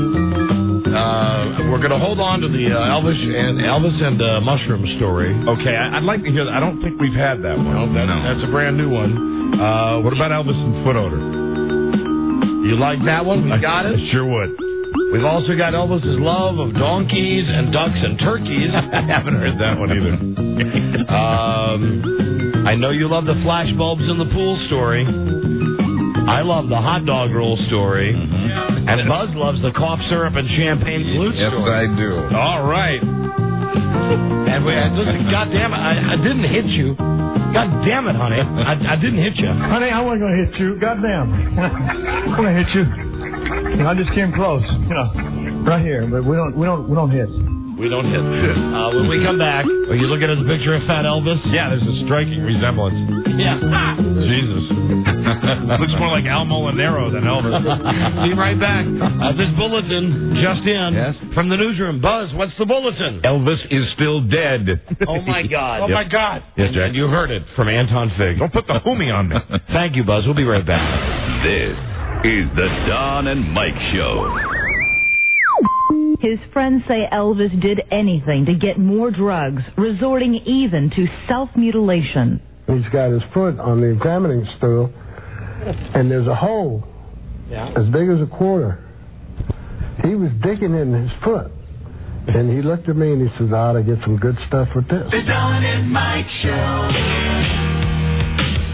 Uh, we're going to hold on to the uh, Elvis and Elvis and uh, Mushroom story. Okay, I, I'd like to hear that. I don't think we've had that one. No, that, no. That's a brand new one. Uh, what about Elvis and foot odor? You like that one? We got it? I sure would. We've also got Elvis's love of donkeys and ducks and turkeys. I haven't heard that one either. um, I know you love the flash bulbs in the pool story. I love the hot dog roll story. Mm-hmm. And Buzz loves the cough syrup and champagne flute yes, story. Yes, I do. All right. And we, listen, goddamn it, I, I didn't hit you. God damn it, honey. I, I didn't hit you. Honey, I wasn't going to hit you. Goddamn. I'm going to hit you. And I just came close, you know, right here, but we don't, we don't, we don't hit. We don't hit. Uh, when we come back, are you looking at the picture of Fat Elvis? Yeah, there's a striking resemblance. Yeah. Jesus. Looks more like Al Molinaro than Elvis. Be right back. Uh, this bulletin just in yes? from the newsroom. Buzz, what's the bulletin? Elvis is still dead. Oh, my God. Oh, yep. my God. Yes, Jack. And you heard it from Anton Fig. Don't put the homie on me. Thank you, Buzz. We'll be right back. This is the Don and Mike Show. His friends say Elvis did anything to get more drugs, resorting even to self-mutilation. He's got his foot on the examining stool, and there's a hole yeah. as big as a quarter. He was digging in his foot, and he looked at me and he says, I ought to get some good stuff with this. The Don and Mike Show.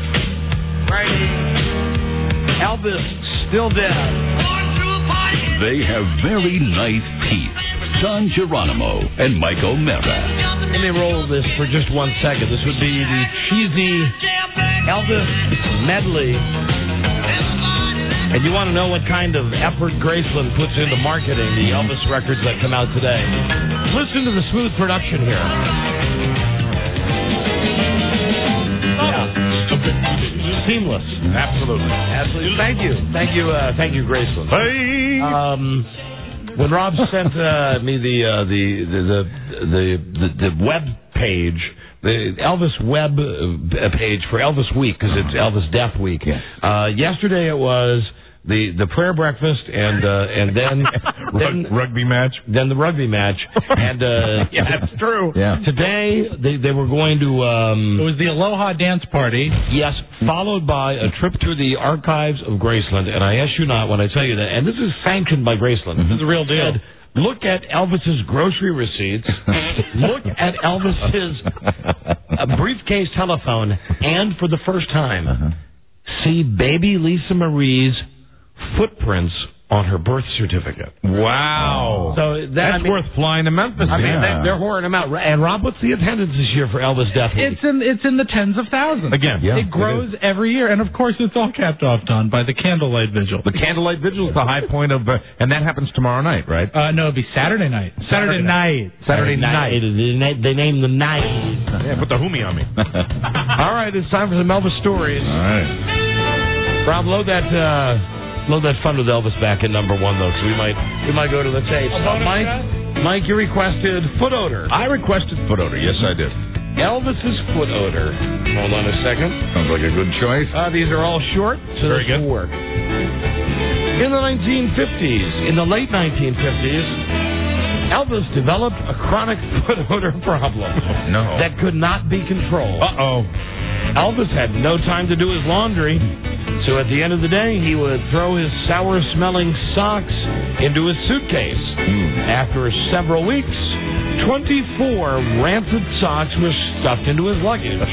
Elvis still dead. They have very nice teeth. Don Geronimo and Mike O'Meara. Let me roll this for just one second. This would be the cheesy Elvis medley. And you want to know what kind of effort Graceland puts into marketing the Elvis records that come out today. Listen to the smooth production here. Yeah. Seamless. Absolutely. Absolutely. Thank you. Thank you, uh, thank you, Graceland. Hey! Um... When Rob sent uh, me the, uh, the, the, the the the web page, the Elvis web page for Elvis Week, because it's Elvis Death Week. Yes. Uh, yesterday it was the the prayer breakfast, and uh, and then, then rugby match, then the rugby match, and uh, yeah, that's true. Yeah. Today they they were going to. Um, it was the Aloha dance party. Yes, followed by a trip to the archives of Graceland, and I ask you not when I tell you that, and this is sanctioned by Graceland. This is a real deal. Said, look at Elvis's grocery receipts. Look at Elvis's uh, briefcase telephone, and for the first time, uh-huh. see baby Lisa Marie's footprints on her birth certificate. Wow. So that, That's I mean, worth flying to Memphis. I mean, yeah. they're whoring them out. And Rob, what's the attendance this year for Elvis Death Week? It's in it's in the tens of thousands. Again, yeah, it grows it every year, and of course, it's all capped off, Don, by the candlelight vigil. The candlelight vigil is the high point of, uh, and that happens tomorrow night, right? Uh, no, it'll be Saturday night. Saturday, Saturday night. night. Saturday night. night. They named the night. Yeah, put the humie on me. All right, it's time for some Elvis stories. All right. Rob, load that. Uh, Load that Fun with Elvis back in number one, though, because we might we might go to the tapes. Uh, Mike, Mike, you requested foot odor. I requested foot odor. Yes, I did. Elvis's foot odor. Hold on a second. Sounds like a good choice. Uh, these are all short, so Very this good. will work. In the nineteen fifties, in the late nineteen fifties, Elvis developed a chronic foot odor problem no. that could not be controlled. Uh-oh. Elvis had no time to do his laundry. So at the end of the day, he would throw his sour-smelling socks into his suitcase. Mm. After several weeks, twenty-four rancid socks were stuffed into his luggage.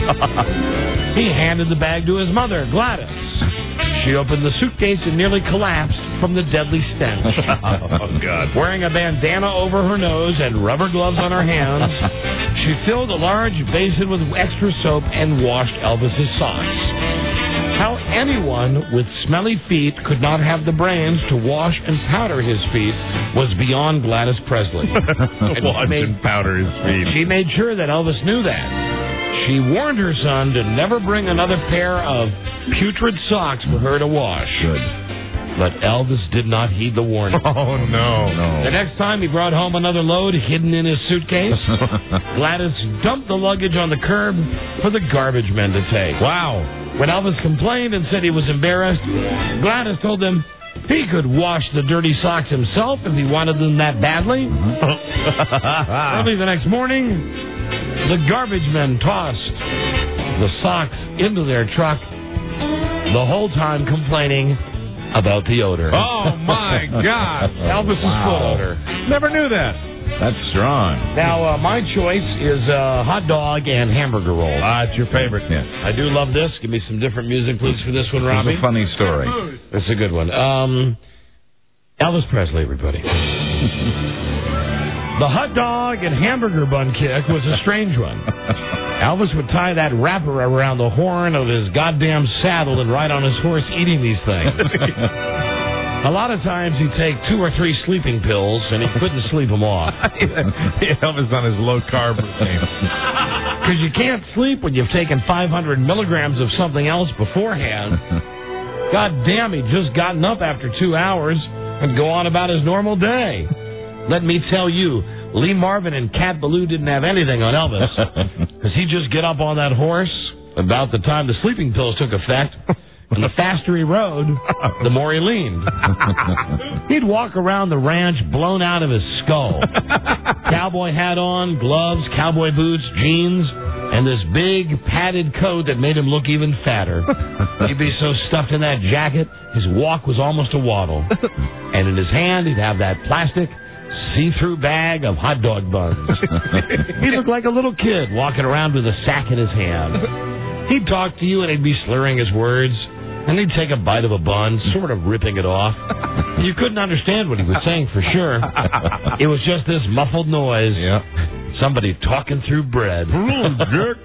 He handed the bag to his mother, Gladys. She opened the suitcase and nearly collapsed from the deadly stench. Oh, God. Wearing a bandana over her nose and rubber gloves on her hands, she filled a large basin with extra soap and washed Elvis's socks. How anyone with smelly feet could not have the brains to wash and powder his feet was beyond Gladys Presley. And wash made, and powder his feet. She made sure that Elvis knew that. She warned her son to never bring another pair of putrid socks for her to wash. Good. But Elvis did not heed the warning. Oh, no. no. The next time he brought home another load hidden in his suitcase, Gladys dumped the luggage on the curb for the garbage men to take. Wow. When Elvis complained and said he was embarrassed, Gladys told him he could wash the dirty socks himself if he wanted them that badly. Early the next morning, the garbage men tossed the socks into their truck, the whole time complaining about the odor. Oh, my God. Elvis's wow. foot odor. Never knew that. That's strong. Now, uh, my choice is uh, hot dog and hamburger roll. Ah, it's your favorite. Yes. I do love this. Give me some different music, please, for this one, Robbie. It's a funny story. It's a good one. Um, Elvis Presley, everybody. The hot dog and hamburger bun kick was a strange one. Elvis would tie that wrapper around the horn of his goddamn saddle and ride on his horse eating these things. A lot of times he'd take two or three sleeping pills, and he couldn't sleep them off. Elvis on his low-carb routine. Because you can't sleep when you've taken five hundred milligrams of something else beforehand. God damn, he'd just gotten up after two hours and go on about his normal day. Let me tell you, Lee Marvin and Cat Ballou didn't have anything on Elvis. Because he'd just get up on that horse about the time the sleeping pills took effect. And the faster he rode, the more he leaned. He'd walk around the ranch blown out of his skull. Cowboy hat on, gloves, cowboy boots, jeans, and this big padded coat that made him look even fatter. He'd be so stuffed in that jacket, his walk was almost a waddle. And in his hand, he'd have that plastic, see-through bag of hot dog buns. He looked like a little kid walking around with a sack in his hand. He'd talk to you and he'd be slurring his words. And he'd take a bite of a bun, sort of ripping it off. You couldn't understand what he was saying for sure. It was just this muffled noise. Yeah. Somebody talking through bread. Jack,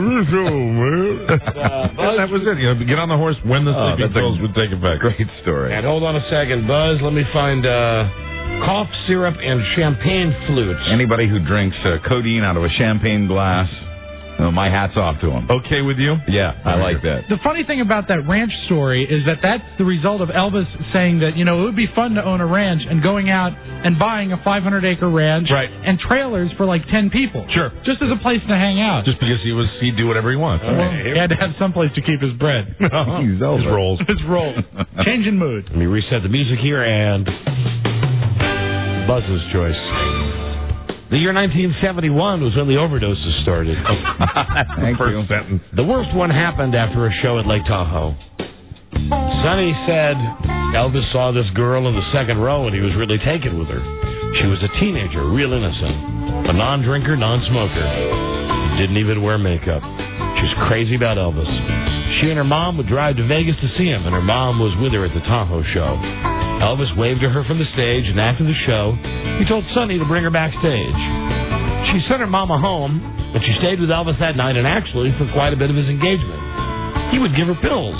that was it. You know, get on the horse when the Oh, sleeping that's a pills would take effect. great story. And hold on a second, Buzz. Let me find uh, cough syrup and champagne flutes. Anybody who drinks uh, codeine out of a champagne glass, uh, my hat's off to them. Okay with you? Yeah, I like that. The funny thing about that ranch story is that that's the result of Elvis saying that, you know, it would be fun to own a ranch and going out and buying a five hundred acre ranch right. and trailers for like ten people. Sure. Just as a place to hang out. Just because he was, he'd do whatever he wants. Well, he had to have some place to keep his bread. His rolls. His rolls. Changing mood. Let me reset the music here and Buzz's choice. The year nineteen seventy-one was when the overdoses started. Thank First you. sentence. The worst one happened after a show at Lake Tahoe. Sonny said Elvis saw this girl in the second row and he was really taken with her. She was a teenager, real innocent, a non-drinker, non-smoker. Didn't even wear makeup. She's crazy about Elvis. She and her mom would drive to Vegas to see him, and her mom was with her at the Tahoe show. Elvis waved to her from the stage, and after the show, he told Sonny to bring her backstage. She sent her mama home, and she stayed with Elvis that night, and actually for quite a bit of his engagement. He would give her pills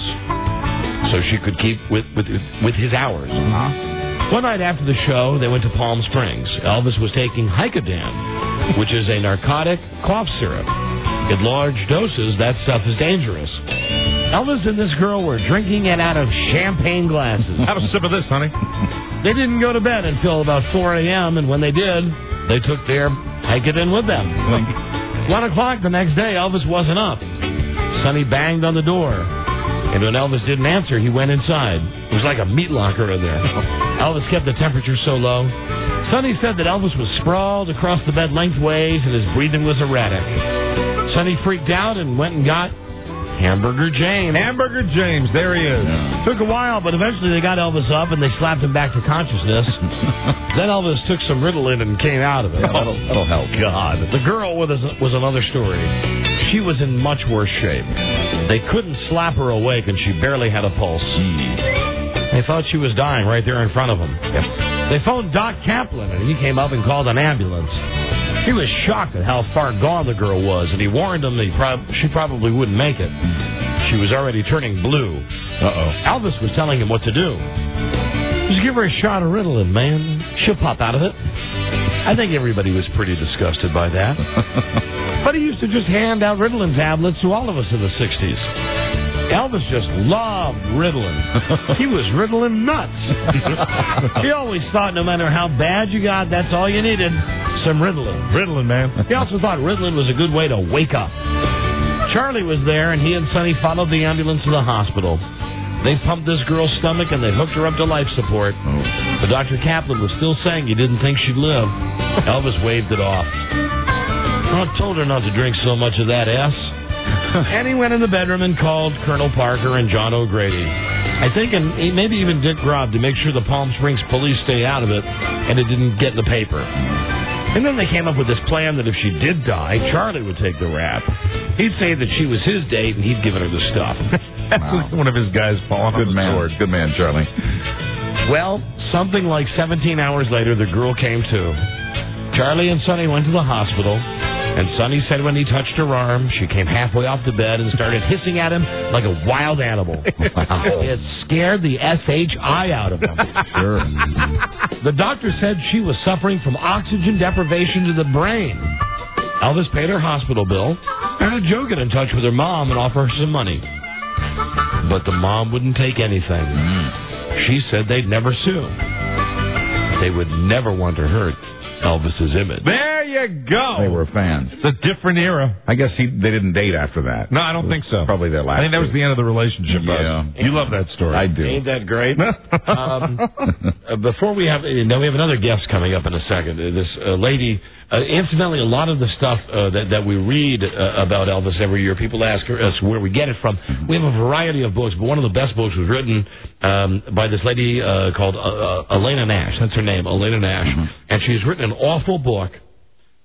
so she could keep with with, with his hours. Uh-huh. One night after the show, they went to Palm Springs. Elvis was taking Hycodan, which is a narcotic cough syrup. In large doses, that stuff is dangerous. Elvis and this girl were drinking it out of champagne glasses. Have a sip of this, honey. They didn't go to bed until about four a.m., and when they did, they took their Hycodan with them. One o'clock the next day, Elvis wasn't up. Sonny banged on the door, and when Elvis didn't answer, he went inside. It was like a meat locker in there. Elvis kept the temperature so low. Sonny said that Elvis was sprawled across the bed lengthways, and his breathing was erratic. Sonny freaked out and went and got Hamburger James. Hamburger James, there he is. Yeah. Took a while, but eventually they got Elvis up and they slapped him back to consciousness. Then Elvis took some Ritalin and came out of it. Yeah, that'll, that'll help. God. The girl was, was another story. She was in much worse shape. They couldn't slap her awake and she barely had a pulse. They thought she was dying right there in front of them. Yep. They phoned Doc Kaplan and he came up and called an ambulance. He was shocked at how far gone the girl was, and he warned him that he prob- she probably wouldn't make it. She was already turning blue. Uh-oh. Elvis was telling him what to do. Just give her a shot of Ritalin, man. She'll pop out of it. I think everybody was pretty disgusted by that. But he used to just hand out Ritalin tablets to all of us in the sixties. Elvis just loved Ritalin. He was Ritalin nuts. He always thought no matter how bad you got, that's all you needed. Some Ritalin. Ritalin, man. He also thought Ritalin was a good way to wake up. Charlie was there, and he and Sonny followed the ambulance to the hospital. They pumped this girl's stomach, and they hooked her up to life support. Oh. But Doctor Kaplan was still saying he didn't think she'd live. Elvis waved it off. I told her not to drink so much of that S. And he went in the bedroom and called Colonel Parker and John O'Grady. I think, and maybe even Dick Grobb, to make sure the Palm Springs police stay out of it, and it didn't get in the paper. And then they came up with this plan that if she did die, Charlie would take the rap. He'd say that she was his date, and he'd given her the stuff. Wow. One of his guys falling Good on the man. sword. Good man, Charlie. Well, something like seventeen hours later, the girl came to. Charlie and Sonny went to the hospital, and Sonny said when he touched her arm, she came halfway off the bed and started hissing at him like a wild animal. Wow. It scared the S H I out of him. Sure. The doctor said she was suffering from oxygen deprivation to the brain. Elvis paid her hospital bill and had Joe get in touch with her mom and offer her some money. But the mom wouldn't take anything. Mm. She said they'd never sue. They would never want to hurt Elvis's image. There you go. They were fans. It's a different era. I guess he, they didn't date after that. No, I don't think so. Probably their last. I think that was the end of the relationship. Yeah. Buzz. You love that story. I do. Ain't that great? um, uh, before we have, uh, now we have another guest coming up in a second. Uh, this uh, lady, uh, incidentally, a lot of the stuff uh, that, that we read uh, about Elvis every year, people ask us where we get it from. Mm-hmm. We have a variety of books, but one of the best books was written um, by this lady uh, called uh, uh, Elena Nash. That's her name, Elena Nash. Mm-hmm. And she's written an awful book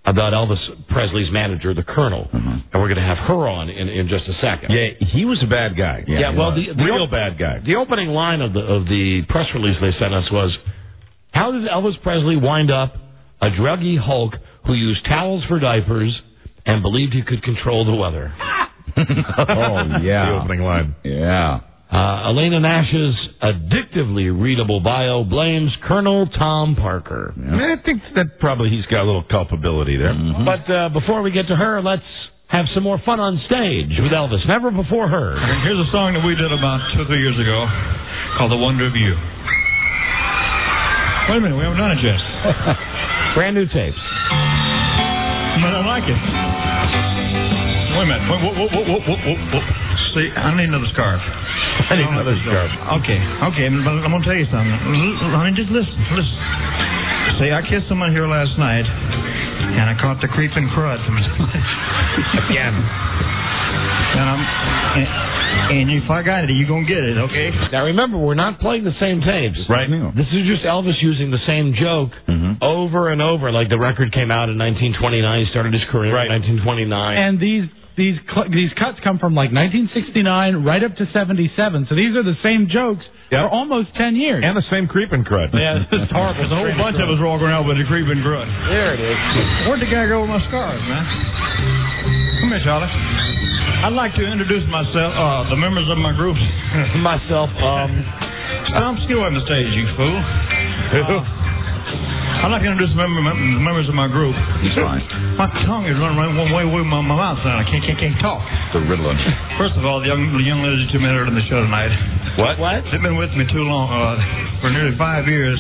about Elvis Presley's manager, the Colonel, Mm-hmm. and we're going to have her on in, in just a second. Yeah, he was a bad guy. Yeah, well, the, the real op- bad guy. The opening line of the of the press release they sent us was, "How did Elvis Presley wind up a druggy Hulk who used towels for diapers and believed he could control the weather?" Oh yeah, the opening line. Yeah. Uh, Elena Nash's addictively readable bio blames Colonel Tom Parker. I, mean, I think that probably he's got a little culpability there. Mm-hmm. But uh, before we get to her, let's have some more fun on stage with Elvis. Never before heard. Here's a song that we did about two or three years ago called The Wonder of You. Wait a minute, we haven't done it yet. Brand new tapes. But I like it. Wait a minute. Whoa, whoa, whoa, whoa, whoa, whoa, whoa. See, I need another scarf. I need another scarf. Okay, okay, but I'm going to tell you something. L- honey, just listen, listen. See, I kissed someone here last night, and I caught the creeping crud from it. Again. And, I'm, and, and if I got it, you're going to get it, okay? Now remember, we're not playing the same tapes. Right. This is just Elvis using the same joke Mm-hmm. over and over. Like the record came out in nineteen twenty-nine. He started his career Right. in nineteen twenty-nine. And these these cl- these cuts come from like nineteen sixty-nine right up to seventy-seven. So these are the same jokes Yep. for almost ten years. And the same creeping crud. Yeah, it's horrible. There's a whole bunch of us all going out with the creeping crud. There it is. Where'd the guy go with my scars, man? Come here, Charlie. I'd like to introduce myself, uh, the members of my group. Myself, um... Stop still on the stage, you fool. Uh, I'd like to introduce the member, mem- members of my group. He's fine. My tongue is running right one way with my, my mouth now. I can't, can't, can't talk. The Riddler. First of all, the young, the young ladies you met on the show tonight. What? What? They've been with me too long, uh, for nearly five years.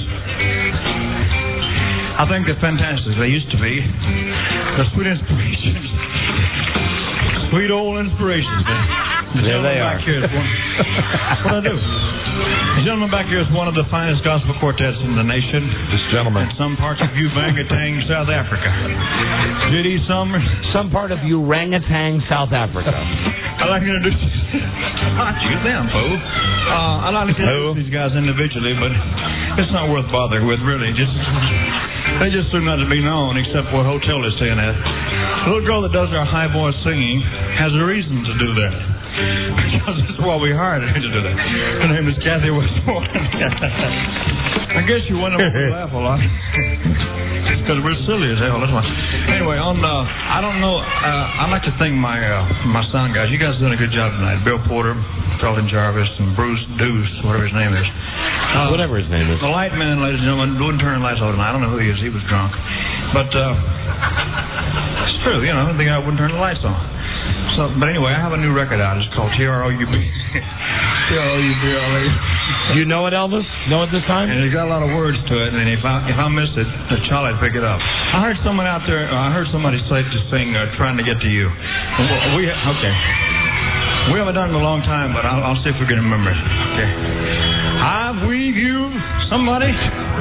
I think they're fantastic. They used to be. They're sweet inspirations. Sweet old inspirations, man. The There they gentleman are. back here is one. What I do? The gentleman back here is one of the finest gospel quartets in the nation. This gentleman. In some parts of Ubangatang, South Africa. J D Summers. Some part of Orangutan, South Africa. I'd like to introduce not you, them, fool. Uh, I'd like to introduce these guys individually, but it's not worth bothering with, really. Just they just do not to be known, except what hotel they're staying at. The little girl that does our high voice singing has a reason to do that. Because that's why we hired her to do that. Her name is Kathy Westmore. I guess you wonder why we laugh a lot. Because we're silly as hell, that's why. Anyway, on uh, I don't know. Uh, I'd like to thank my uh, my sound guys. You guys have done a good job tonight. Bill Porter, Felton Jarvis, and Bruce Deuce, whatever his name is. Uh, Whatever his name is. The light man, ladies and gentlemen, wouldn't turn the lights on tonight. I don't know who he is. He was drunk. But uh, it's true, you know. The guy wouldn't turn the lights on. So, but anyway, I have a new record out. It's called T R O U B. T R O U B L A. You know it, Elvis? Know it this time? And it's got a lot of words to it, and if I if I missed it, Charlie'd pick it up. I heard someone out there. Uh, I heard somebody say to sing uh, "Trying to Get to You." Well, we okay. We haven't done it in a long time, but I'll, I'll see if we can remember it. Okay. I believe you, somebody.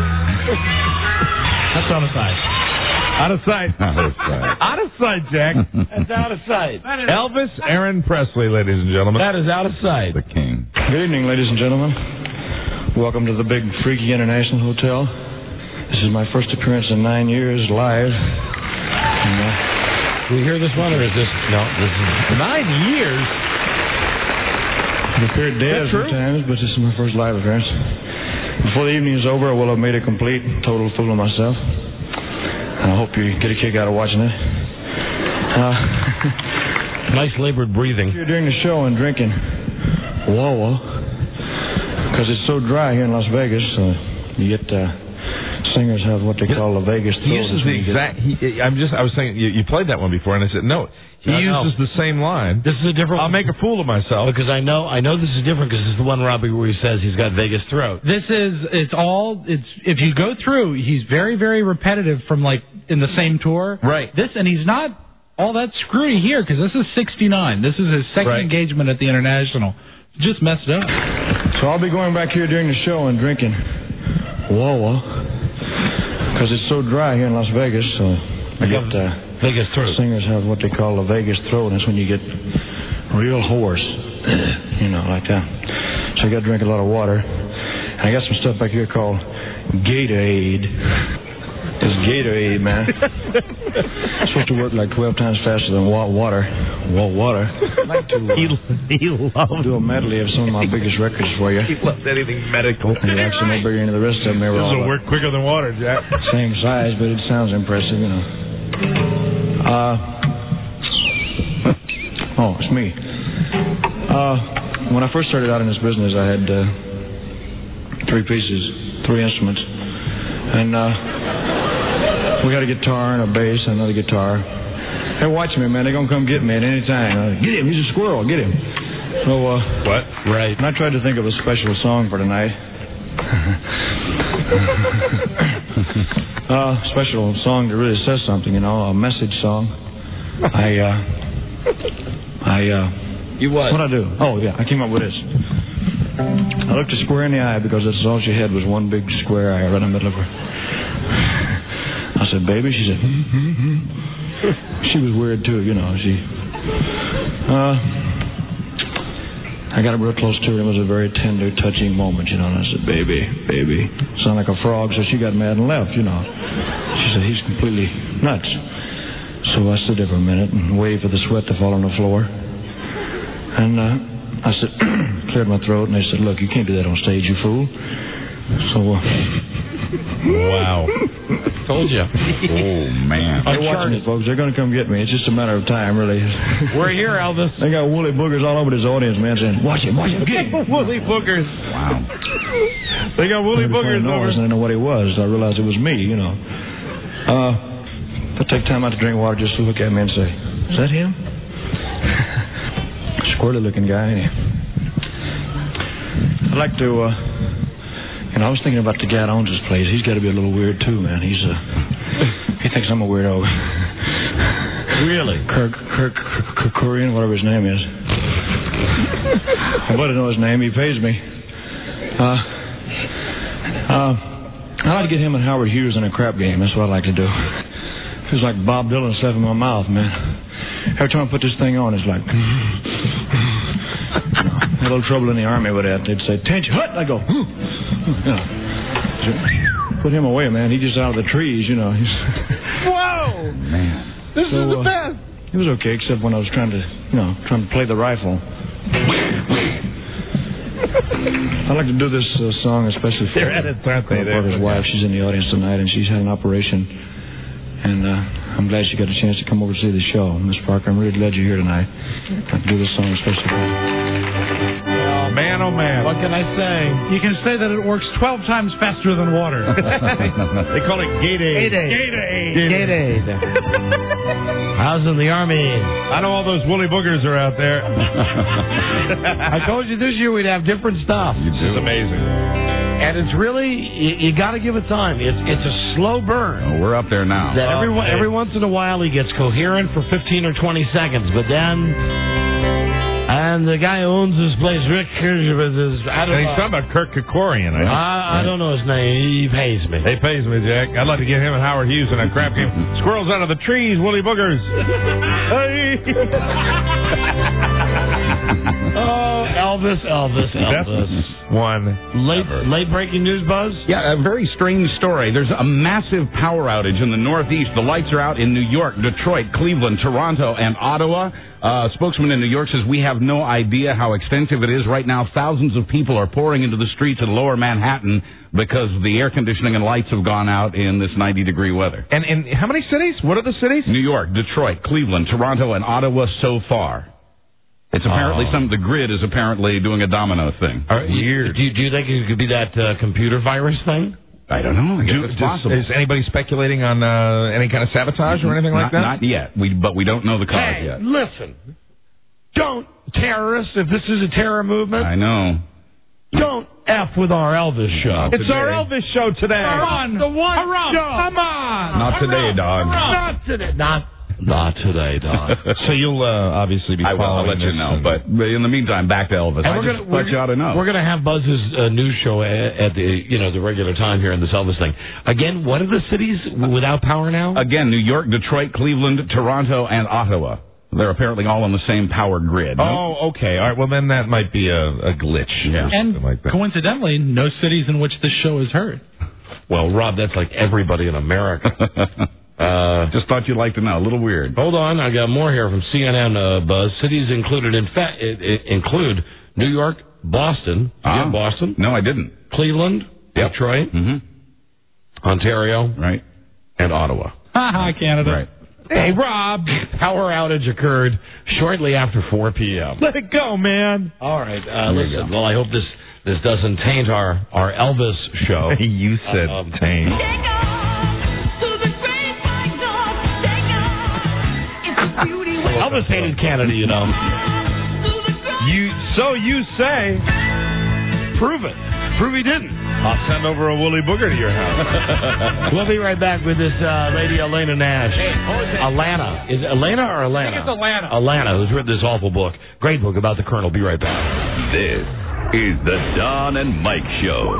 That's on the side. Out of sight. Out of sight. Out of sight, Jack. That's out of sight. Elvis Aaron Presley, ladies and gentlemen. That is out of sight. The king. Good evening, ladies and gentlemen. Welcome to the Big Freaky International Hotel. This is my first appearance in nine years live. And, uh, Do we hear this one, or is this... No, this is... Nine years? I've appeared dead a few times, but this is my first live appearance. Before the evening is over, I will have made a complete, total fool of myself. And I hope you get a kick out of watching it. Uh, nice labored breathing. You're during the show and drinking Wawa, because it's so dry here in Las Vegas, so you get uh, singers have what they call a Vegas He throat. uses the exact. He, I'm just. I was saying you, you played that one before, and I said no. He No, no. uses the same line. This is a different I'll one. make a fool of myself. Because I know I know this is different because it's the one, Robbie, where he says he's got Vegas throat. This is it's all it's if you go through, he's very very repetitive from like in the same tour. Right. This and he's not all that screwy here because this is sixty-nine. This is his second Right. engagement at the International. Just messed up. So I'll be going back here during the show and drinking Wawa, because it's so dry here in Las Vegas, so I get uh, Vegas throat. Singers have what they call a Vegas throat, and that's when you get real hoarse, you know, like that. So I got to drink a lot of water. And I got some stuff back here called Gatorade. It's Gatorade, man. It's supposed to work like twelve times faster than wa- water. Wa- water. I'd like to uh, He, he loves do a medley of some of my biggest records for you. He loves anything medical. And you're actually no bigger than the rest of them. They were This all will work quicker than water, Jack. same size, but it sounds impressive, you know. Uh, oh, it's me. Uh, when I first started out in this business, I had uh, three pieces, three instruments. And uh, we got a guitar and a bass and another guitar. Hey, watch me, man. They're going to come get me at any time. Uh, get him. He's a squirrel. Get him. So, uh, what? Right. And I tried to think of a special song for tonight. uh, special song that really says something, you know, a message song. I, uh, I, uh, you what? What'd I do? Oh, yeah, I came up with this. I looked her square in the eye because that's all she had was one big square eye right in the middle of her. I said, baby. She said, hmm, hmm, hmm. She was weird, too, you know. She, uh, I got up real close to her. It was a very tender, touching moment, you know. And I said, baby, baby. Sound like a frog, so she got mad and left, you know. She said, he's completely nuts. So I stood there for a minute and waited for the sweat to fall on the floor. And uh, I said, cleared my throat, and they said, look, you can't do that on stage, you fool. So, uh... wow. Told you. Oh, man. They're watching me, folks. They're going to come get me. It's just a matter of time, really. We're here, Elvis. They got woolly boogers all over this audience, man, saying, watch him, watch him, get him. Woolly boogers. Wow. They got woolly boogers over. I didn't know what he was. I realized it was me, you know. Uh, I take time out to drink water just to look at me and say, is that him? Squirrely looking guy, ain't he? I'd like to, uh, you know, I was thinking about the guy that owns this place. He's got to be a little weird, too, man. He's, uh, he thinks I'm a weirdo. Really? Kirk, Kirk, Kirk, Korean, whatever his name is. I better know his name. He pays me. Uh, uh, I like to get him and Howard Hughes in a crap game. That's what I like to do. Feels like Bob Dylan stuff in my mouth, man. Every time I put this thing on, it's like... You know, I had a little trouble in the Army with that. They'd say, attention, hut! I go... You know, put him away, man. He's just out of the trees, you know. He's Whoa! Man. This so, is the uh, best. It was okay, except when I was trying to, you know, trying to play the rifle. I like to do this uh, song especially for They're at it, aren't they? my brother's wife. She's in the audience tonight, and she's had an operation. And uh, I'm glad she got a chance to come over to see the show. Miss Parker, I'm really glad you're here tonight. I can do this song especially for you. Oh, man, oh, man. What can I say? You can say that it works twelve times faster than water. They call it Gatorade. Gatorade. Gatorade. How's in the Army? I know all those woolly boogers are out there. I told you this year we'd have different stuff. You do. It's amazing. And it's really, you, you got to give it time. It's it's a slow burn. Oh, we're up there now. That every, okay. every once in a while he gets coherent for fifteen or twenty seconds, but then... And the guy who owns this place, Rick Kirsch, with his... I don't and he's know. talking about Kirk Kerkorian. I, I, I don't know his name. He pays me. He pays me, Jack. I'd like to get him and Howard Hughes in a crap game. Squirrels out of the trees, woolly boogers. Hey! Oh, Elvis, Elvis, Elvis. Best one Late, ever. late breaking news, Buzz? Yeah, a very strange story. There's a massive power outage in the Northeast. The lights are out in New York, Detroit, Cleveland, Toronto, and Ottawa. Uh, a spokesman in New York says, we have no idea how extensive it is. Right now, thousands of people are pouring into the streets in lower Manhattan because the air conditioning and lights have gone out in this ninety-degree weather. And, and how many cities? What are the cities? New York, Detroit, Cleveland, Toronto, and Ottawa so far. It's apparently Oh. some, the grid is apparently doing a domino thing. Are, Weird. Do you, do you think it could be that uh, computer virus thing? I don't know. I guess Do, it's just, possible. is anybody speculating on uh, any kind of sabotage or anything like not, that? Not yet. We, but we don't know the cause Hey, yet. listen. Don't, terrorists, if this is a terror movement, I know. don't F with our Elvis show. It's our Elvis show today. Come on, the one Hurrah. show. Come on. Not today, dog. Not today. Not, not today, Don. So you'll uh, obviously be I will. I'll following let you this know. and- But in the meantime, back to Elvis. And I we're just gonna, thought we're, you ought to know. We're going to have Buzz's uh, news show at, at the you know the regular time here in this Elvis thing. Again, what are the cities without power now? Again, New York, Detroit, Cleveland, Toronto, and Ottawa. They're apparently all on the same power grid. Oh, okay. All right. Well, then that might be a, a glitch. Yeah. Or And something like that. coincidentally, no cities in which this show is heard. Well, Rob, that's like everybody in America. uh, Just thought you'd like to know. A little weird. Hold on, I got more here from C N N. Uh, Buzz. Cities included in fact it, it include New York, Boston. You Ah. get Boston? No, I didn't. Cleveland, Yep. Detroit, Mm-hmm. Ontario, Right. and Ottawa. Ha ha, Canada. Right. Hey, Rob, power outage occurred shortly after four p.m. Let it go, man. All right. Uh, There you listen, go. well, I hope this, this doesn't taint our, our Elvis show. You said Um, taint. Elvis hated Canada, you know. You so you say. Prove it. Prove he didn't. I'll send over a woolly booger to your house. We'll be right back with this uh, lady, Elena Nash. Alana. Is it Elena or Alana? I think it's Alana. Alana, who's written this awful book. Great book about the Colonel. Be right back. This is the Don and Mike Show.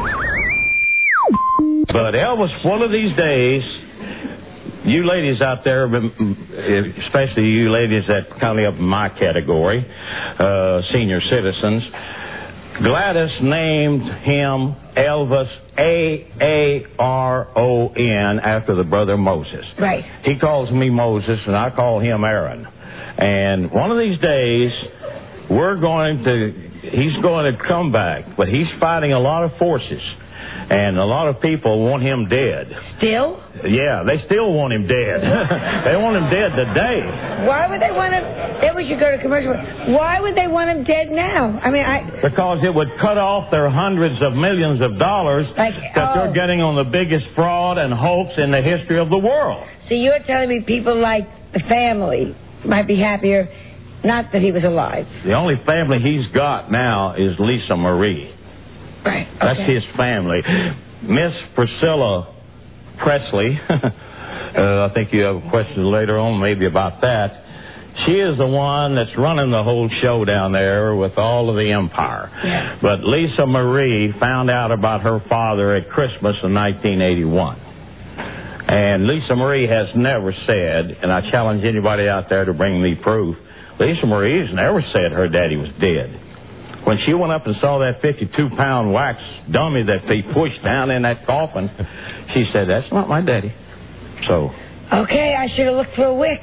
But Elvis, one of these days, you ladies out there, especially you ladies that kind of up in my category, uh, senior citizens, Gladys named him Elvis, A A R O N, after the brother Moses. Right. He calls me Moses, and I call him Aaron. And one of these days, we're going to, he's going to come back, but he's fighting a lot of forces. And a lot of people want him dead. Still? Yeah, they still want him dead. They want him dead today. Why would they want him? Then we should go to commercial. Why would they want him dead now? I mean, I. Because it would cut off their hundreds of millions of dollars Like, that oh. they're getting on the biggest fraud and hoax in the history of the world. So you're telling me people like the family might be happier, not that he was alive. The only family he's got now is Lisa Marie. Right. That's okay. his family. Miss Priscilla Presley, uh, I think you have a question later on maybe about that. She is the one that's running the whole show down there with all of the empire. Yeah. But Lisa Marie found out about her father at Christmas in nineteen eighty-one. And Lisa Marie has never said, and I challenge anybody out there to bring me proof, Lisa Marie's never said her daddy was dead. When she went up and saw that fifty-two pound wax dummy that they pushed down in that coffin, she said, that's not my daddy. So. Okay, I should have looked for a wick.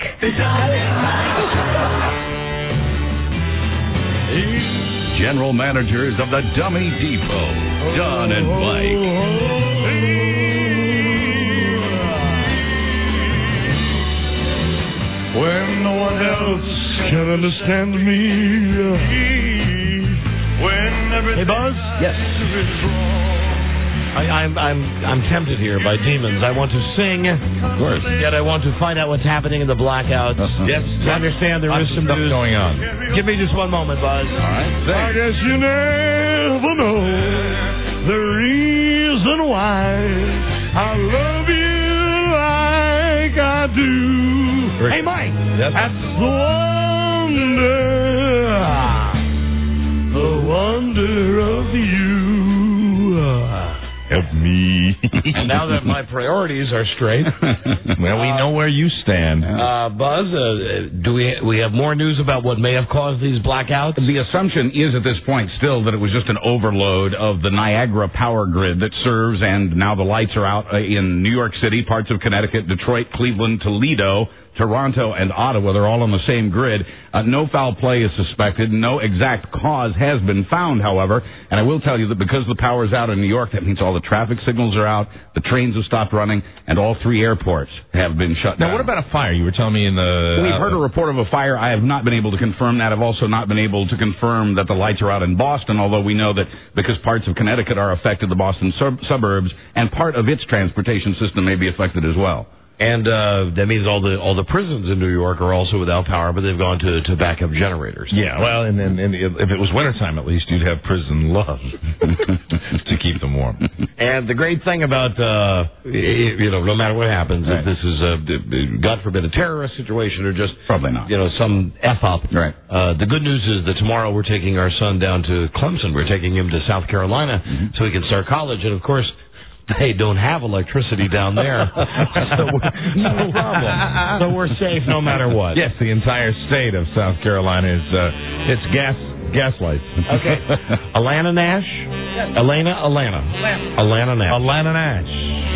General managers of the Dummy Depot, Don and Mike. When no one else can understand me. Hey, Buzz? Yes. I, I'm I'm I'm tempted here by demons. I want to sing, Of course. yet I want to find out what's happening in the blackouts. Uh-huh. Yes, to understand there is Lots of some stuff news going on. Give me just one moment, Buzz. All right. I Thanks. guess you never know the reason why I love you like I do. Hey, Mike. Yes. That's the wonder, the wonder of you. Help me. And now that my priorities are straight, well, we know where you stand. uh, Buzz, uh, do we we have more news about what may have caused these blackouts? The assumption is at this point still that it was just an overload of the Niagara power grid that serves, and now the lights are out uh, in New York City, parts of Connecticut, Detroit, Cleveland, Toledo, Toronto, and Ottawa. They're all on the same grid. Uh, no foul play is suspected. No exact cause has been found, however. And I will tell you that because the power's out in New York, that means all the traffic signals are out, the trains have stopped running, and all three airports have been shut Now, down. what about a fire? You were telling me in the... We've uh, heard a report of a fire. I have not been able to confirm that. I've also not been able to confirm that the lights are out in Boston, although we know that because parts of Connecticut are affected, the Boston sub- suburbs and part of its transportation system may be affected as well. And uh, that means all the all the prisons in New York are also without power, but they've gone to, to backup generators. Yeah, well, and then and if it was wintertime, at least you'd have prison love to keep them warm. And the great thing about, uh, you know, no matter what happens, Right. if this is, a, God forbid, a terrorist situation or just, Probably not. you know, some F-up. Right. Uh, the good news is that tomorrow we're taking our son down to Clemson. We're taking him to South Carolina Mm-hmm. so he can start college. And, of course, they don't have electricity down there. so we're, no problem. So we're safe no matter what. Yes, the entire state of South Carolina is uh, it's gas gas lights. Okay. Alana Nash? Elena? Alana. Alana Nash. Alana Nash.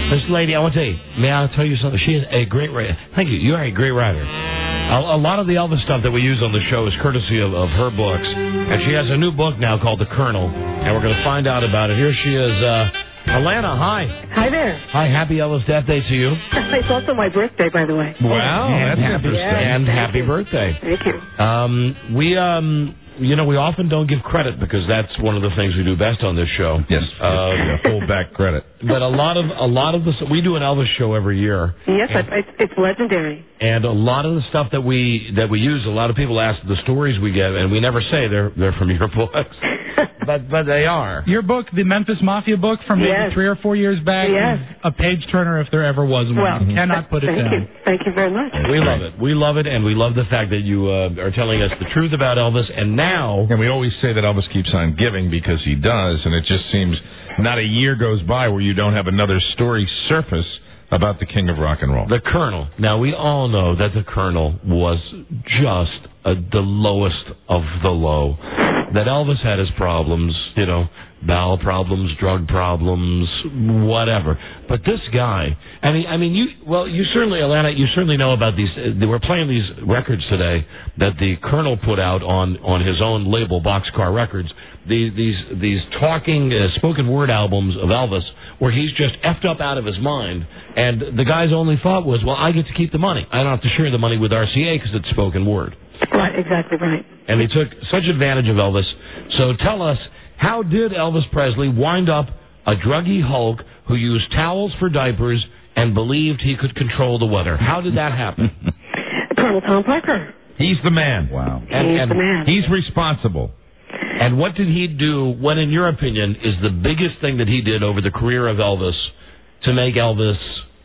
This lady, I want to tell you, may I tell you something? She is a great writer. Thank you. You are a great writer. A, a lot of the Elvis stuff that we use on the show is courtesy of, of her books. And she has a new book now called The Colonel. And we're going to find out about it. Here she is. Uh, Alana, hi. Hi there. Hi, happy Elvis Death Day to you. It's also my birthday, by the way. Wow, and that's happy, yeah. and happy birthday. Thank you. Um, we, um, you know, we often don't give credit because that's one of the things we do best on this show. Yes, uh, yeah, hold back credit. But a lot of a lot of the we do an Elvis show every year. Yes, and, it's, it's legendary. And a lot of the stuff that we that we use, a lot of people ask the stories we get, and we never say they're they're from your books. But but they are. Your book, the Memphis Mafia book from maybe yes. three or four years back, yes. is a page turner if there ever was one. Well, you cannot put it thank down. You. Thank you very much. We love it. We love it, and we love the fact that you uh, are telling us the truth about Elvis. And now, and we always say that Elvis keeps on giving because he does, and it just seems not a year goes by where you don't have another story surface about the King of Rock and Roll. The Colonel. Now, we all know that the Colonel was just uh, the lowest of the low. That Elvis had his problems, you know, bowel problems, drug problems, whatever. But this guy, I mean, I mean, you, well, you certainly, Alana, you certainly know about these. Uh, we're playing these records today that the Colonel put out on, on his own label, Boxcar Records. These these these talking uh, spoken word albums of Elvis, where he's just effed up out of his mind, and the guy's only thought was, well, I get to keep the money. I don't have to share the money with R C A because it's spoken word. Right, exactly right. And he took such advantage of Elvis. So tell us, how did Elvis Presley wind up a druggy Hulk who used towels for diapers and believed he could control the weather? How did that happen? Colonel Tom Parker. He's the man. Wow. And, he's and the man. He's responsible. And what did he do, what in your opinion is the biggest thing that he did over the career of Elvis to make Elvis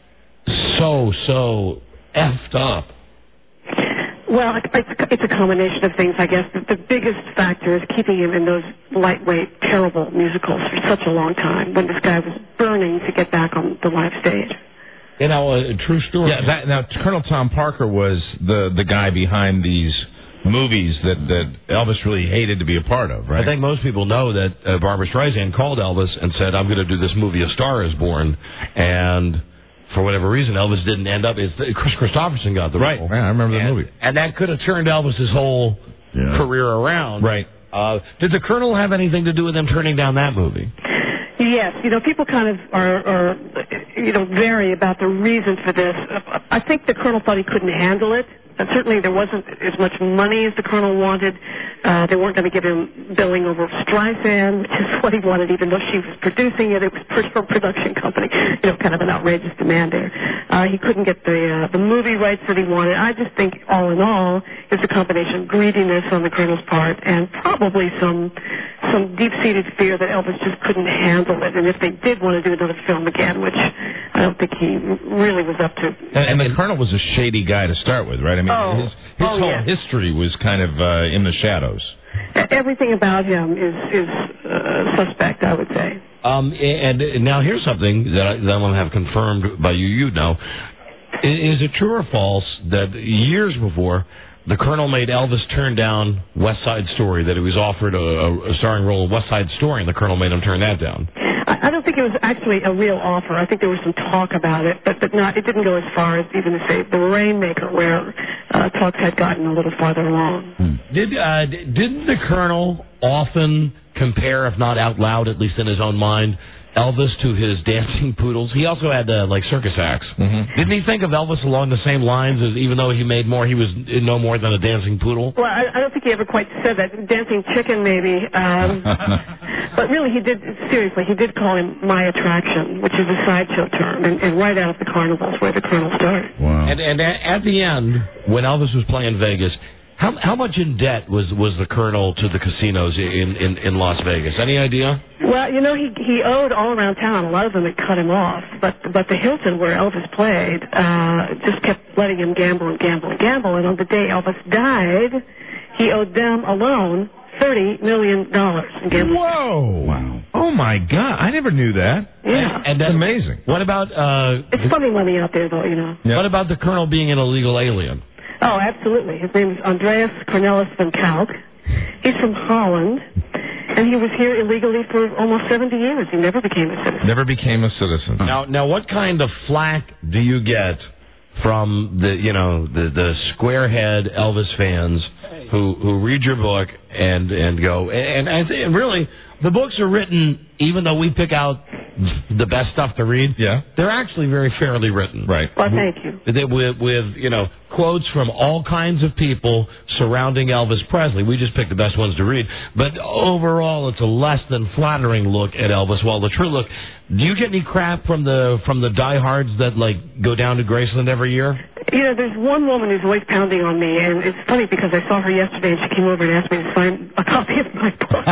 so, so effed up? Well, it's, it's a combination of things, I guess. The, the biggest factor is keeping him in those lightweight, terrible musicals for such a long time when this guy was burning to get back on the live stage. You know, a, a true story. Yeah, that, now, Colonel Tom Parker was the, the guy behind these movies that, that Elvis really hated to be a part of, right? I think most people know that uh, Barbra Streisand called Elvis and said, I'm going to do this movie, A Star Is Born, and for whatever reason, Elvis didn't end up. It's, Chris Christopherson got the right. role. Right, yeah, I remember the and, movie. And that could have turned Elvis's whole yeah. career around. Right. Uh, did the Colonel have anything to do with them turning down that movie? Yes, you know, people kind of are, are, you know, vary about the reason for this. I think the Colonel thought he couldn't handle it. And certainly there wasn't as much money as the Colonel wanted. Uh, they weren't going to give him billing over Streisand, which is what he wanted, even though she was producing it. It was her production company. You know, kind of an outrageous demand there. Uh, he couldn't get the uh, the movie rights that he wanted. I just think, all in all, it's a combination of greediness on the Colonel's part and probably some some deep-seated fear that Elvis just couldn't handle it. And if they did want to do another film again, which I don't think he really was up to. And, and the Colonel was a shady guy to start with, right? I mean, oh, his, his oh, whole yeah. history was kind of uh, in the shadows. Everything about him is is uh, suspect, I would say. Um, and, and now here's something that, I, that I'm going to have confirmed by you. You know, is it true or false that years before the Colonel made Elvis turn down West Side Story, that he was offered a, a starring role in West Side Story, and the Colonel made him turn that down? I don't think it was actually a real offer. I think there was some talk about it, but, but not. It didn't go as far as even to say The Rainmaker, where uh, talks had gotten a little farther along. Hmm. Did uh, didn't the Colonel often compare, if not out loud, at least in his own mind, Elvis to his dancing poodles? He also had uh, like circus acts. Mm-hmm. Didn't he think of Elvis along the same lines as, even though he made more, he was no more than a dancing poodle? Well, I, I don't think he ever quite said that. Dancing chicken, maybe. Um, but really, he did, seriously, he did call him my attraction, which is a sideshow term, and, and right out of the carnivals where the Colonel started. Wow. And, and at the end, when Elvis was playing Vegas, how how much in debt was, was the Colonel to the casinos in, in, in Las Vegas? Any idea? Well, you know, he he owed all around town. A lot of them had cut him off, but but the Hilton where Elvis played uh, just kept letting him gamble and gamble and gamble. And on the day Elvis died, he owed them alone thirty million dollars in gambling. Whoa! Wow! Oh my God! I never knew that. Yeah, and that's amazing. What about? Uh, it's funny money out there, though. You know. Yeah. What about the Colonel being an illegal alien? Oh, absolutely. His name is Andreas Cornelis van Kalk. He's from Holland. And he was here illegally for almost seventy years. He never became a citizen. Never became a citizen. Now, now, what kind of flack do you get from the, you know, the the squarehead Elvis fans who who read your book and and go and and, and really the books are written, even though we pick out the best stuff to read. Yeah, they're actually very fairly written. Right. Well, thank you. With, with you know quotes from all kinds of people surrounding Elvis Presley. We just picked the best ones to read. But overall, it's a less than flattering look at Elvis. While the true look. Do you get any crap from the from the diehards that like go down to Graceland every year? You know, there's one woman who's always pounding on me, and it's funny because I saw her yesterday, and she came over and asked me to sign a copy of my book.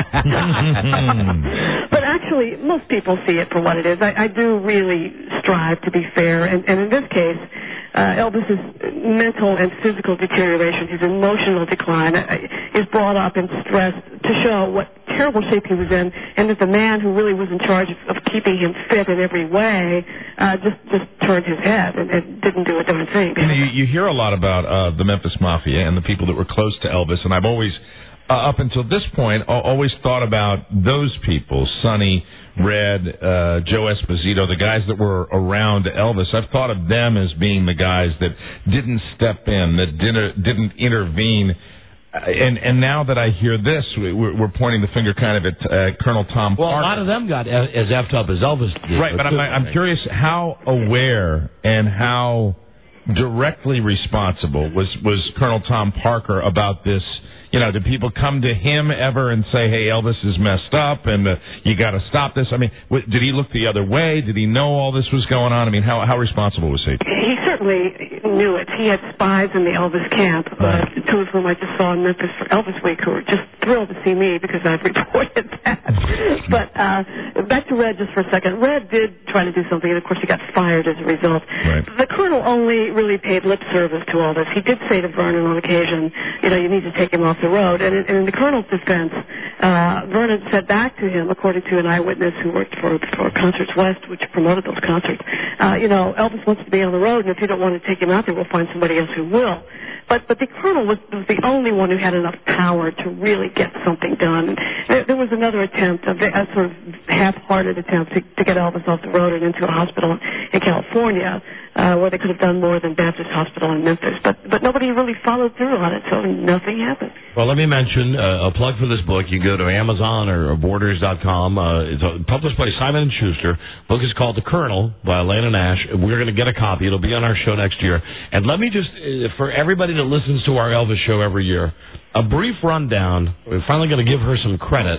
But actually, most people see it for what it is. I, I do really strive to be fair, and, and in this case, uh, Elvis's mental and physical deterioration, his emotional decline, uh, is brought up and stressed to show what terrible shape he was in, and that the man who really was in charge of, of keeping him fit in every way uh, just just turned his head and, and didn't do a darn thing. You, know, you, you hear a lot about uh, the Memphis Mafia and the people that were close to Elvis, and I've always, uh, up until this point, always thought about those people, Sonny, Red, uh, Joe Esposito, the guys that were around Elvis. I've thought of them as being the guys that didn't step in, that didn't, didn't intervene. And and now that I hear this, we're, we're pointing the finger kind of at uh, Colonel Tom Well, Parker. a lot of them got as effed up as Elvis did. Right, but I'm, I'm curious how aware and how directly responsible was, was Colonel Tom Parker about this. You know, did people come to him ever and say, hey, Elvis is messed up and uh, you got to stop this? I mean, w- did he look the other way? Did he know all this was going on? I mean, how how responsible was he? He certainly knew it. He had spies in the Elvis camp, right. uh, two of whom I just saw in Memphis for Elvis Week, who were just thrilled to see me because I've reported that. But uh, back to Red just for a second. Red did try to do something, and of course he got fired as a result. Right. The Colonel only really paid lip service to all this. He did say to Vernon on occasion, you know, you need to take him off the road. And in, and in the Colonel's defense, uh, Vernon said back to him, according to an eyewitness who worked for, for Concerts West, which promoted those concerts, uh, you know, Elvis wants to be on the road, and if you don't want to take him out there, we'll find somebody else who will. But but the Colonel was, was the only one who had enough power to really get something done. There, there was another attempt, a, a sort of half-hearted attempt to, to get Elvis off the road and into a hospital in California, uh, where they could have done more than Baptist Hospital in Memphis. But but nobody really followed through on it, so nothing happened. Well, let me mention uh, a plug for this book. You go to Amazon or, or Borders dot com. Uh, it's a, published by Simon and Schuster. The book is called The Colonel by Elena Nash. We're going to get a copy. It'll be on our show next year. And let me just, uh, for everybody that listens to our Elvis show every year, a brief rundown. We're finally going to give her some credit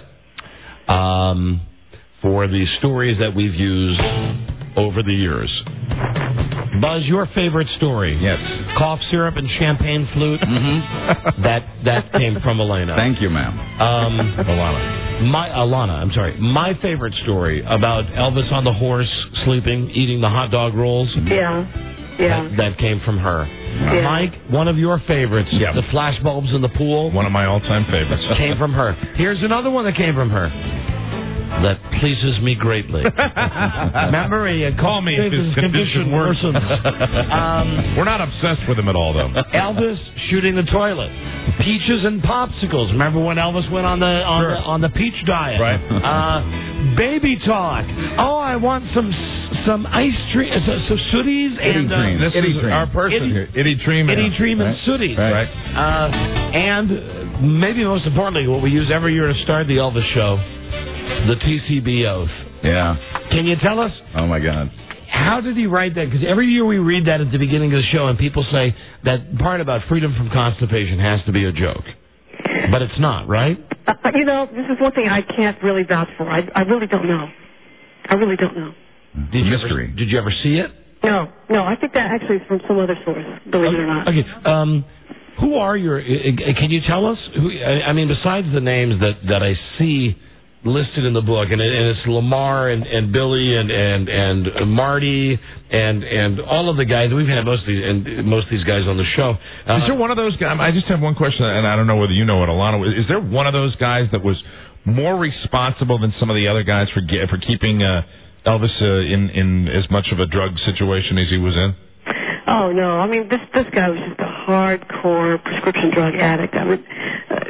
um, for the stories that we've used over the years. Buzz, your favorite story? Yes. Cough syrup and champagne flute? Mm-hmm. that that came from Elena. Thank you, ma'am. Um, Alana. My Alana, I'm sorry. My favorite story about Elvis on the horse, sleeping, eating the hot dog rolls. Yeah, yeah. That, that came from her. Yeah. Mike, one of your favorites, yeah. the flash bulbs in the pool. One of my all-time favorites. Came from her. Here's another one that came from her. That pleases me greatly. Remember, he had call me if his condition worsens. um, We're not obsessed with him at all, though. Elvis shooting the toilet. Peaches and popsicles. Remember when Elvis went on the on sure. the on the peach diet? Right. Uh, baby talk. Oh, I want some some ice cream, uh, some sooties and uh, this Itty is Dream. our person Itty, here, Itty Dream. Itty Dream and right. sooties. Right. Uh, and maybe most importantly, what we use every year to start the Elvis show. The T C B oath. Yeah. Can you tell us? Oh, my God. How did he write that? Because every year we read that at the beginning of the show, and people say that part about freedom from constipation has to be a joke. But it's not, right? Uh, you know, this is one thing I can't really vouch for. I, I really don't know. I really don't know. Did you Mystery. Ever, did you ever see it? No, no. I think that actually is from some other source, believe it or not. Okay. Um, who are your... Can you tell us? Who, I mean, besides the names that, that I see listed in the book, and, it, and it's Lamar and, and Billy and, and, and Marty and and all of the guys. We've had most of these, and most of these guys on the show. Uh, is there one of those guys? I just have one question, and I don't know whether you know it, Alana. Is there one of those guys that was more responsible than some of the other guys for for keeping uh, Elvis uh, in in as much of a drug situation as he was in? Oh no! I mean, this this guy was just a hardcore prescription drug addict. I mean, uh,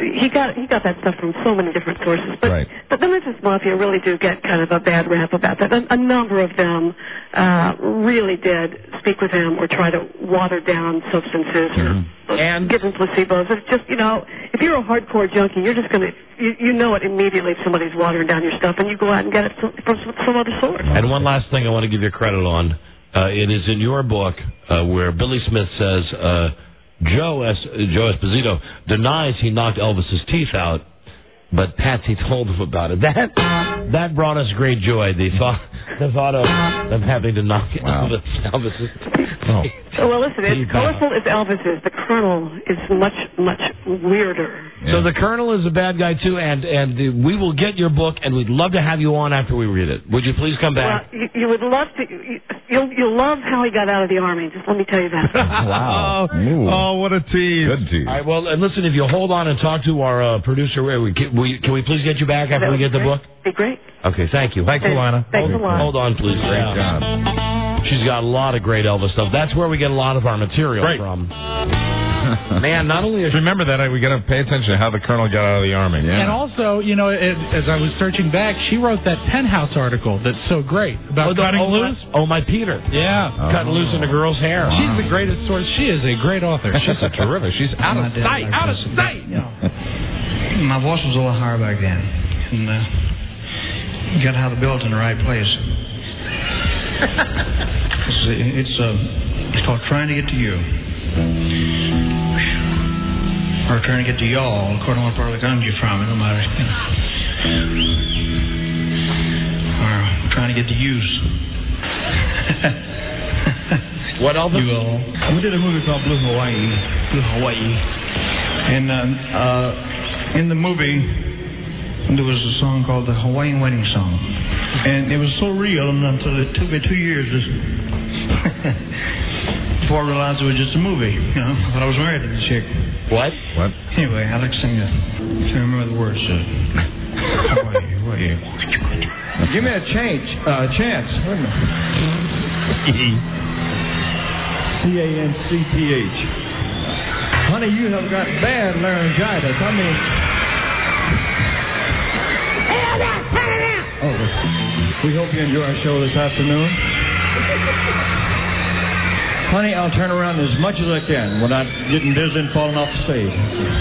he got he got that stuff from so many different sources. But right. but the Memphis Mafia really do get kind of a bad rap about that. A, a number of them uh, really did speak with him or try to water down substances mm-hmm. or and give him placebos. It's just, you know, if you're a hardcore junkie, you're just going to, you, you know it immediately if somebody's watering down your stuff, and you go out and get it from some other source. And one last thing I want to give you credit on. Uh, it is in your book uh, where Billy Smith says uh, Joe Es- Joe Esposito denies he knocked Elvis's teeth out, but Patsy told him about it. That that brought us great joy. The thought the thought of them having to knock wow. Elvis Elvis's oh. Oh, well, listen, as colorful as Elvis is, the Colonel is much, much weirder. Yeah. So the Colonel is a bad guy, too, and, and uh, we will get your book, and we'd love to have you on after we read it. Would you please come back? Well, you, you would love to. You, you'll, you'll love how he got out of the Army. Just let me tell you that. Wow. oh, oh, what a tease. Good tease. All right, well, and listen, if you'll hold on and talk to our uh, producer, we, can, we, can we please get you back after we get the great. book? Be great. Okay, thank you. Thanks, Alana. Thanks a lot. Hold on, please. Great yeah. job. She's got a lot of great Elvis stuff. That's where we get a lot of our material right. from. Man, not only is remember that we got to pay attention to how the Colonel got out of the Army. Yeah. And also, you know, it, as I was searching back, she wrote that Penthouse article that's so great about oh, the, cutting oh, loose. My, oh, my Peter. Yeah. Oh. Cutting loose in a girl's hair. Wow. She's the greatest source. She is a great author. She's a terrific. She's out of sight. Out of sight. You know, my voice was a little higher back then, and uh, you got to have the build in the right place. it's it's, uh, it's called Trying to Get to You. Or trying to get to y'all, according to what part of the country you're from, it don't matter. Or trying to get to use. What else? You all. We did a movie called Blue Hawaii. Blue Hawaii. And uh, uh, in the movie, there was a song called the Hawaiian Wedding Song. And it was so real until it took me two years to before I realized it was just a movie. You know, I thought I was married to the chick. What? What? Anyway, I like to sing that. I can't remember the words. Uh, Hawaii, Hawaii. Give me a change, uh, chance. Wait a minute. C A N C T H. Honey, you have got bad laryngitis. I mean... Oh, we hope you enjoy our show this afternoon. Honey, I'll turn around as much as I can without getting dizzy and falling off the stage.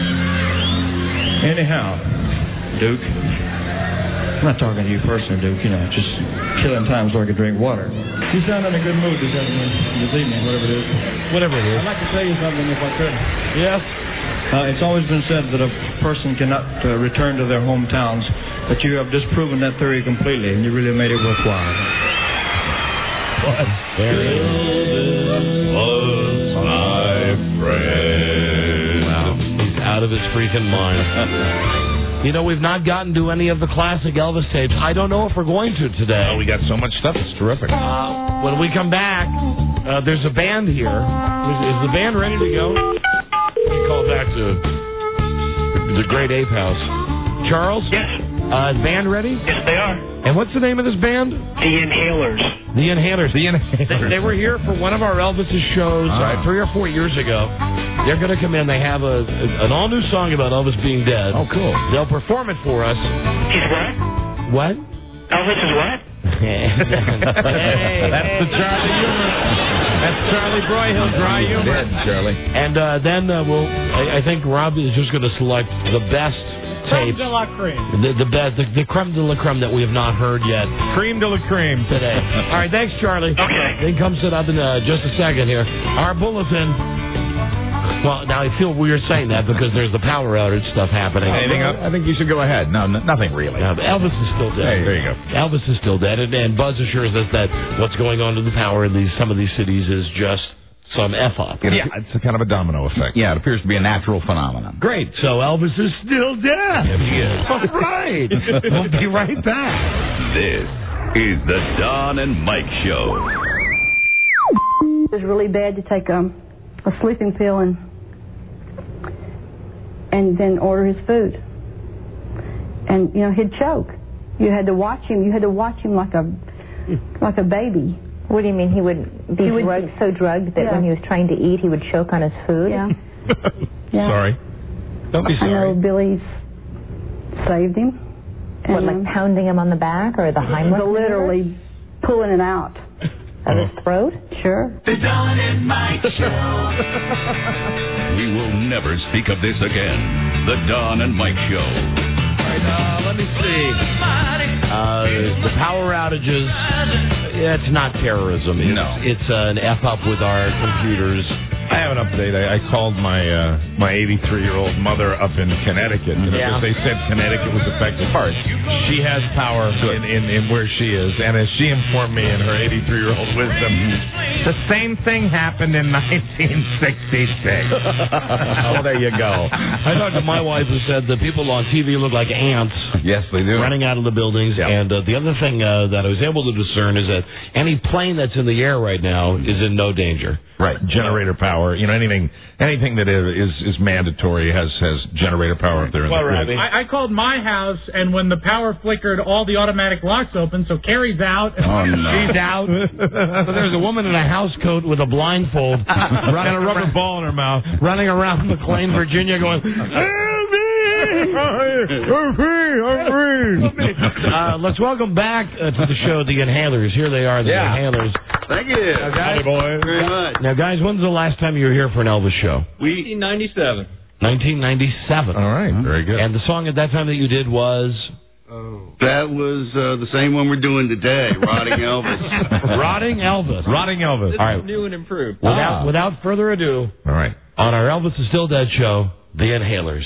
Anyhow, Duke, I'm not talking to you personally, Duke, you know, just killing time so I could drink water. You sound in a good mood this afternoon, this evening, whatever it is. Whatever it is. I'd like to tell you something if I could. Yes? Uh, it's always been said that a person cannot uh, return to their hometowns, but you have disproven that theory completely, and you really made it worthwhile. What? Elvis was my friend. Wow. He's out of his freaking mind. You know, we've not gotten to any of the classic Elvis tapes. I don't know if we're going to today. Oh, we got so much stuff. It's terrific. Uh, when we come back, uh, there's a band here. Is, is the band ready to go? We call back to the great Ape House. Charles? Yes. Uh, band ready? Yes, they are. And what's the name of this band? The Inhalers. The Inhalers. The Inhalers. They, they were here for one of our Elvis's shows ah. uh, three or four years ago. They're going to come in. They have a, a an all-new song about Elvis being dead. Oh, cool. They'll perform it for us. He's what? What? Elvis is what? hey, That's the Charlie humor. That's Charlie Broyhill, dry humor. Dead, Charlie. And uh, then uh, we'll. I, I think Rob is just going to select the best Creme tapes. de la creme. The the best, the, the creme de la creme that we have not heard yet. Cream de la cream today. All right, thanks, Charlie. Okay. Then come sit up in uh, just a second here. Our bulletin. Well, now I feel weird saying that because there's the power outage stuff happening. Anything up? I think you should go ahead. No, n- nothing really. No, Elvis is still dead. Hey, there you go. Elvis is still dead, and, and Buzz assures us that what's going on to the power in these some of these cities is just some F up. Yeah, it's a kind of a domino effect. Yeah, it appears to be a natural phenomenon. Great. So Elvis is still dead. Yes, he is. All right. We'll be right back. This is the Don and Mike Show. It was really bad to take a, a sleeping pill and and then order his food. And, you know, he'd choke. You had to watch him. You had to watch him like a like a baby. What do you mean? He would be he would, drugged, so drugged that yeah. when he was trying to eat, he would choke on his food? Yeah. yeah. Sorry. Don't be I know sorry. Billy's saved him. What, like pounding him on the back or the Heimlich? Literally pulling it out. Of his throat? Sure. The Don and Mike Show. We will never speak of this again. The Don and Mike Show. All right, uh, let me see. Uh, the power outages, yeah, it's not terrorism. It's, No. It's uh, an F up with our computers. I have an update. I, I called my uh, my eighty-three-year-old mother up in Connecticut. And Yeah. They said Connecticut was affected. Harsh. She has power in, in, in where she is. And as she informed me in her eighty-three-year-old wisdom, the same thing happened in nineteen sixty-six. Oh, there you go. I talked to my wife who said the people on T V look like ants. Yes, they do. Running out of the buildings. Yep. And uh, the other thing uh, that I was able to discern is that any plane that's in the air right now is in no danger. Right, generator power. You know, anything anything that is is, is mandatory has, has generator power up there in Well, the grid. I, I called my house, and when the power flickered, all the automatic locks open, so Carrie's out. And Oh, no. She's out. So there's a woman in a house coat with a blindfold running And a rubber ball in her mouth. running around McLean, Virginia, going, "Help me! I'm free! I'm free!" Uh, let's welcome back uh, to the show the Inhalers. Here they are, the Yeah. Inhalers. Thank you. Now, guys, Very much. now, guys, when's the last time you were here for an Elvis show? nineteen ninety-seven. nineteen ninety-seven. All right, very good. And the song at that time that you did was? That was uh, the same one we're doing today, Rotting Elvis. Rotting Elvis. Rotting Elvis. All right. New and improved. Without, without further ado, All right. on our Elvis is Still Dead show, the Inhalers.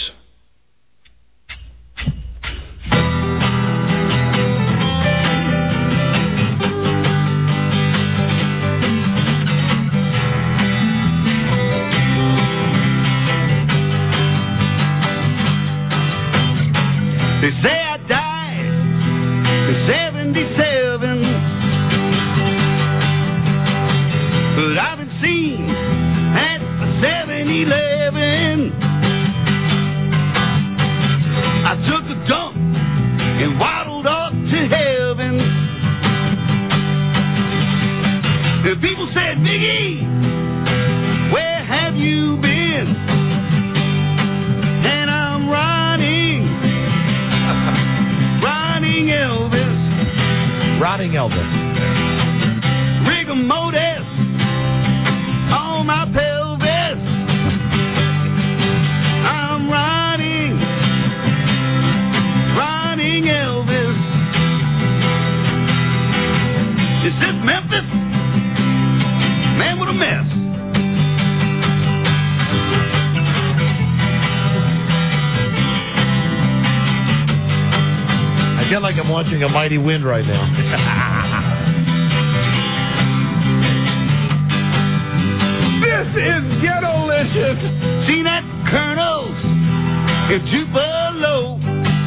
They say I died in seventy-seven, but I've been seen at a seven eleven. I took a dump and waddled up to heaven. The people said, Biggie, where have you been? And I'm running. Rotting Elvis. Rotting Elvis. Rigor mortis on my pelvis. I'm rotting. Rotting Elvis. Is this Memphis? Man, what a mess. I feel like I'm watching a mighty wind right now. This is Ghetto-licious. Seen at Colonel's in Tupelo.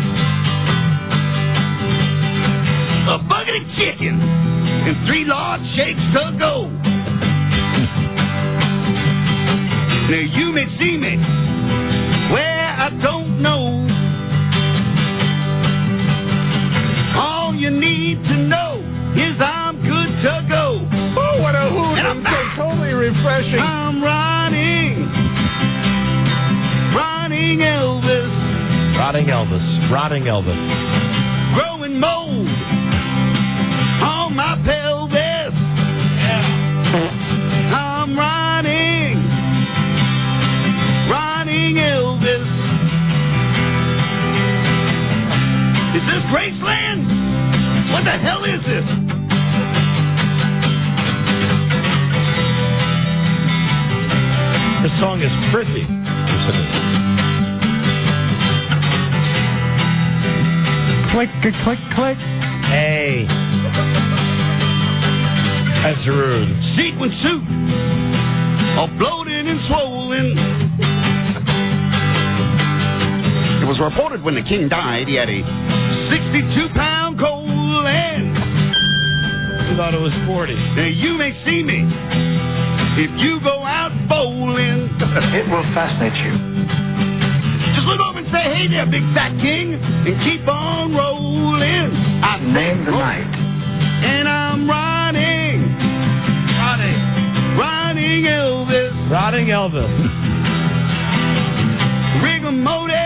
A bucket of chicken and three large shakes to go. Now you may see me where I don't know. All you need to know is I'm good to go. Oh, what a hoot. And I'm So totally refreshing. I'm running, running Elvis, Rotting Elvis. Rotting Elvis. growing mold on my pelvis. I'm running, running Elvis. Is this Graceland? What the hell is this? This song is pretty. Click, click, click. Hey. That's rude. Sequin suit, all bloated and swollen. It was reported when the king died, he had a sixty-two pound colon. I thought it was forty. Now you may see me if you go out bowling. It will fascinate you. Just look over and say, hey there, big fat king, and keep on rolling. I Name the roll, night. and I'm running, running, running Elvis, Rotting Elvis. rigor mortis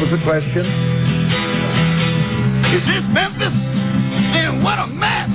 was the question. Is this Memphis? And what a mess!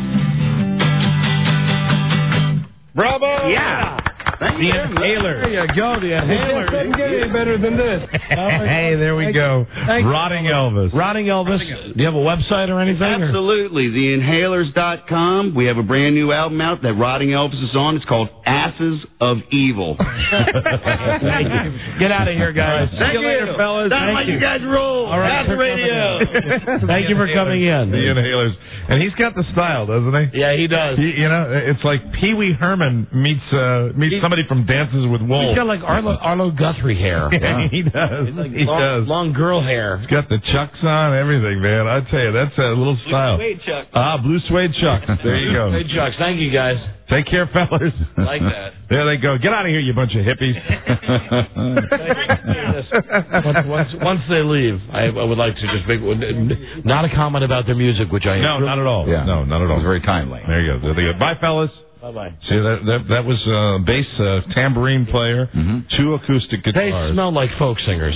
Bravo! Yeah. Thank The you. Inhaler. There you go, the Inhaler. It doesn't get any better than this. Hey, there we go. Rotting Elvis. Rotting Elvis. Do you have a website or anything? or- Absolutely. The inhalers dot com. We have a brand new album out that Rotting Elvis is on. It's called Asses of Evil. Thank you. Get out of here, guys. Thank See you later, you. fellas. That's Thank how you guys roll. All right. That's the radio. Thank you for coming in. The Inhalers. And he's got the style, doesn't he? Yeah, he does. He, you know, it's like Pee Wee Herman meets uh, meets somebody from Dances with Wolves. He's got like Arlo, Arlo Guthrie hair. Yeah, he does. Like he long, does. long girl hair. He's got the chucks on, everything, man. I tell you, that's a little style. Suede Chuck. Ah, blue suede chucks. There you go. Hey, Chucks. Thank you, guys. Take care, fellas. Like that. There they go. Get out of here, you bunch of hippies. once, once, once they leave, I, I would like to just make not a comment about their music, which I No, not at all. Yeah. No, not at all. It was very timely. There you go. There they go. Bye, fellas. Bye bye. See that that that was uh, bass uh, tambourine player, Mm-hmm. two acoustic They guitars. smell like folk singers.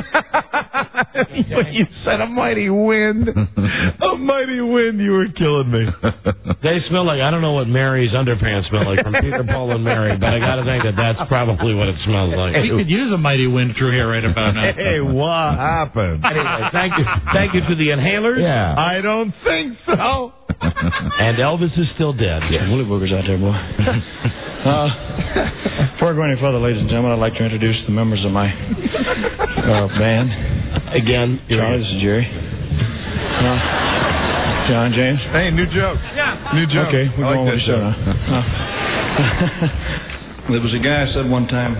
But you said a mighty wind, a mighty wind. You were killing me. They smell like, I don't know what Mary's underpants smell like from Peter, Paul, and Mary, but I got to think that that's probably what it smells like. We could use a mighty wind through here right about now. Hey, what happened? Anyway, thank you, thank you to the Inhalers. Yeah. I don't think so. And Elvis is still dead. Yeah, woolly boogers out there, boy. uh, before I go any further, ladies and gentlemen, I'd like to introduce the members of my uh, band. Again, Charlie, this is Jerry. Uh, John James. Hey, new joke. Yeah. New joke. Okay, we're I like going with that the show joke. now. Uh, there was a guy who said one time,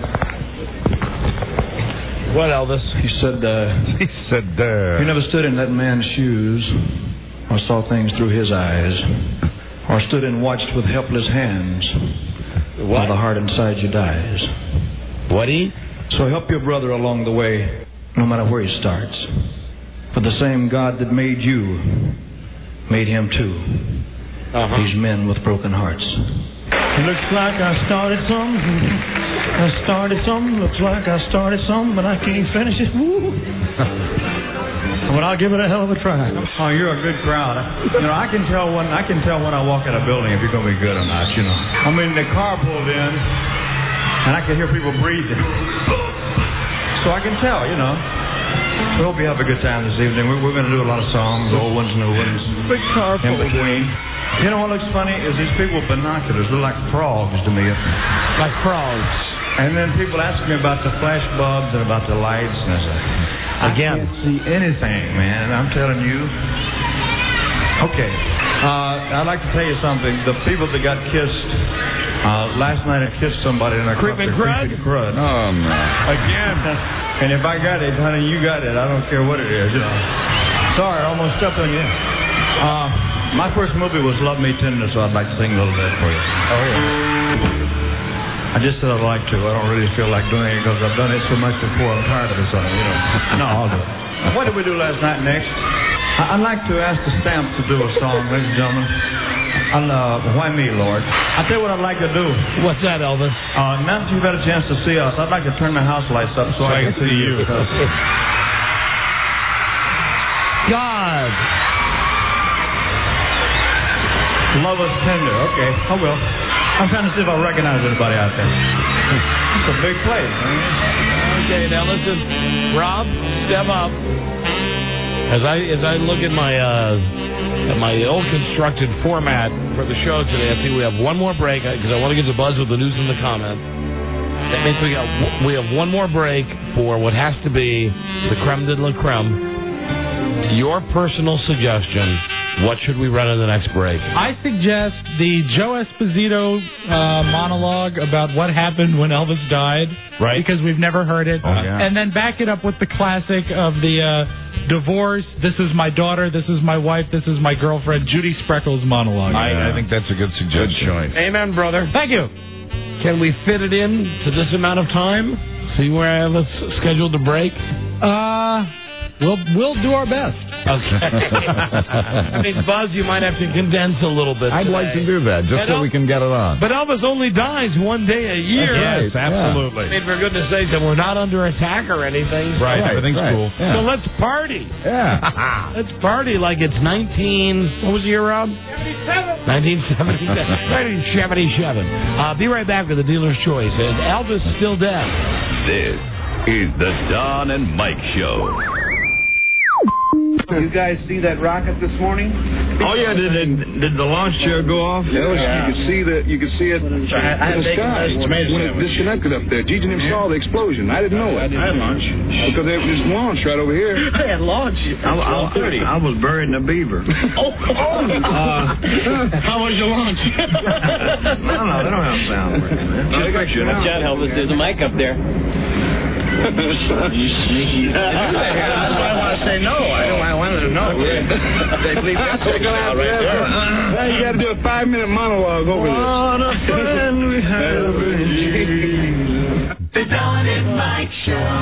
what, Elvis? he said, uh, He said, uh, you never stood in that man's shoes or saw things through his eyes or stood and watched with helpless hands while the heart inside you dies. What he? So help your brother along the way, no matter where he starts. For the same God that made you made him too. Uh-huh. These men with broken hearts. Looks like I started some. I started some. Looks like I started some, but I can't finish it. Woo. But I'll give it a hell of a try. Oh, you're a good crowd. You know, I can tell when I can tell when I walk in a building if you're gonna be good or not. You know, I mean, the car pulled in, and I could hear people breathing, so I can tell. You know. We hope you have a good time this evening. We're, we're going to do a lot of songs, old ones, new ones, Big car in pulled between. You know what looks funny is these people with binoculars look like frogs to me. Like frogs. And then people ask me about the flash bulbs and about the lights, and I say, Again. I can't see anything, man. I'm telling you. Okay. Uh, I'd like to tell you something. The people that got kissed uh, last night, I kissed somebody in a Creeping crud? crud. Oh, no. Again. And if I got it, honey, you got it. I don't care what it is. You know. Sorry, I almost stepped on you. Uh, my first movie was Love Me Tender, so I'd like to sing a little bit for you. Oh, yeah. I just said I'd like to. I don't really feel like doing it because I've done it so much before. I'm tired of it, so, you know. No, I'll do it. What did we do last night next? I- I'd like to ask the Stamps to do a song, ladies and gentlemen. I'll, uh, why me, Lord? I'll tell you what I'd like to do. What's that, Elvis? Uh, now that you've had a chance to see us, I'd like to turn the house lights up so, I can see you. God. Love us tender. Okay, I will. I'm trying to see if I recognize anybody out there. It's a big place. Okay, now listen, Rob, step up. As I as I look at my uh, at my old constructed format for the show today, I think we have one more break because I want to get the buzz with the news and the comments. That means we got we have one more break for what has to be the creme de la creme. Your personal suggestion. What should we run in the next break? I suggest the Joe Esposito uh, monologue about what happened when Elvis died. Right. Because we've never heard it. Oh, yeah. And then back it up with the classic of the uh, divorce. This is my daughter. This is my wife. This is my girlfriend. Judy Spreckles monologue. I, I think that's a good suggestion. Good choice. Amen, brother. Thank you. Can we fit it in to this amount of time? See where I have us scheduled to break? Uh, We'll we'll do our best. Okay. I mean, Buzz, you might have to condense a little bit. I'd today. like to do that, just And so El- we can get it on. But Elvis only dies one day a year. Yes, absolutely. I mean, for goodness sakes, and we're not under attack or anything. Right, Right, everything's right. cool. Yeah. So let's party. Yeah. Let's party like it's nineteen. What was the year, Rob? nineteen seventy-seven. nineteen seventy-seven. Uh, be right back with the dealer's choice. And Elvis is still dead. This is the Don and Mike Show. You guys see that rocket this morning? Oh yeah, did did, did the launch chair go off? Yeah, you could see the you could see it in the sky when it disconnected up there. Gigi and him saw the explosion. I didn't know it. I had lunch because there was this launch right over here. I had lunch. I, I, I was buried in a beaver. Oh, oh. Uh, how was your lunch? no, no, they don't have sound. No, they got you. Watch out, Elvis. There's a mic up there. You sneaky. That's why I want to say no. I don't. I wanted to know. They believe that's right there. Now you got to do a five-minute monologue over this. What a friend we have in Jesus. The Don and Mike Show.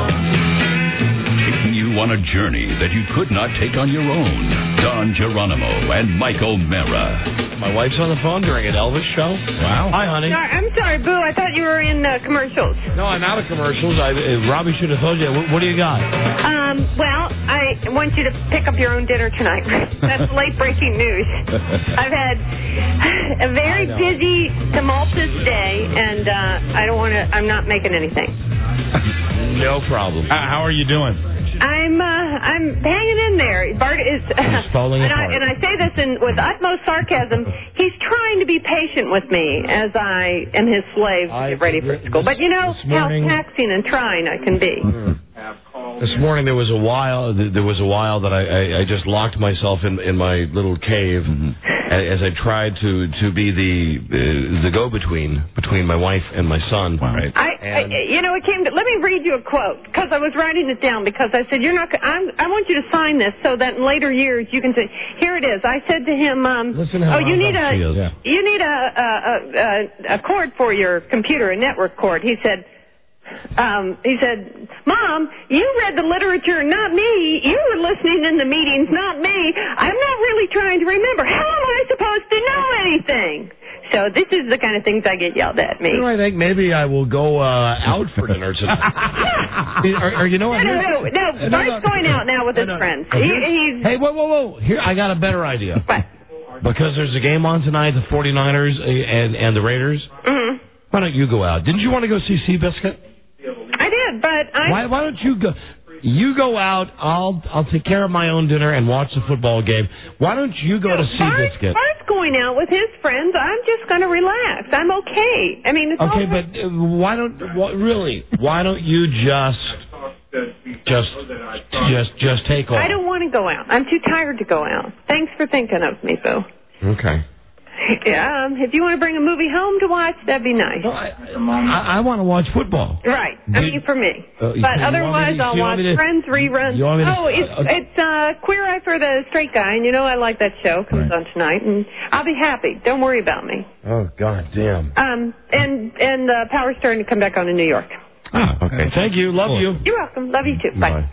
Taking you on a journey that you could not take on your own. Don Geronimo and Mike O'Mara. My wife's on the phone during an Elvis show. Wow. Hi, honey. Sorry, I'm sorry, Boo. I thought you were in uh, commercials. No, I'm out of commercials. I, uh, Robbie should have told you. What, what do you got? Um, well, I want you to pick up your own dinner tonight. That's late breaking news. I've had a very busy, tumultuous day, and uh, I don't want to. I'm not making anything. No problem. Uh, how are you doing? I'm uh, I'm hanging in there. Bart is, He's falling and, I, apart. and I say this in, with utmost sarcasm. He's trying to be patient with me as I am his slave to get ready for school. But you know how morning- taxing and trying I can be. This morning there was a while. There was a while that I, I, I just locked myself in in my little cave Mm-hmm. as I tried to to be the uh, the go between between my wife and my son. Right. I, I, you know, it came to, let me read you a quote, because I was writing it down, because I said, you're not, I'm, I want you to sign this so that in later years you can say, here it is. I said to him, um, Listen how oh, you need a, she is. Yeah. you need a, a, a, a cord for your computer, a network cord. He said, um, he said, Mom, you read the literature, not me. You were listening in the meetings, not me. I'm not really trying to remember. How am I supposed to know anything? So this is the kind of things I get yelled at me. You know, I think maybe I will go uh, out for dinner tonight. or, or you know what? No, no, no, no. no, Bart's no. going out now with his No, no. friends. Hey, He, he's Hey, whoa, whoa, whoa. Here, I got a better idea. What? Because there's a game on tonight, the forty-niners and, and the Raiders. Mm-hmm. Why don't you go out? Didn't you want to go see Seabiscuit? I did, but I. Why, why don't you go? You go out. I'll I'll take care of my own dinner and watch the football game. Why don't you go No, to Bart, Seabiscuit? Bart's going out with his friends. I'm just going to relax. I'm okay. I mean, it's Okay, all but uh, why don't what, really? Why don't you just just just just take off? I don't want to go out. I'm too tired to go out. Thanks for thinking of me, Boo. Okay. Yeah, um, if you want to bring a movie home to watch, that'd be nice. I, I want to watch football. Right. I Did- mean, for me. Uh, you- but you want me otherwise, to- I'll you want watch me to- Friends reruns. you want me to- oh, it's uh, it's uh, Queer Eye for the Straight Guy, and you know I like that show. Comes on tonight, and I'll be happy. Don't worry about me. Oh God damn. Um, and and uh, Power's starting to come back on in New York. Ah, okay. Thank you. Love you. You're welcome. Love you too. Bye.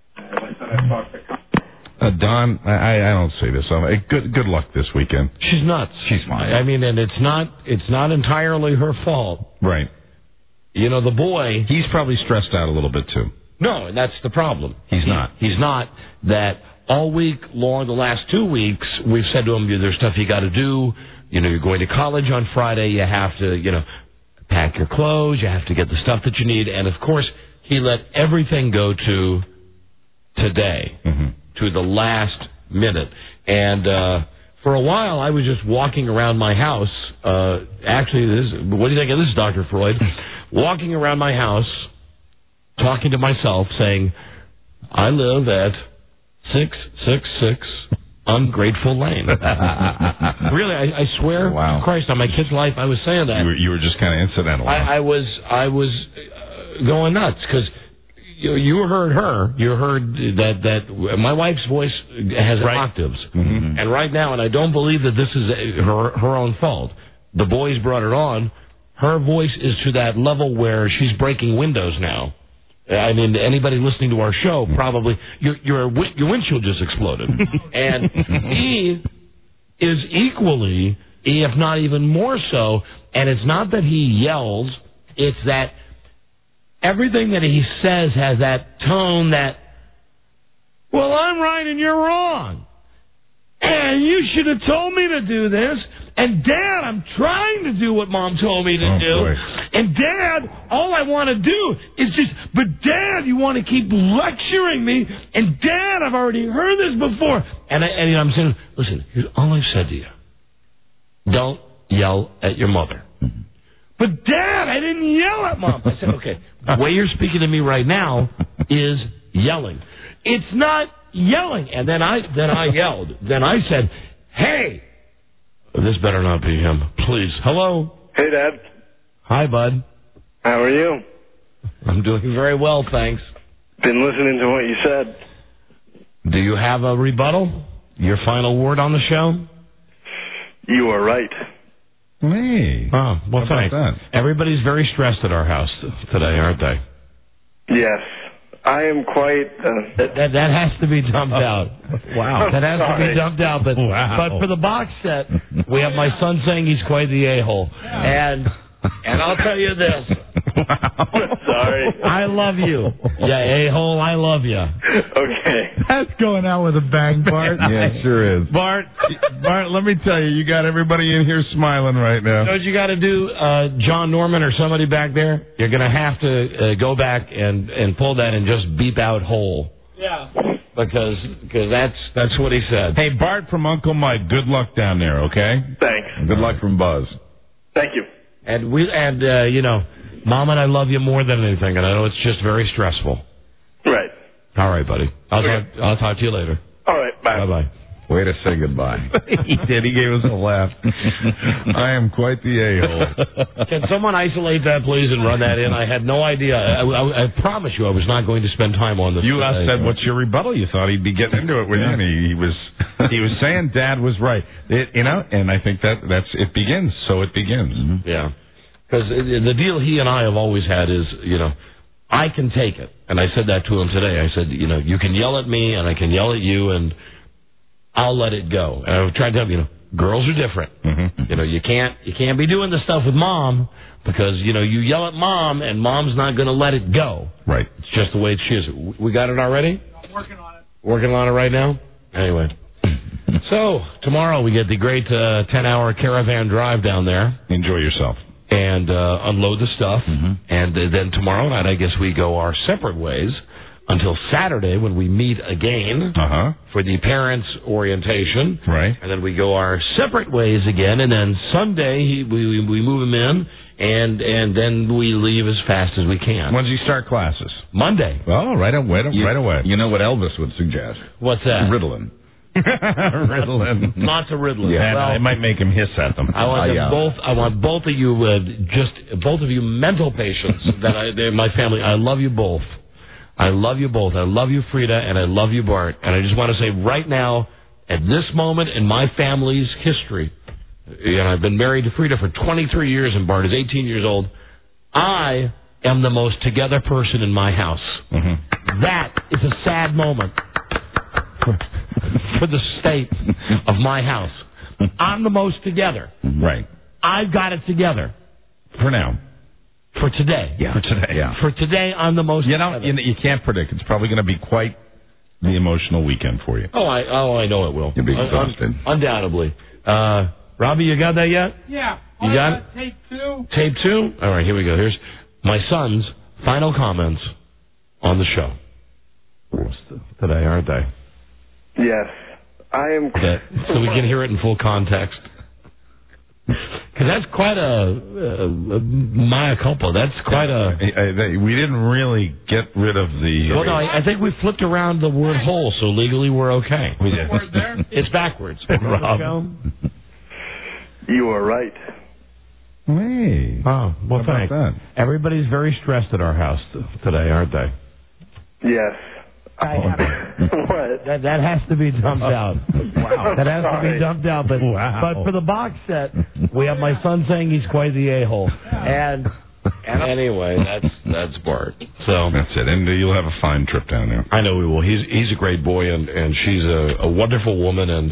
Uh, Don, I, I don't say this. Um, good good luck this weekend. She's nuts. She's fine. I mean, and it's not it's not entirely her fault. Right. You know, the boy. He's probably stressed out a little bit too. No, and that's the problem. He's He- not. He's not. That all week long, the last two weeks, we've said to him, "There's stuff you got to do. You know, you're going to college on Friday. You have to, you know, pack your clothes. You have to get the stuff that you need." And of course, he let everything go to today, mm-hmm. to the last minute. And uh, for a while, I was just walking around my house. Uh, actually, this, what do you think of this, Doctor Freud? Walking around my house, talking to myself, saying, "I live at six six six Ungrateful Lane." Really, I, I swear, Wow. Christ, on my kid's life, I was saying that. You were, you were just kind of incidental. I, I was, I was uh, going nuts because you, you heard her. You heard that that my wife's voice has Right. octaves, Mhm. and right now, and I don't believe that this is her her own fault. The boys brought it on. Her voice is to that level where she's breaking windows now. I mean, anybody listening to our show probably your your your windshield just exploded, and he is equally, if not even more so. And it's not that he yells; it's that everything that he says has that tone that, well, I'm right and you're wrong, and you should have told me to do this. And, Dad, I'm trying to do what Mom told me to oh, do. Boy. And, Dad, all I want to do is just, but, Dad, you want to keep lecturing me. And, Dad, I've already heard this before. And, I, and you know, I'm saying, listen, here's all I've said to you. Don't yell at your mother. Mm-hmm. But, Dad, I didn't yell at Mom. I said, okay, the way you're speaking to me right now is yelling. It's not yelling. And then I then I yelled. Then I said, hey. This better not be him. Please. Hello? Hey, Dad. Hi, bud. How are you? I'm doing very well, thanks. Been listening to what you said. Do you have a rebuttal? Your final word on the show? You are right. Hey. Oh, well, How thanks. about that? Everybody's very stressed at our house today, aren't they? Yes. I am quite... Uh, that, that that has to be dumped out. Wow. That has Sorry. to be dumped out. But Wow. but for the box set, we have my son saying he's quite the a-hole. And and I'll tell you this. Sorry. I love you. Yeah, a-hole, I love you. Okay. That's going out with a bang, Bart. Yeah, it sure is. Bart, Bart, let me tell you, you got everybody in here smiling right now. You know what you got to do, uh, John Norman or somebody back there? You're going to have to uh, go back and, and pull that and just beep out hole. Yeah. Because cause that's that's what he said. Hey, Bart from Uncle Mike, good luck down there, okay? Thanks. And good luck from Buzz. Thank you. And we and uh, you know, Mom and I love you more than anything, and I know it's just very stressful. Right. All right, buddy. I'll Okay. talk. I'll talk to you later. All right. Bye. Bye bye. Way to say goodbye. He did. He gave us a laugh. I am quite the a-hole. Can someone isolate that, please, and run that in? I had no idea. I, I, I promise you, I was not going to spend time on this. You uh, today. said, "What's your rebuttal?" You thought he'd be getting into it with you. And he, he was he was saying Dad was right. It, you know, and I think that that's it begins. So it begins. Mm-hmm. Yeah. Because the deal he and I have always had is, you know, I can take it. And I said that to him today. I said, you know, you can yell at me and I can yell at you and I'll let it go. And I've tried to tell him, you know, girls are different. Mm-hmm. You know, you can't you can't be doing this stuff with Mom because, you know, you yell at Mom and Mom's not going to let it go. Right. It's just the way she is. We got it already? I'm working on it. Working on it right now? Anyway. So, tomorrow we get the great uh, ten-hour caravan drive down there. Enjoy yourself. And uh, unload the stuff. Mm-hmm. And uh, then tomorrow night, I guess we go our separate ways until Saturday when we meet again uh-huh. for the parents' orientation. Right. And then we go our separate ways again. And then Sunday, he, we, we move him in. And and then we leave as fast as we can. When do you start classes? Monday. Oh, right away. You, right away. You know what Elvis would suggest? What's that? Ritalin. Ritalin. Lots of Ritalin. Yeah, well, it might make him hiss at them. I want uh, them yeah. both. I want both of you, uh, just both of you, mental patients that I, they're my family. I love you both. I love you both. I love you, Frida, and I love you, Bart. And I just want to say right now, at this moment in my family's history, and I've been married to Frida for twenty-three years, and Bart is eighteen years old. I am the most together person in my house. Mm-hmm. That is a sad moment for, for the state of my house. I'm the most together. Right. I've got it together. For now. For today. Yeah. For today, yeah. For today, I'm the most You know, together. you, you can't predict. It's probably going to be quite the emotional weekend for you. Oh, I oh I know it will. You'll be Un- un- exhausted. undoubtedly. Uh, Robbie, you got that yet? Yeah. You Oh, got yeah, it? Tape two. Tape two? All right, here we go. Here's my son's final comments on the show. Today, aren't they? Yes. I am... Okay. So we can hear it in full context. Because that's quite a, a, a mea culpa. That's quite a... I, I, we didn't really get rid of the... Well, no, I, I think we flipped around the word hole, so legally we're okay. We did. Word there. It's backwards. Rob. You are right. Hey. Oh, well, How about thanks. that? Everybody's very stressed at our house today, aren't they? Yes. I What? That that has to be dumped out. Wow. That has to Sorry. be dumped out. But Wow. but for the box set, we have my son saying he's quite the a-hole. And Anyway, that's that's Bart. So that's it, and uh, you'll have a fine trip down there. I know we will. He's he's a great boy, and and she's a, a wonderful woman. And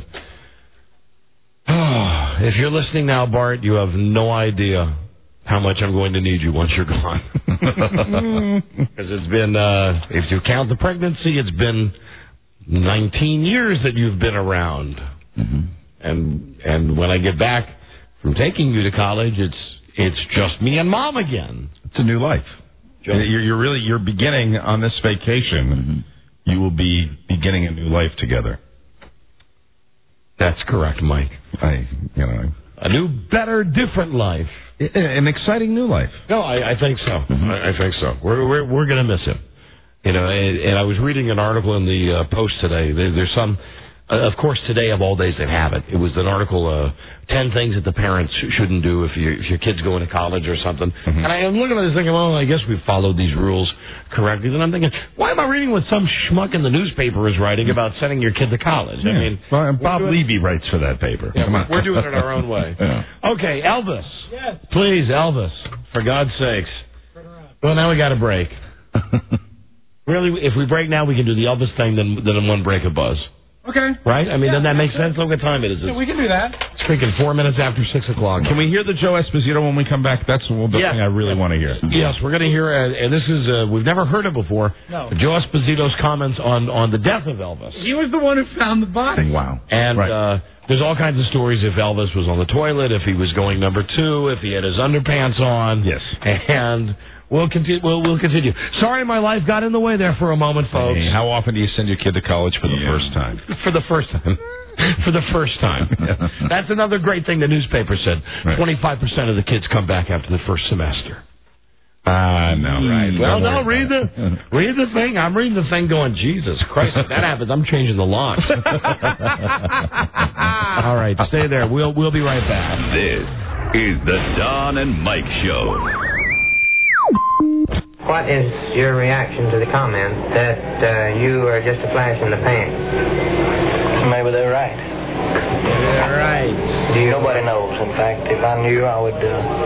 oh, if you're listening now, Bart, you have no idea how much I'm going to need you once you're gone. Because it's been, uh, if you count the pregnancy, it's been nineteen years that you've been around. Mm-hmm. And and when I get back from taking you to college, it's it's just me and Mom again. It's a new life. Just, you're, you're really you're beginning on this vacation. Mm-hmm. You will be beginning a new life together. That's correct, Mike. I, you know, a new, better, different life. An exciting new life. No, I, I think so. Mm-hmm. I, I think so. We're we're, we're going to miss him. You know, and, and I was reading an article in the uh, Post today. There, there's some. Uh, of course, today of all days they have it. It was an article, uh, ten things that the parents sh- shouldn't do if, you, if your kid's going to college or something. Mm-hmm. And I am looking at this thinking, well, I guess we've followed these rules correctly. Then I'm thinking, why am I reading what some schmuck in the newspaper is writing about sending your kid to college? Yeah. I mean, well, Bob doing, Levy writes for that paper. Yeah, Come on. We're doing it our own way. Yeah. Okay, Elvis. Yes. Please, Elvis, for God's sakes. Well, now we got to break. Really, if we break now, we can do the Elvis thing, then then in one break a buzz. Okay. Right? I mean, yeah, doesn't that make sense? Look what time it is. Yeah, we can do that. It's freaking four minutes after six o'clock. Can we hear the Joe Esposito when we come back? That's the yes. thing I really want to hear. Yes, we're going to hear, uh, and this is, uh, we've never heard it before, no. Joe Esposito's comments on, on the death of Elvis. He was the one who found the body. Wow. And right. uh, there's all kinds of stories if Elvis was on the toilet, if he was going number two, if he had his underpants on. Yes. And... We'll continue. We'll, we'll continue. Sorry, my life got in the way there for a moment, folks. Hey, how often do you send your kid to college for the yeah. first time? For the first time. For the first time. That's another great thing the newspaper said. Right. Twenty-five percent of the kids come back after the first semester. Ah, uh, no, right. Well, no, read the read the thing. I'm reading the thing, going, Jesus Christ, if that happens, I'm changing the locks. All right, stay there. We'll we'll be right back. This is the Don and Mike Show. What is your reaction to the comment that uh, you are just a flash in the pan? Maybe they're right. They're right. Do you, Nobody knows. In fact, if I knew, I would.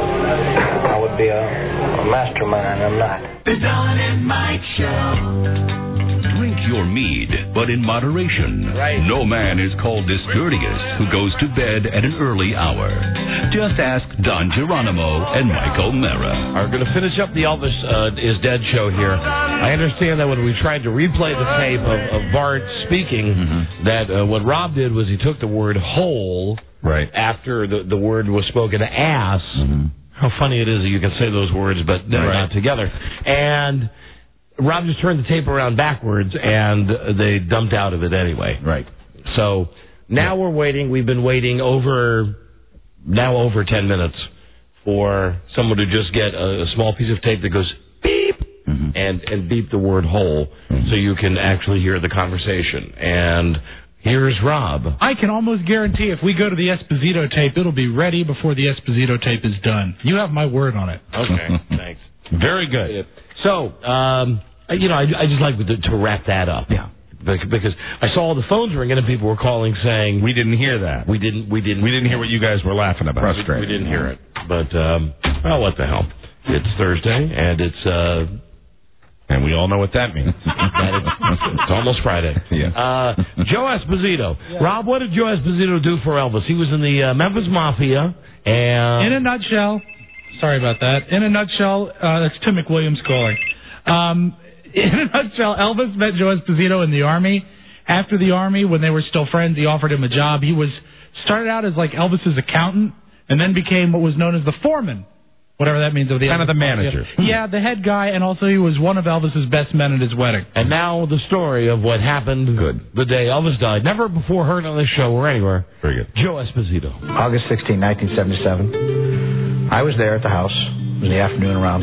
Uh, I would be a, a mastermind. I'm not. The Don and Mike Show. Drink your mead, but in moderation. Right. No man is called discourteous who goes to bed at an early hour. Just ask Don Geronimo and Mike O'Mara. We're going to finish up the Elvis uh, is Dead show here. I understand that when we tried to replay the tape of, of Bart speaking, mm-hmm. that uh, what Rob did was he took the word hole right after the, the word was spoken, ass. Mm-hmm. How funny it is that you can say those words, but they're right. not together. And Rob just turned the tape around backwards, and they dumped out of it anyway. Right. So now yeah. we're waiting. We've been waiting over, now over ten minutes for someone to just get a, a small piece of tape that goes beep mm-hmm. and, and beep the word hole mm-hmm. so you can actually hear the conversation. And here's Rob. I can almost guarantee if we go to the Esposito tape, it'll be ready before the Esposito tape is done. You have my word on it. Okay, thanks. Very good. So, um, you know, I, I just like to, to wrap that up. Yeah. Because I saw all the phones ringing and people were calling saying we didn't hear that. We didn't. We didn't. We didn't hear what you guys were laughing about. Frustrated. We, we didn't hear it. But um, well, what the hell? It's Thursday and it's uh, and we all know what that means. It's almost Friday. Yeah. Uh, Joe Esposito. Yeah. Rob, what did Joe Esposito do for Elvis? He was in the uh, Memphis Mafia. And in a nutshell, sorry about that. In a nutshell, uh, that's Tim McWilliams calling. Um, in a nutshell, Elvis met Joe Esposito in the Army. After the Army, when they were still friends, he offered him a job. He was started out as like Elvis's accountant, and then became what was known as the foreman, whatever that means. Of the kind Elvis of the manager. Mafia. Yeah, the head guy, and also he was one of Elvis's best men at his wedding. And now the story of what happened Good. the day Elvis died. Never before heard on this show or anywhere. Very good. Joe Esposito. August sixteenth, nineteen seventy-seven. I was there at the house. It was in the afternoon around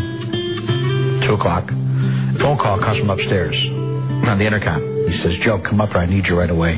two o'clock. A phone call comes from upstairs on the intercom. He says, Joe, come up here. I need you right away.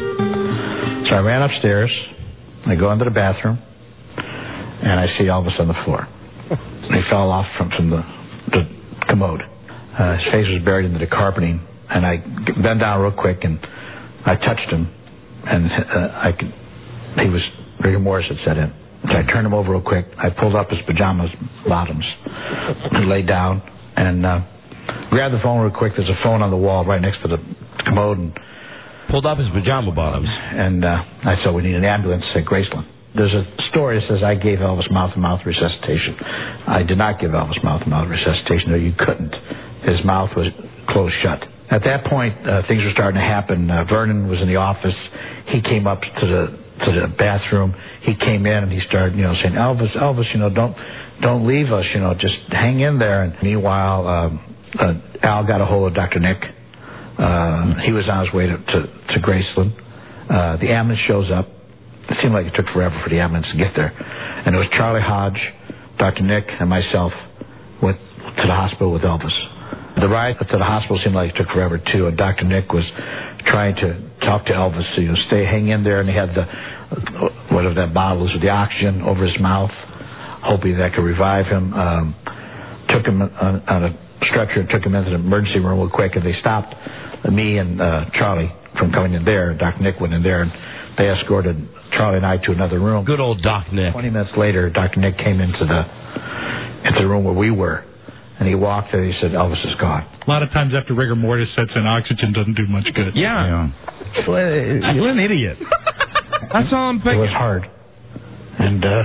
So I ran upstairs. I go into the bathroom, and I see Elvis on the floor. He fell off from, from the, the commode. Uh, his face was buried into the carpeting, and I bent down real quick, and I touched him, and uh, I could, he was, rigor mortis had set in. So I turned him over real quick. I pulled up his pajamas bottoms, He laid down and uh, grabbed the phone real quick. There's a phone on the wall right next to the commode. And pulled up his pajama bottoms. And uh, I said, we need an ambulance at Graceland. There's a story that says I gave Elvis mouth-to-mouth resuscitation. I did not give Elvis mouth-to-mouth resuscitation. No, you couldn't. His mouth was closed shut. At that point, uh, things were starting to happen. Uh, Vernon was in the office. He came up to the to the bathroom. He came in and he started, you know, saying, Elvis, Elvis, you know, don't don't leave us. You know, just hang in there. And meanwhile, um, uh, Al got a hold of Doctor Nick. Uh, he was on his way to to, to Graceland. Uh, the ambulance shows up. It seemed like it took forever for the ambulance to get there. And it was Charlie Hodge, Doctor Nick, and myself went to the hospital with Elvis. The ride to the hospital seemed like it took forever, too. And Doctor Nick was trying to talk to Elvis, so, you know, stay, hang in there. And he had the, whatever that bottle was, with the oxygen over his mouth, hoping that could revive him. Um, took him on, on a stretcher and took him into the emergency room real quick. And they stopped me and uh, Charlie from coming in there. Doctor Nick went in there, and they escorted Charlie and I to another room. Good old Doc Nick. Twenty minutes later, Doctor Nick came into the into the room where we were, and he walked there. And he said, "Elvis is gone." A lot of times after rigor mortis sets in, oxygen doesn't do much good. Yeah, yeah. Well, you're an idiot. That's all I'm thinking. It was hard, and uh,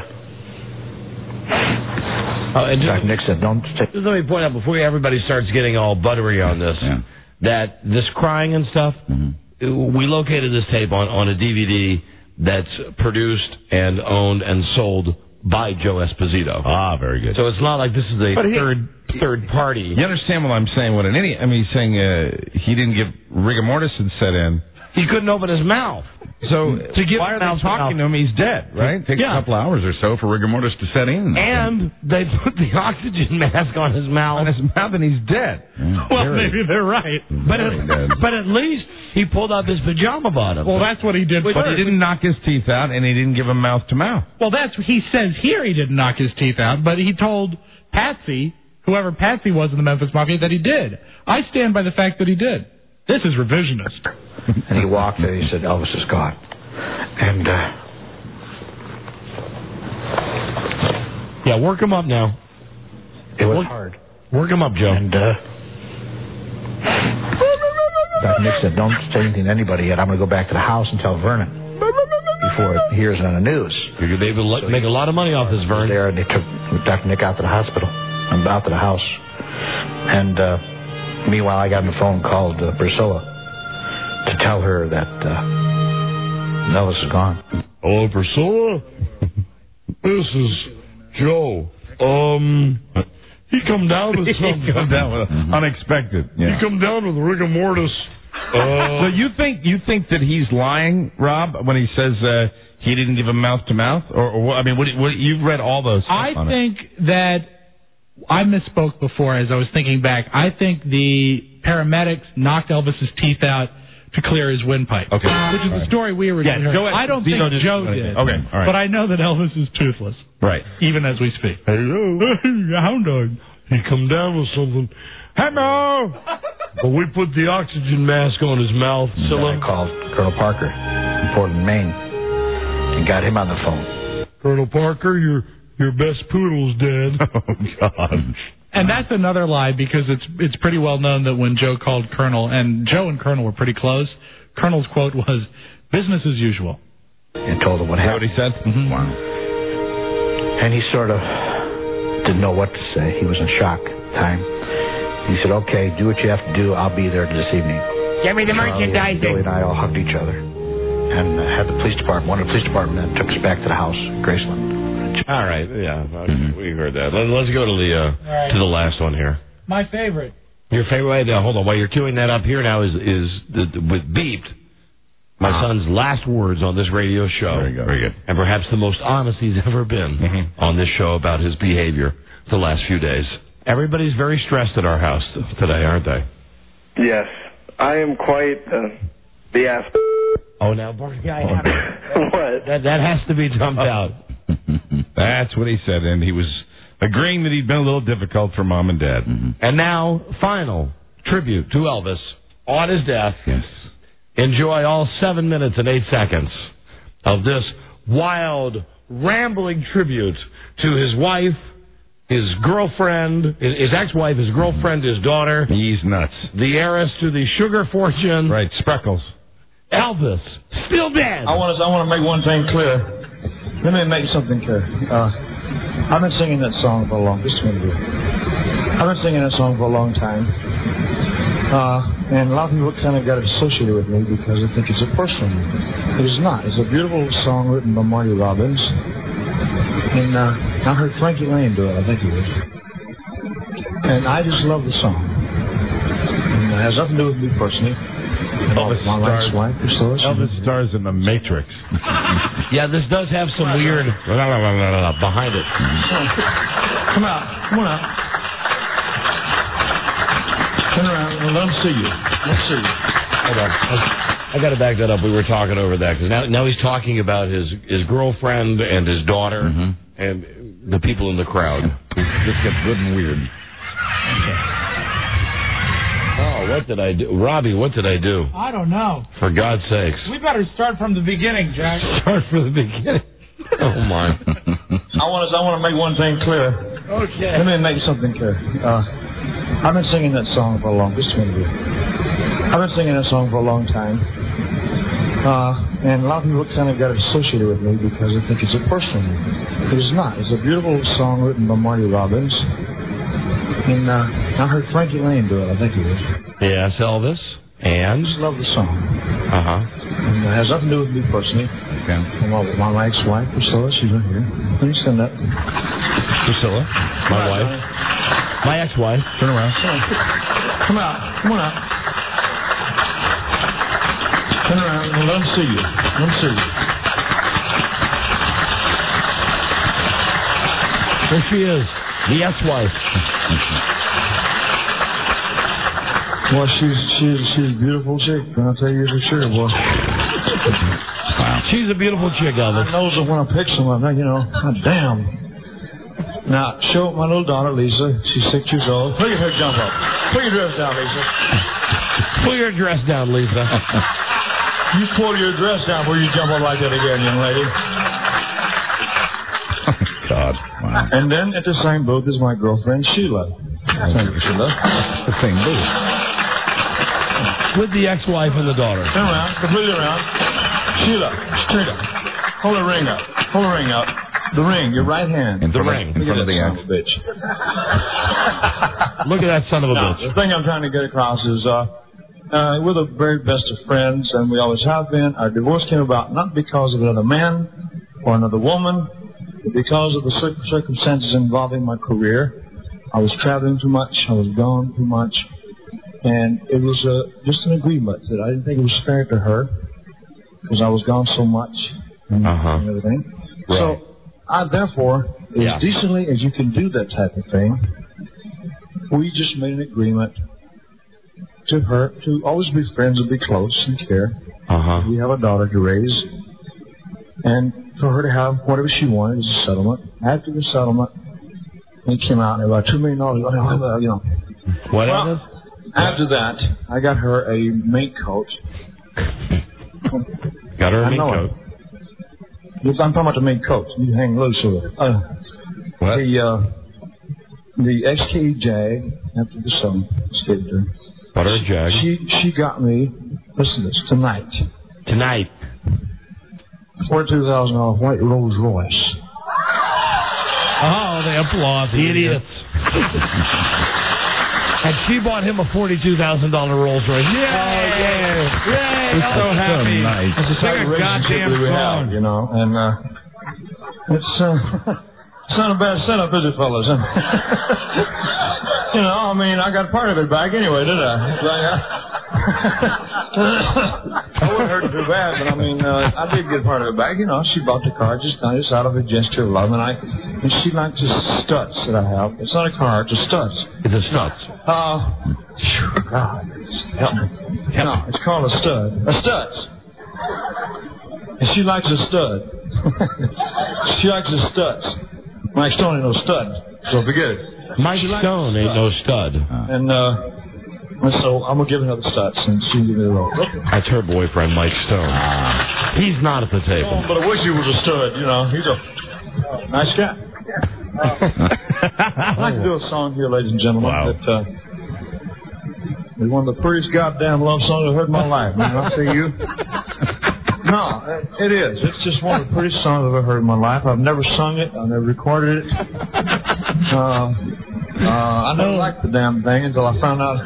oh, and just, Doctor Nick said, "Don't." Take just let me point out before everybody starts getting all buttery on this, yeah. that this crying and stuff. Mm-hmm. We located this tape on, on a D V D that's produced and owned and sold by Joe Esposito. Ah, very good. So it's not like this is a But he- third third party. You understand what I'm saying? What an idiot. I mean, he's saying uh, he didn't give rigor mortis had set in. He couldn't open his mouth. So to give why are mouth they talking to him? He's dead, right? It takes Yeah. a couple hours or so for rigor mortis to set in. And they put the oxygen mask on his mouth. On his mouth, and he's dead. Well, Very- maybe they're right. But at, but at least he pulled up his pajama bottom. Well, that's what he did But first. he didn't knock his teeth out, and he didn't give him mouth to mouth. Well, that's he says here he didn't knock his teeth out, but he told Patsy, whoever Patsy was in the Memphis Mafia, that he did. I stand by the fact that he did. This is revisionist. and he walked there. He said, "Elvis is gone," and uh, yeah, work him up now. it was Work- hard. Work him up, Joe. And uh, Doctor Nick said, "Don't say anything to anybody yet. I'm going to go back to the house and tell Vernon before it hears it on the news." Figured they would let- make a lot of money off this, Vern. There, and they took Doctor Nick out to the hospital, and out to the house. And uh, meanwhile, I got on the phone, called uh, Priscilla to tell her that uh, Elvis is gone. Hello, Priscilla. This is Joe. Um, he come down with something. He come down with Mm-hmm. unexpected. Yeah. He come down with rigor mortis. so you think you think that he's lying, Rob, when he says uh, he didn't give him mouth to mouth, or, or what, I mean, what, what, you've read all those. I on think that I misspoke before as I was thinking back. I think the paramedics knocked Elvis's teeth out to clear his windpipe. Okay. Which is All the right. story we originally Yeah, heard. go ahead. I don't Zeno think didn't Joe do anything. did. Okay, all right. But I know that Elvis is toothless. Right. Even as we speak. Hello. Hound dog. He come down with something. Hello. But we put the oxygen mask on his mouth. So I called Colonel Parker in Portland, Maine, and got him on the phone. Colonel Parker, your your best poodle's dead. Oh God. And that's another lie because it's it's pretty well known that when Joe called Colonel, and Joe and Colonel were pretty close, Colonel's quote was, "Business as usual." And told him what Is that happened. what he said? Mm-hmm. Wow. And he sort of didn't know what to say. He was in shock time. He said, "Okay, do what you have to do. I'll be there this evening." Give me the Charlie and merchandising. Billy and I all hugged each other and uh, had the police department. One of the police department men took us back to the house, Graceland. All right, yeah, mm-hmm. we heard that. Let, let's go to the uh, right. to the last one here. My favorite. Your favorite? Now, hold on. While you're queuing that up here now is is the, the, with beeped. My Uh-huh. son's last words on this radio show. Very good. Very good. And perhaps the most honest he's ever been Mm-hmm. on this show about his behavior the last few days. Everybody's very stressed at our house today, aren't they? Yes, I am quite uh, the ass. Oh, now, yeah, I have What? that that has to be jumped out. That's what he said, and he was agreeing that he'd been a little difficult for Mom and Dad. Mm-hmm. And now, final tribute to Elvis on his death. Yes. Enjoy all seven minutes and eight seconds of this wild, rambling tribute to his wife his girlfriend, his, his ex-wife, his girlfriend, his daughter. He's nuts. The heiress to the sugar fortune. Right, Spreckles. Elvis, still dead. I want to. I want to make one thing clear. Let me make something clear. Uh, I've been singing that song for a long. This one here. I've been singing that song for a long time, uh, and a lot of people kind of got it associated with me because they think it's a personal. It is not. It's a beautiful song written by Marty Robbins, and uh, I heard Frankie Lane do it. I think he did, and I just love the song. And it has nothing to do with me personally. Elvis my stars, wife, so Elvis stars in The Matrix. Yeah, this does have some weird behind it. Come out. Come on out. Turn around and let them see you. Let's see you. Hold on. I, I got to back that up. We were talking over that because now, now he's talking about his, his girlfriend and his daughter mm-hmm. and the people in the crowd. This gets good and weird. Okay. Oh, what did I do? Robbie, what did I do? I don't know. For God's sakes. We better start from the beginning, Jack. Start from the beginning. Oh, my. I want to. I want to make one thing clear. Okay. Let me make something clear. Uh, I've been singing that song for a long. This one here. I've been singing that song for a long time, uh, and a lot of people kind of got it associated with me because they think it's a personal. It is not. It's a beautiful song written by Marty Robbins, and uh, I heard Frankie Lane do it. I think he did. Yes, Elvis. And? I just love the song. Uh huh. And it has nothing to do with me personally. Okay. And my, my, my ex-wife, Priscilla, she's right here. Let me stand up. Priscilla, my Come wife. out, My ex-wife. Turn around. Come out. Come on out. Turn around and let them see you. Let them see you. There she is. The ex-wife. Well, she's she's she's a beautiful chick. I'll tell you for sure, boy. Wow. She's a beautiful chick, Elvis. I knows that when I pick someone, you know, God damn. Now, show my little daughter, Lisa. She's six years old. Look at her jump up. Put your dress down, Lisa. Pull your dress down, Lisa. You pull your dress down before you jump up like that again, young lady. God. Wow. And then at the same booth is my girlfriend, Sheila. Thank you, Sheila. The same booth. With the ex-wife and the daughter. Turn around, completely around. Sheila, straight up. Hold the ring up. Hold the ring up. The ring, your right hand. In the front ring. Of, in front of the son ex. of a bitch. Look at that son of a now, bitch. The thing I'm trying to get across is uh, uh, we're the very best of friends, and we always have been. Our divorce came about not because of another man or another woman, but because of the cir- circumstances involving my career. I was traveling too much. I was gone too much. And it was uh, just an agreement that I didn't think it was fair to her because I was gone so much and, uh-huh. and everything. Right. So, I, therefore, as yeah. decently as you can do that type of thing, we just made an agreement to her to always be friends and be close and care. Uh-huh. We have a daughter to raise. And for her to have whatever she wanted as a settlement. After the settlement, it came out about two million dollars. You know. What well, is it? After that, I got her a mink coat. Got her a I mink know coat. Yes, I'm talking about the mink coat. You hang loose with it. Uh, what? The, uh, the X K Jag, after the sun escaped her. What her Jag? She, she got me, listen to this, tonight. Tonight. forty-two thousand dollars white Rolls Royce. Oh, they applaud. The idiots. And she bought him a forty-two thousand dollars Rolls Royce. Yay! Oh, Yay! It's so happy. So nice. It's a Sing a goddamn we song. have, you know, and uh, it's, uh, it's not a bad setup, is it, fellas? You know, I mean, I got part of it back anyway, did I? Like, uh, I wouldn't hurt too bad, but I mean, uh, I did get part of it back. You know, she bought the car just, just out of a gesture of love, and I, and she liked the studs that I have. It's not a car, it's a studs. It's a studs. Uh, God, help me. Help no, me. it's called a stud. A studs. And she likes a stud. She likes a studs. Mike Stone ain't no stud, so forget it. Mike Stone ain't no stud. And, uh, and so I'm going to give her the studs, and she give me the roll. That's her boyfriend, Mike Stone. He's not at the table. Oh, but I wish he was a stud, you know. He's a nice guy. I'd like to do a song here, ladies and gentlemen, Wow. that uh, is one of the prettiest goddamn love songs I've heard in my life. Man, I'll say you. No, it is. It's just one of the prettiest songs I've ever heard in my life. I've never sung it. I've never recorded it. Uh, uh, I never liked the damn thing until I found out.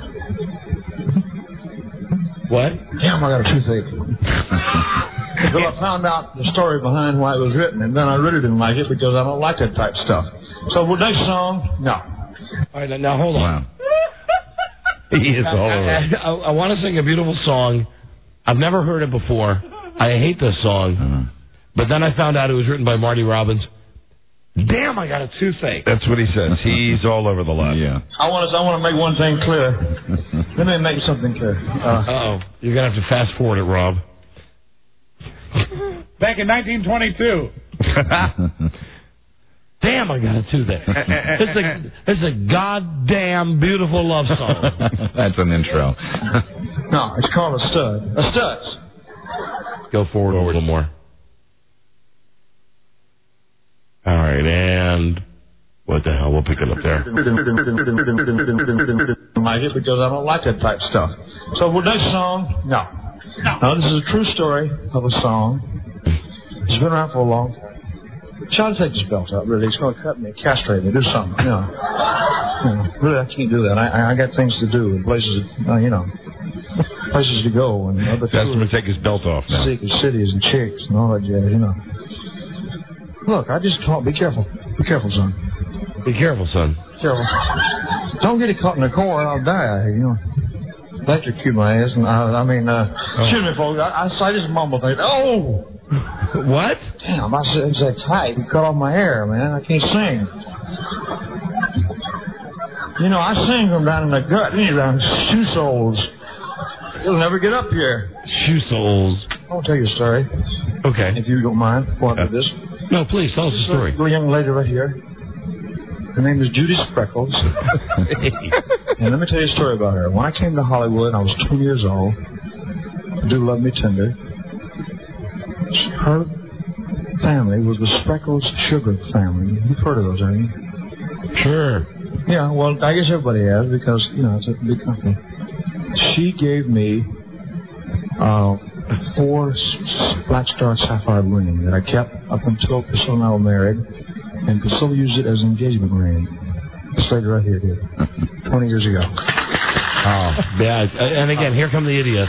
What? Damn, I got a toothache. Until I found out the story behind why it was written, and then I really didn't like it because I don't like that type of stuff. So, well, next song, no. All right, now hold on. He is all over. I, I, I want to sing a beautiful song. I've never heard it before. I hate this song. Uh-huh. But then I found out it was written by Marty Robbins. Damn, I got a toothache. That's what he says. He's all over the lot. Yeah. I want to. I want to make one thing clear. Let me make something clear. Uh oh, you're gonna have to fast forward it, Rob. Back in nineteen twenty-two. Damn, I got a toothache. It's a it's a goddamn beautiful love song. That's an intro. No, it's called a stud. A studs. Go forward, forward a little more. All right, and what the hell? We'll pick it up there. I like it because I don't like that type of stuff. So, well, next song, no. No, this is a true story of a song. It's been around for a long time. Try to take this belt out, really. It's going to cut me, castrate me, do something, you know. You know, really, I can't do that. I, I got things to do and places, uh, you know, places to go and other Ask him to take his belt off now. Secret cities and chicks and all that jazz, you know. Look, I just talk. Be careful. Be careful, son. Be careful, son. Careful. Don't get it caught in the core. I'll die. You know. Electrocute my ass. And I, I mean, uh, oh. Excuse me, folks. I, I, I just mumble things. Oh. What? Damn, I said it's that tight. You cut off my hair, man. I can't sing. You know, I sing from down in the gut. You know, down shoe soles. You'll never get up here. Shoe soles. I'll tell you a story. Okay. If you don't mind, before I do this. No, please, tell us a story. A young lady right here. Her name is Judy Spreckles. And let me tell you a story about her. When I came to Hollywood, I was twenty years old. Do Love Me Tender. Her family was the Spreckles Sugar family. You've heard of those, haven't you? Sure. Yeah, well, I guess everybody has because, you know, it's a big company. She gave me uh, four Black Star Sapphire ring that I kept up until Priscilla and I were married, and Priscilla used it as an engagement ring. This lady right here did, twenty years ago. Oh, yeah. And again, here come the idiots.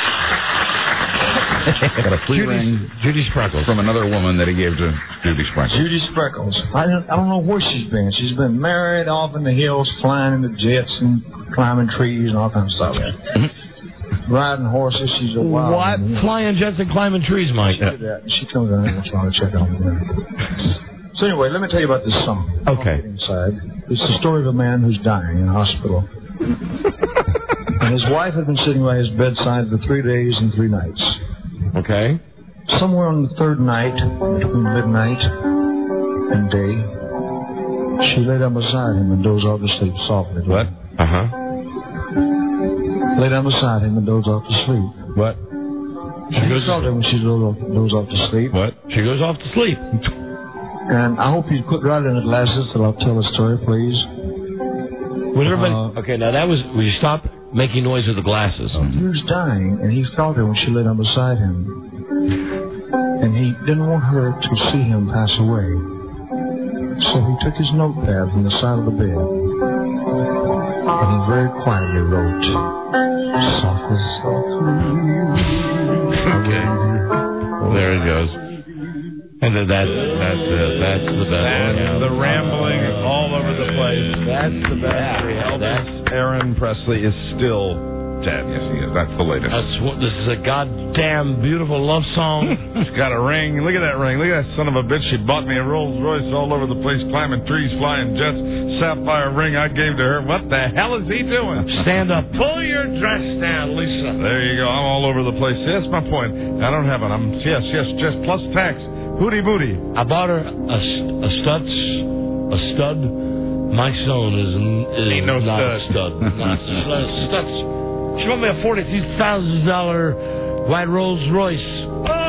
Got a free Judy, ring Judy Spreckles from another woman that he gave to Judy Spreckles. Judy Spreckles. I don't, I don't know where she's been. She's been married off in the hills, flying in the jets and climbing trees and all kinds of stuff. Riding horses. She's a wild What? woman. Flying jets and climbing trees, Mike. She did that. She comes down and trying to check on me. So anyway, let me tell you about this song. Okay. Inside, it's the story of a man who's dying in a hospital, and his wife had been sitting by his bedside for three days and three nights. Okay. Somewhere on the third night, between midnight and day, she lay down beside him and dozed off to sleep softly. What? Uh huh. Lay down beside him and dozed off to sleep. What? She goes off when she dozed off, dozed off to sleep. What? She goes off to sleep. And I hope you quit riding the glasses till I'll tell the story, please. Was everybody? Uh, okay, now that was. Will you stop making noise with the glasses? He was dying, and he felt her when she lay down beside him. And he didn't want her to see him pass away. So he took his notepad from the side of the bed, and he very quietly wrote, softly, softly. Okay. Well, there it goes. And then that's, that's, uh, that's the best. And yeah. the rambling all over the place. That's the best. Yeah, Elvis that's, Aaron Presley is still dead. Yes, he is. That's the latest. That's what, this is a goddamn beautiful love song. She's got a ring. Look at that ring. Look at that son of a bitch. She bought me a Rolls Royce all over the place, climbing trees, flying jets, sapphire ring I gave to her. What the hell is he doing? Stand up. Pull your dress down, Lisa. There you go. I'm all over the place. See, that's my point. I don't have it. I'm, yes, yes, just plus tax. Hootie booty. I bought her a, a stud, a stud. Mike Stone is, is Ain't no not stud. a stud. Not a stud. She bought me a forty-two thousand dollar white Rolls Royce. Oh, Elvis!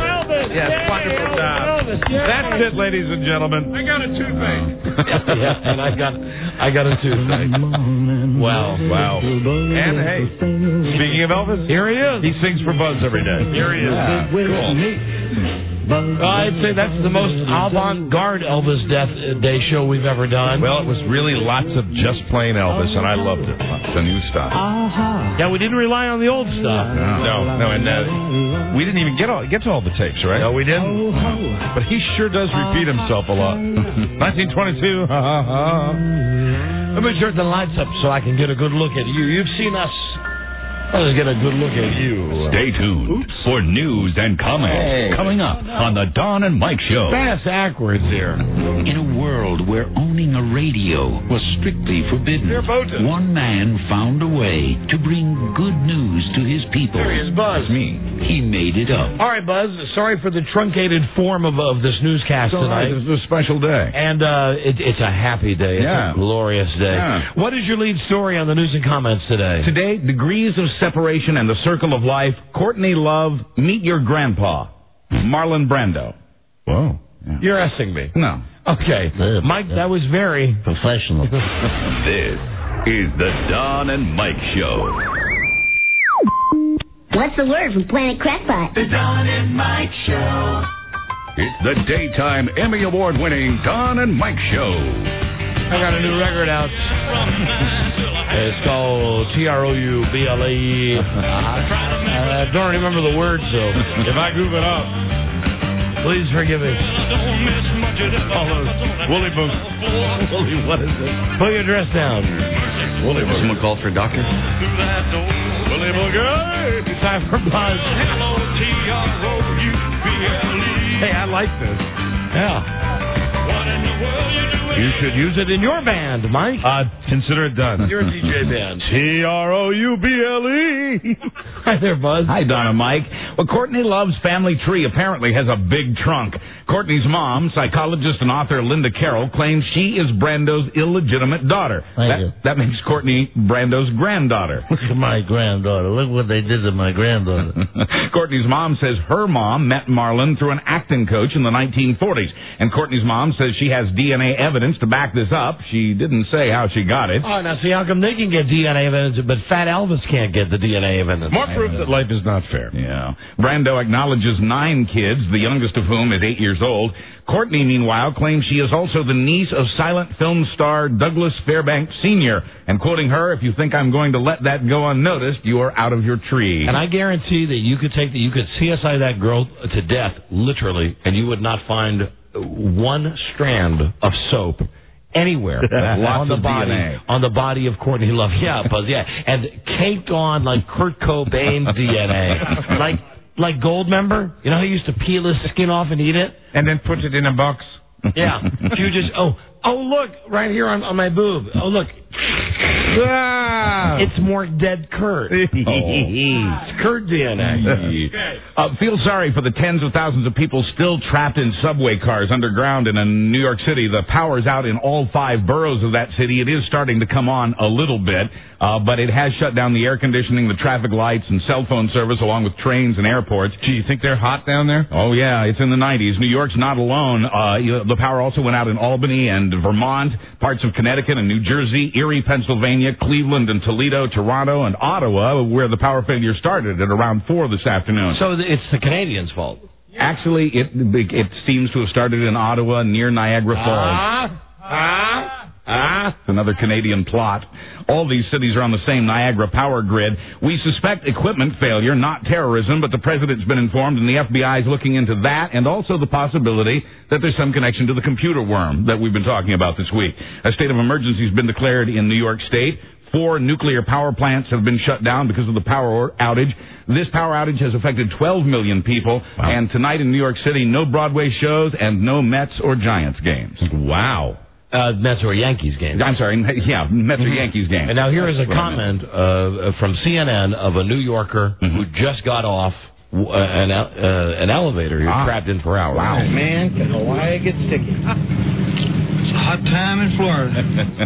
Yes, wonderful job. Elvis, yay. That's it, ladies and gentlemen. I got a toothache. Yeah, and I got, I got a toothache. Wow. Wow. And hey, speaking of Elvis, Here he is. he sings for Buzz every day. Here he is. Yeah, cool. Uh, I'd say that's the most avant-garde Elvis Death Day show we've ever done. Well, it was really lots of just plain Elvis, and I loved it. The new stuff. Yeah, we didn't rely on the old stuff. No, no, and uh, we didn't even get all get to all the tapes, right? No, we didn't. But he sure does repeat himself a lot. nineteen twenty-two. Let me turn the lights up so I can get a good look at you. You've seen us. Let's get a good look at you. Stay tuned Oops. for news and comments Hey. coming up on the Don and Mike Show. Fast backwards here. In a world where owning a radio was strictly forbidden, one man found a way to bring good news to his people. There he is, Buzz. Me. He made it up. All right, Buzz. Sorry for the truncated form of, of this newscast It's all right. tonight. This is a special day. And uh, it, it's a happy day. It's Yeah. a glorious day. Yeah. What is your lead story on the news and comments today? Today, degrees of separation and the circle of life. Courtney Love, meet your grandpa, Marlon Brando. Whoa. You're asking me. No. Okay. Mike, that was very professional. This is the Don and Mike Show. What's the word from Planet Crackpot? The Don and Mike Show. It's the daytime Emmy Award winning Don and Mike Show. I got a new record out. It's called T R O U B L E. I don't remember the words, so if I goof it up, please forgive me. All those woolly boots. Woolly, what is it? Put your dress down. Woolly boots. Someone called for a doctor? Woolly boots. Time for Buzz. Hey, I like this. Yeah. You should use it in your band, Mike. Uh, consider it done. Your D J band. T R O U B L E. Hi there, Buzz. Hi, Don and Mike. Well, Courtney Love's family tree apparently has a big trunk. Courtney's mom, psychologist and author Linda Carroll, claims she is Brando's illegitimate daughter. Thank that, you. that makes Courtney Brando's granddaughter. Look at my granddaughter. Look what they did to my granddaughter. Courtney's mom says her mom met Marlon through an acting coach in the nineteen forties. And Courtney's mom says she has D N A evidence to back this up. She didn't say how she got it. Oh, now see, how come they can get D N A evidence, but Fat Elvis can't get the D N A evidence? More proof that life is not fair. Yeah. Brando acknowledges nine kids, the youngest of whom is eight years old. Courtney, meanwhile, claims she is also the niece of silent film star Douglas Fairbanks Senior And quoting her, if you think I'm going to let that go unnoticed, you are out of your tree. And I guarantee that you could take the, you could C S I that girl to death, literally, and you would not find one strand of soap anywhere Lots on the of body D N A. on the body of Courtney Love. Yeah, Buzz. Yeah, and caked on like Kurt Cobain D N A, like like Goldmember. You know how he used to peel his skin off and eat it, and then put it in a box. Yeah, you just oh oh look right here on, on my boob. Oh look. Ah. It's more dead Kurt. Oh. It's Kurt D N A. Uh, feel sorry for the tens of thousands of people still trapped in subway cars underground in uh, New York City. The power's out in all five boroughs of that city. It is starting to come on a little bit, uh, but it has shut down the air conditioning, the traffic lights, and cell phone service, along with trains and airports. Gee, you think they're hot down there? Oh, yeah, it's in the nineties. New York's not alone. Uh, you- the power also went out in Albany and Vermont, parts of Connecticut and New Jersey, Erie, Pennsylvania, Cleveland and Toledo, Toronto, and Ottawa, where the power failure started at around four this afternoon. So it's the Canadians' fault. Actually, it it seems to have started in Ottawa near Niagara Falls. Ah, ah, ah. It's another Canadian plot. All these cities are on the same Niagara power grid. We suspect equipment failure, not terrorism, but the president's been informed and the F B I is looking into that and also the possibility that there's some connection to the computer worm that we've been talking about this week. A state of emergency has been declared in New York State. Four nuclear power plants have been shut down because of the power outage. This power outage has affected twelve million people. Wow. And tonight in New York City, no Broadway shows and no Mets or Giants games. Wow. Uh, Mets or Yankees game. I'm sorry, yeah, Mets or Yankees game. And now here is a comment uh, from C N N of a New Yorker mm-hmm. who just got off uh, an, uh, an elevator. He was ah. trapped in for hours. Wow. Man, can Hawaii get sticky? It's a hot time in Florida.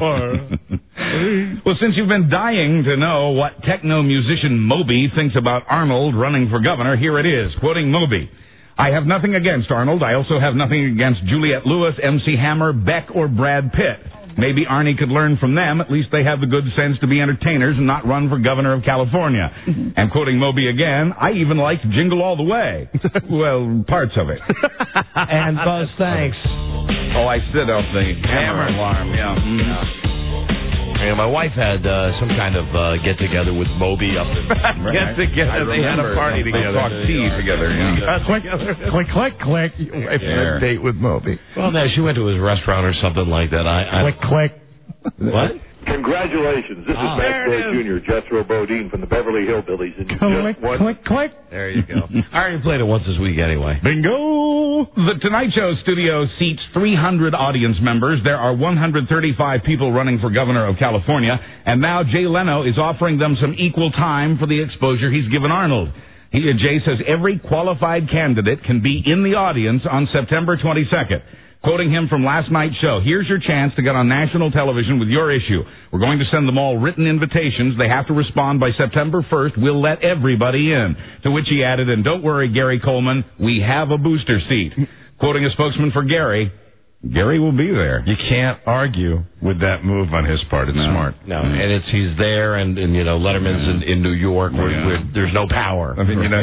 Well, since you've been dying to know what techno musician Moby thinks about Arnold running for governor, here it is, quoting Moby. I have nothing against Arnold. I also have nothing against Juliette Lewis, M C Hammer, Beck, or Brad Pitt. Maybe Arnie could learn from them. At least they have the good sense to be entertainers and not run for governor of California. And quoting Moby again, I even liked Jingle All the Way. Well, parts of it. And Buzz, thanks. Oh, I set off the hammer alarm, yeah. Mm. Yeah, my wife had uh, some kind of uh, get-together with Moby up in... Get together. They had a party They together. talked tea together, yeah. Uh, click, click, click, click. Your wife had a date with Moby. Well, no, she went to his restaurant or something like that. I, I Click, click. What? Congratulations. This Ah, is Max Boyd Junior Jethro Bodine from the Beverly Hillbillies. And you Click, just won. click, click. There you go. I already played it once this week anyway. Bingo! The Tonight Show studio seats three hundred audience members. There are one hundred thirty-five people running for governor of California, and now Jay Leno is offering them some equal time for the exposure he's given Arnold. He, Jay says every qualified candidate can be in the audience on September twenty-second. Quoting him from last night's show, here's your chance to get on national television with your issue. We're going to send them all written invitations. They have to respond by September first. We'll let everybody in. To which he added, and don't worry, Gary Coleman, we have a booster seat. Quoting a spokesman for Gary, Gary will be there. You can't argue with that move on his part. It's No. smart. No, and it's he's there, and, and you know, Letterman's in, in New York, where, Yeah. where there's no power. I mean, you know.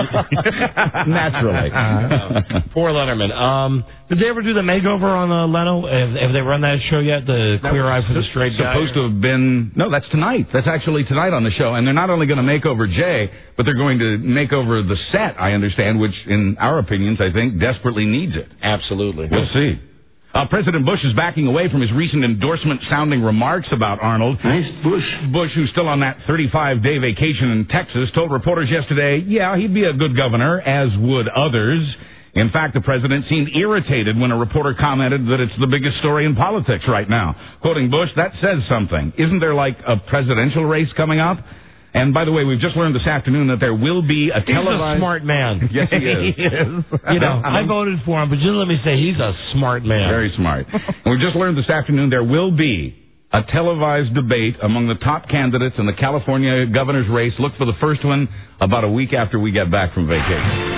Naturally. Uh, poor Letterman. Um, did they ever do the makeover on uh, Leno? Have, have they run that show yet? The That Queer was Eye for the Straight Guy? supposed to have been no, that's tonight. That's actually tonight on the show, and they're not only going to make over Jay, but they're going to make over the set. I understand, which in our opinions, I think desperately needs it. Absolutely. We'll see. Uh, President Bush is backing away from his recent endorsement-sounding remarks about Arnold. Nice Bush. Bush, who's still on that thirty-five day vacation in Texas, told reporters yesterday, yeah, he'd be a good governor, as would others. In fact, the president seemed irritated when a reporter commented that it's the biggest story in politics right now. Quoting Bush, that says something. Isn't there like a presidential race coming up? And by the way, we've just learned this afternoon that there will be a He's televised... a smart man. Yes, he is. he is. You know, I voted for him, but just let me say, he's a smart man. Very smart. And we just learned this afternoon there will be a televised debate among the top candidates in the California governor's race. Look for the first one about a week after we get back from vacation.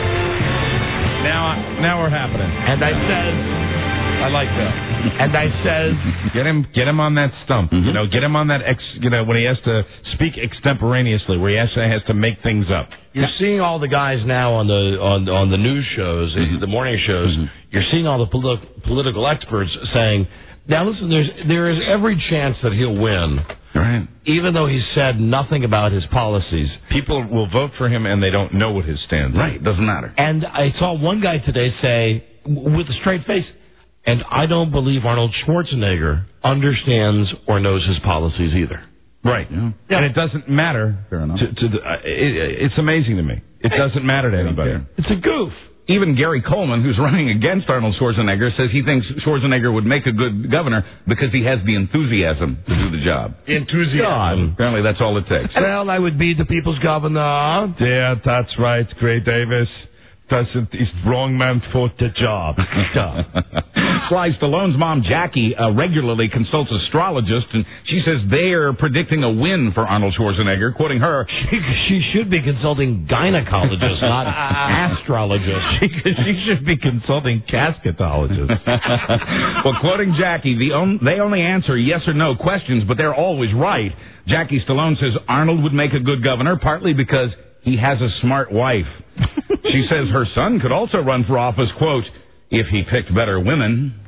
Now, now we're happening. And I said, I like that. and I says, Get him, get him on that stump. Mm-hmm. You know, get him on that ex. You know, when he has to speak extemporaneously, where he actually has to make things up. you're seeing all the guys now on the on on the news shows, Mm-hmm. the morning shows. Mm-hmm. You're seeing all the politi- political experts saying, "Now listen, there's there is every chance that he'll win." Right. Even though he said nothing about his policies. People will vote for him and they don't know what his stand is. Right. Doesn't matter. And I saw one guy today say, w- with a straight face, and I don't believe Arnold Schwarzenegger understands or knows his policies either. Right. Yeah. And it doesn't matter. Fair enough. To, to the, uh, it, it's amazing to me. It doesn't matter to anybody. It's a goof. Even Gary Coleman, who's running against Arnold Schwarzenegger, says he thinks Schwarzenegger would make a good governor because he has the enthusiasm to do the job. Enthusiasm. Apparently that's all it takes. Well, I would be the people's governor. Yeah, that's right, Gray Davis. Doesn't is wrong man for the job. Sly Stallone's mom, Jackie, uh, regularly consults astrologists, and she says they're predicting a win for Arnold Schwarzenegger. Quoting her, She, she should be consulting gynecologists, not astrologists. she, she should be consulting casketologists. well, quoting Jackie, the on, they only answer yes or no questions, but they're always right. Jackie Stallone says Arnold would make a good governor, partly because he has a smart wife. She says her son could also run for office, quote, if he picked better women.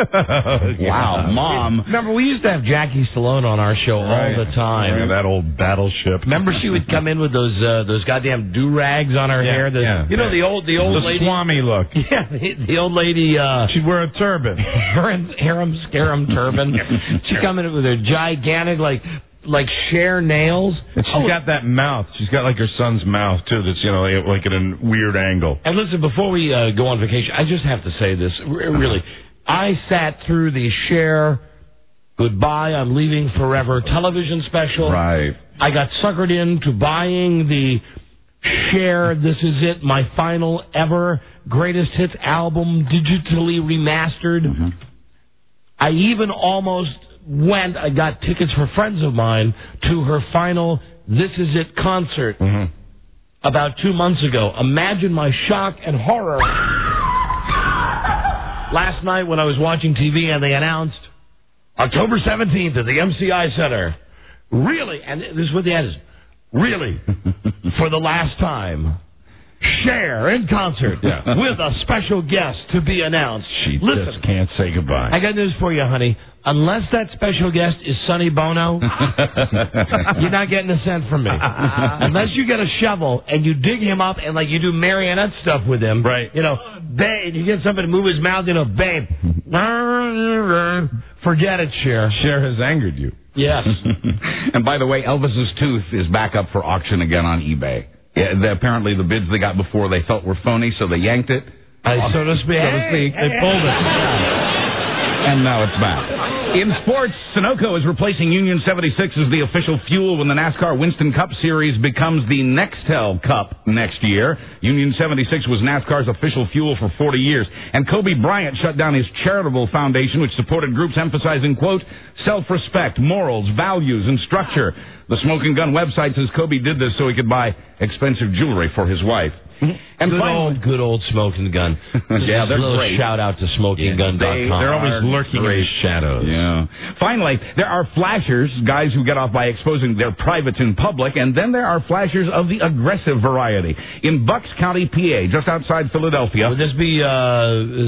Wow, Mom. Remember, we used to have Jackie Stallone on our show Right. all the time. Yeah, that old battleship. Remember, she would come in with those uh, those goddamn do rags on her Yeah, hair. The, yeah. You know the old the old the lady. Swami look. Yeah, the, the old lady. Uh, She'd wear a turban. harem harem scarum turban. She'd come in with her gigantic like like Cher nails. And she's Oh, got that mouth. She's got like her son's mouth too. That's you know like, like at a weird angle. And listen, before we uh, go on vacation, I just have to say this. R- really, I sat through the Cher "Goodbye, I'm Leaving Forever" television special. Right. I got suckered into buying the Cher "This Is It," my final ever greatest hits album, digitally remastered. Mm-hmm. I even almost went. I got tickets for friends of mine to her final "This Is It" concert. Mm-hmm. about two months ago. Imagine my shock and horror last night when I was watching T V and they announced October seventeenth at the M C I Center. Really, and this is what the ad is, really, for the last time, Cher in concert Yeah. with a special guest to be announced. She Listen, just can't say goodbye. I got news for you, honey. Unless that special guest is Sonny Bono, you're not getting a cent from me. Unless you get a shovel and you dig him up and like you do marionette stuff with him, Right. You know, babe, you get somebody to move his mouth, you know, babe. Forget it, Cher. Cher has angered you. Yes. And by the way, Elvis's tooth is back up for auction again on eBay. Yeah, the, apparently the bids they got before they felt were phony, so they yanked it. I, so to speak. So to speak. They pulled it. And now it's back. In sports, Sunoco is replacing Union seventy-six as the official fuel when the NASCAR Winston Cup Series becomes the Nextel Cup next year. Union seventy-six was NASCAR's official fuel for forty years. And Kobe Bryant shut down his charitable foundation, which supported groups emphasizing, quote, self-respect, morals, values, and structure. The Smoking Gun website says Kobe did this so he could buy expensive jewelry for his wife. And good finally, old, good old Smoking Gun. Yeah, they're a little great. Shout out to smoking gun dot com. They, They're always lurking in the shadows. Yeah. Finally, there are flashers, guys who get off by exposing their privates in public, and then there are flashers of the aggressive variety. In Bucks County, P A, just outside Philadelphia. Would this be uh,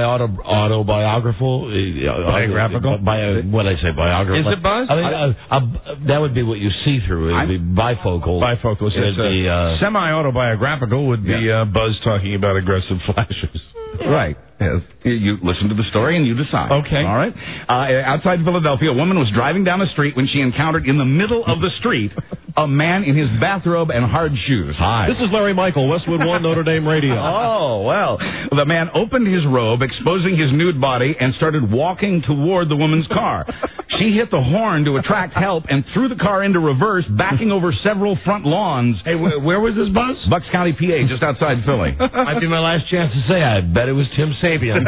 semi-autobiographical? Uh, Biographical? Bio, what did I say, biographical? Is it Buzz? I mean, uh, uh, that would be what you see through. It would be bifocal. Bifocal. So It'd it's, uh, be, uh, semi-autobiographical would be Yeah. uh, Buzz talking about aggressive flashes. Right. Yes. You listen to the story and you decide. Okay. All right. Uh, outside Philadelphia, a woman was driving down the street when she encountered in the middle of the street a man in his bathrobe and hard shoes. Hi. This is Larry Michael, Westwood One, Notre Dame Radio. Oh, well. The man opened his robe, exposing his nude body, and started walking toward the woman's car. She hit the horn to attract help and threw the car into reverse, backing over several front lawns. Hey, wh- where was this, Buzz? Bucks County, P A, just outside Philly. Might be my last chance to say I bet it was Tim Sabian.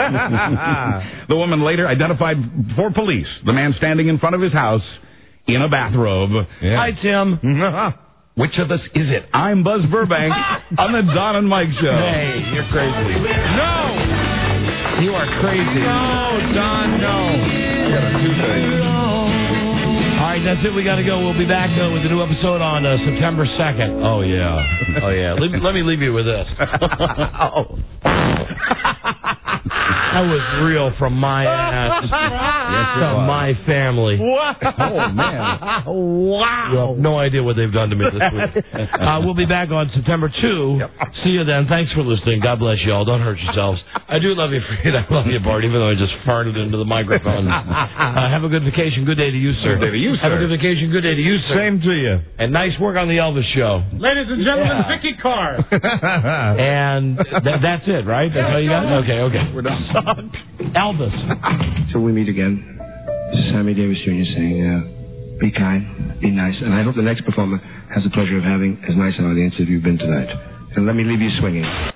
The woman later identified for police the man standing in front of his house in a bathrobe. Yeah. Hi, Tim. Which of us is it? I'm Buzz Burbank on the Don and Mike Show. Hey, you're crazy. No! You are crazy. No, Don, no. I got a toothache. All right, that's it. We got to go. We'll be back uh, with a new episode on uh, September second. Oh, yeah. Oh, yeah. Let, let me leave you with this. Oh. That was real from my ass Yes, to my family. What? Oh, man. Wow. You have no idea what they've done to me this week. Uh, we'll be back on September second. Yep. See you then. Thanks for listening. God bless you all. Don't hurt yourselves. I do love you, Fred. I love you, Bart, even though I just farted into the microphone. Uh, have a good vacation. Good day to you, sir. Good day to you, sir. Have a good vacation. Good day to you, sir. Same to you. And nice work on the Elvis show. Ladies and gentlemen, Yeah. Vicky Carr. And th- that's it, right? That's all you got? Okay, okay. We're done. Elvis. Till we meet again, this is Sammy Davis Junior saying, uh, be kind, be nice, and I hope the next performer has the pleasure of having as nice an audience as you've been tonight. And let me leave you swinging.